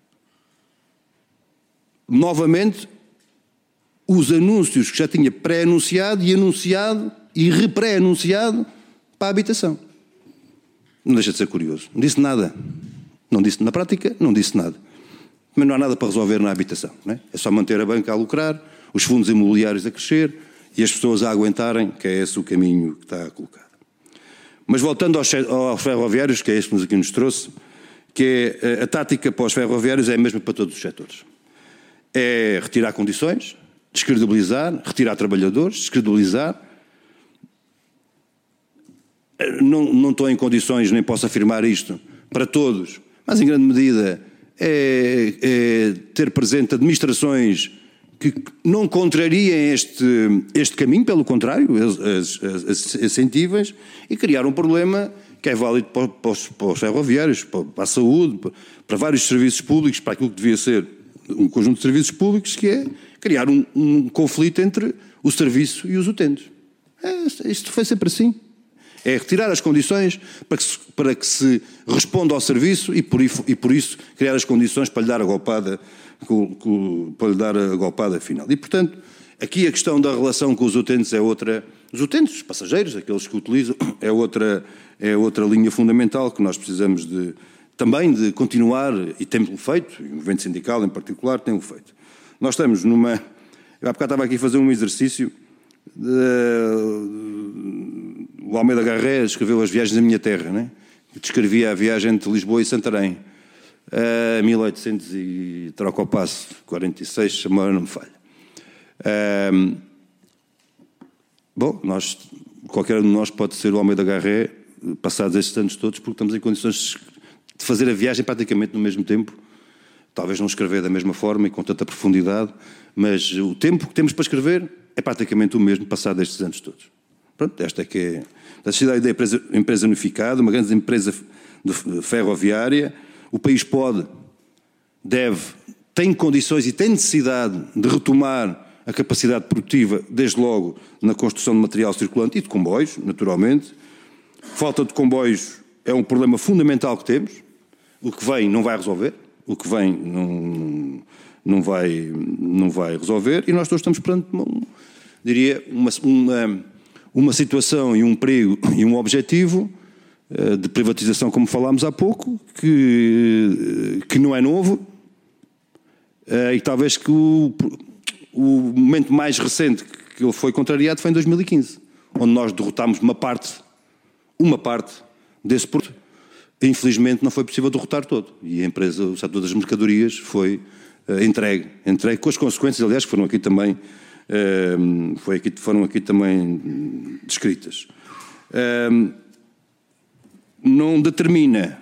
novamente os anúncios que já tinha pré-anunciado e anunciado e repré-anunciado para a habitação. Não deixa de ser curioso. Não disse nada. Não disse, na prática, não disse nada. também não há nada para resolver na habitação. Não é? É só manter a banca a lucrar, os fundos imobiliários a crescer e as pessoas a aguentarem, que é esse o caminho que está colocado. Mas voltando aos ferroviários, que é este que aqui nos trouxe, que é a tática para os ferroviários é a mesma para todos os setores. É retirar condições, descredibilizar, retirar trabalhadores, descredibilizar. Não estou em condições, nem posso afirmar isto para todos, mas em grande medida é ter presente administrações que não contrariem este caminho, pelo contrário, as incentivas, e criar um problema que é válido para os ferroviários, para a saúde, para vários serviços públicos, para aquilo que devia ser um conjunto de serviços públicos, que é criar um conflito entre o serviço e os utentes. Isto foi sempre assim. É retirar as condições para que se responda ao serviço e por isso criar as condições para lhe dar a golpada, final. E, portanto, aqui a questão da relação com os utentes é outra. Os utentes, os passageiros, aqueles que utilizam, é outra linha fundamental que nós precisamos também de continuar, e temos feito, e o movimento sindical em particular tem feito. Nós estamos numa... Eu há bocado estava aqui a fazer um exercício. O Almeida Garré escreveu As Viagens da Minha Terra, né? Descrevia a viagem entre Lisboa e Santarém, 1800 e troca ao passo, 46, se a memória não me falha. Bom, qualquer um de nós pode ser o Almeida Garré, passados estes anos todos, porque estamos em condições de fazer a viagem praticamente no mesmo tempo. Talvez não escrever da mesma forma e com tanta profundidade, mas o tempo que temos para escrever é praticamente o mesmo passado estes anos todos. Pronto, esta é que é a sociedade da empresa unificada, uma grande empresa ferroviária. O país tem condições e tem necessidade de retomar a capacidade produtiva, desde logo na construção de material circulante e de comboios, naturalmente. Falta de comboios é um problema fundamental que temos. O que vem não vai resolver, o que vem não vai resolver, e nós todos estamos perante, diria, uma situação e um perigo e um objetivo de privatização, como falámos há pouco, que não é novo, e talvez que o momento mais recente que ele foi contrariado foi em 2015, onde nós derrotámos uma parte desse produto. Infelizmente não foi possível derrotar todo, e a empresa, o setor das mercadorias, foi entregue com as consequências, aliás, que foram aqui também descritas. Não determina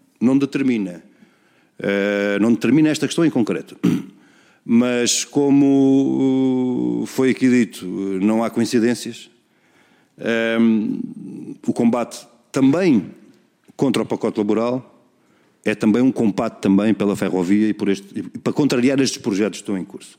esta questão em concreto, mas como foi aqui dito, não há coincidências. O combate também contra o pacote laboral é também um combate também pela ferrovia e para contrariar estes projetos que estão em curso.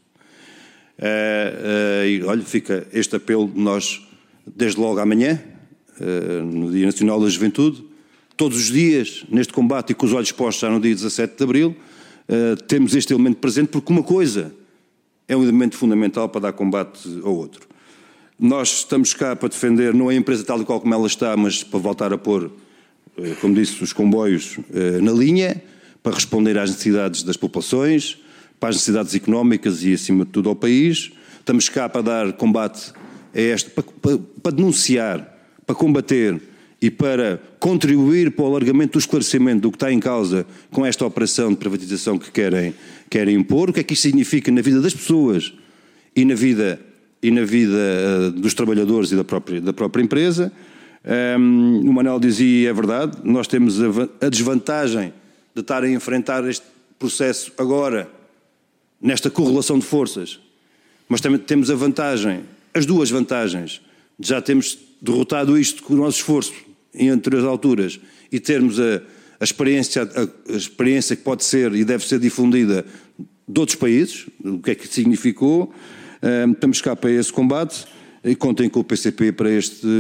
E olha, fica este apelo de nós, desde logo amanhã, no Dia Nacional da Juventude, todos os dias neste combate e com os olhos postos já no dia 17 de Abril, temos este elemento presente, porque uma coisa é um elemento fundamental para dar combate ao outro. Nós estamos cá para defender não a empresa tal e qual como ela está, mas para voltar a pôr, como disse, os comboios na linha, para responder às necessidades das populações, para as necessidades económicas e, acima de tudo, ao país. Estamos cá para dar combate a para denunciar, para combater e para contribuir para o alargamento do esclarecimento do que está em causa com esta operação de privatização que querem impor, o que é que isto significa na vida das pessoas e na vida dos trabalhadores e da própria empresa. O Manuel dizia, é verdade, nós temos a desvantagem de estar a enfrentar este processo agora, nesta correlação de forças, mas também temos as duas vantagens, de já termos derrotado isto com o nosso esforço em anteriores alturas e termos a experiência que pode ser e deve ser difundida de outros países, o que é que significou. Estamos cá para esse combate e contem com o PCP para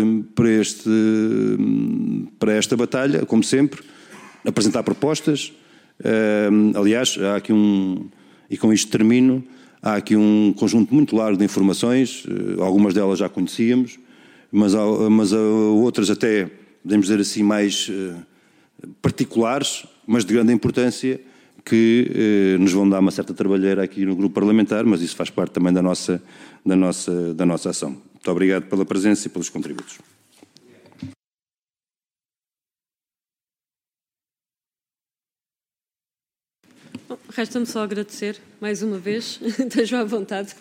esta batalha, como sempre, apresentar propostas. Aliás, há aqui e com isto termino, há aqui um conjunto muito largo de informações, algumas delas já conhecíamos, mas outras até, podemos dizer assim, mais particulares, mas de grande importância, que nos vão dar uma certa trabalheira aqui no grupo parlamentar, mas isso faz parte também da nossa ação. Muito obrigado pela presença e pelos contributos. Resta-me só agradecer, mais uma vez, estejam à vontade.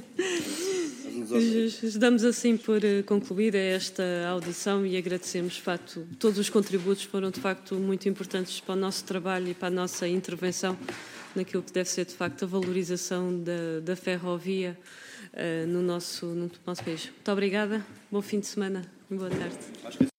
Damos assim por concluída esta audição e agradecemos, de facto, todos os contributos foram, de facto, muito importantes para o nosso trabalho e para a nossa intervenção naquilo que deve ser, de facto, a valorização da ferrovia no nosso país. Muito obrigada, bom fim de semana e boa tarde.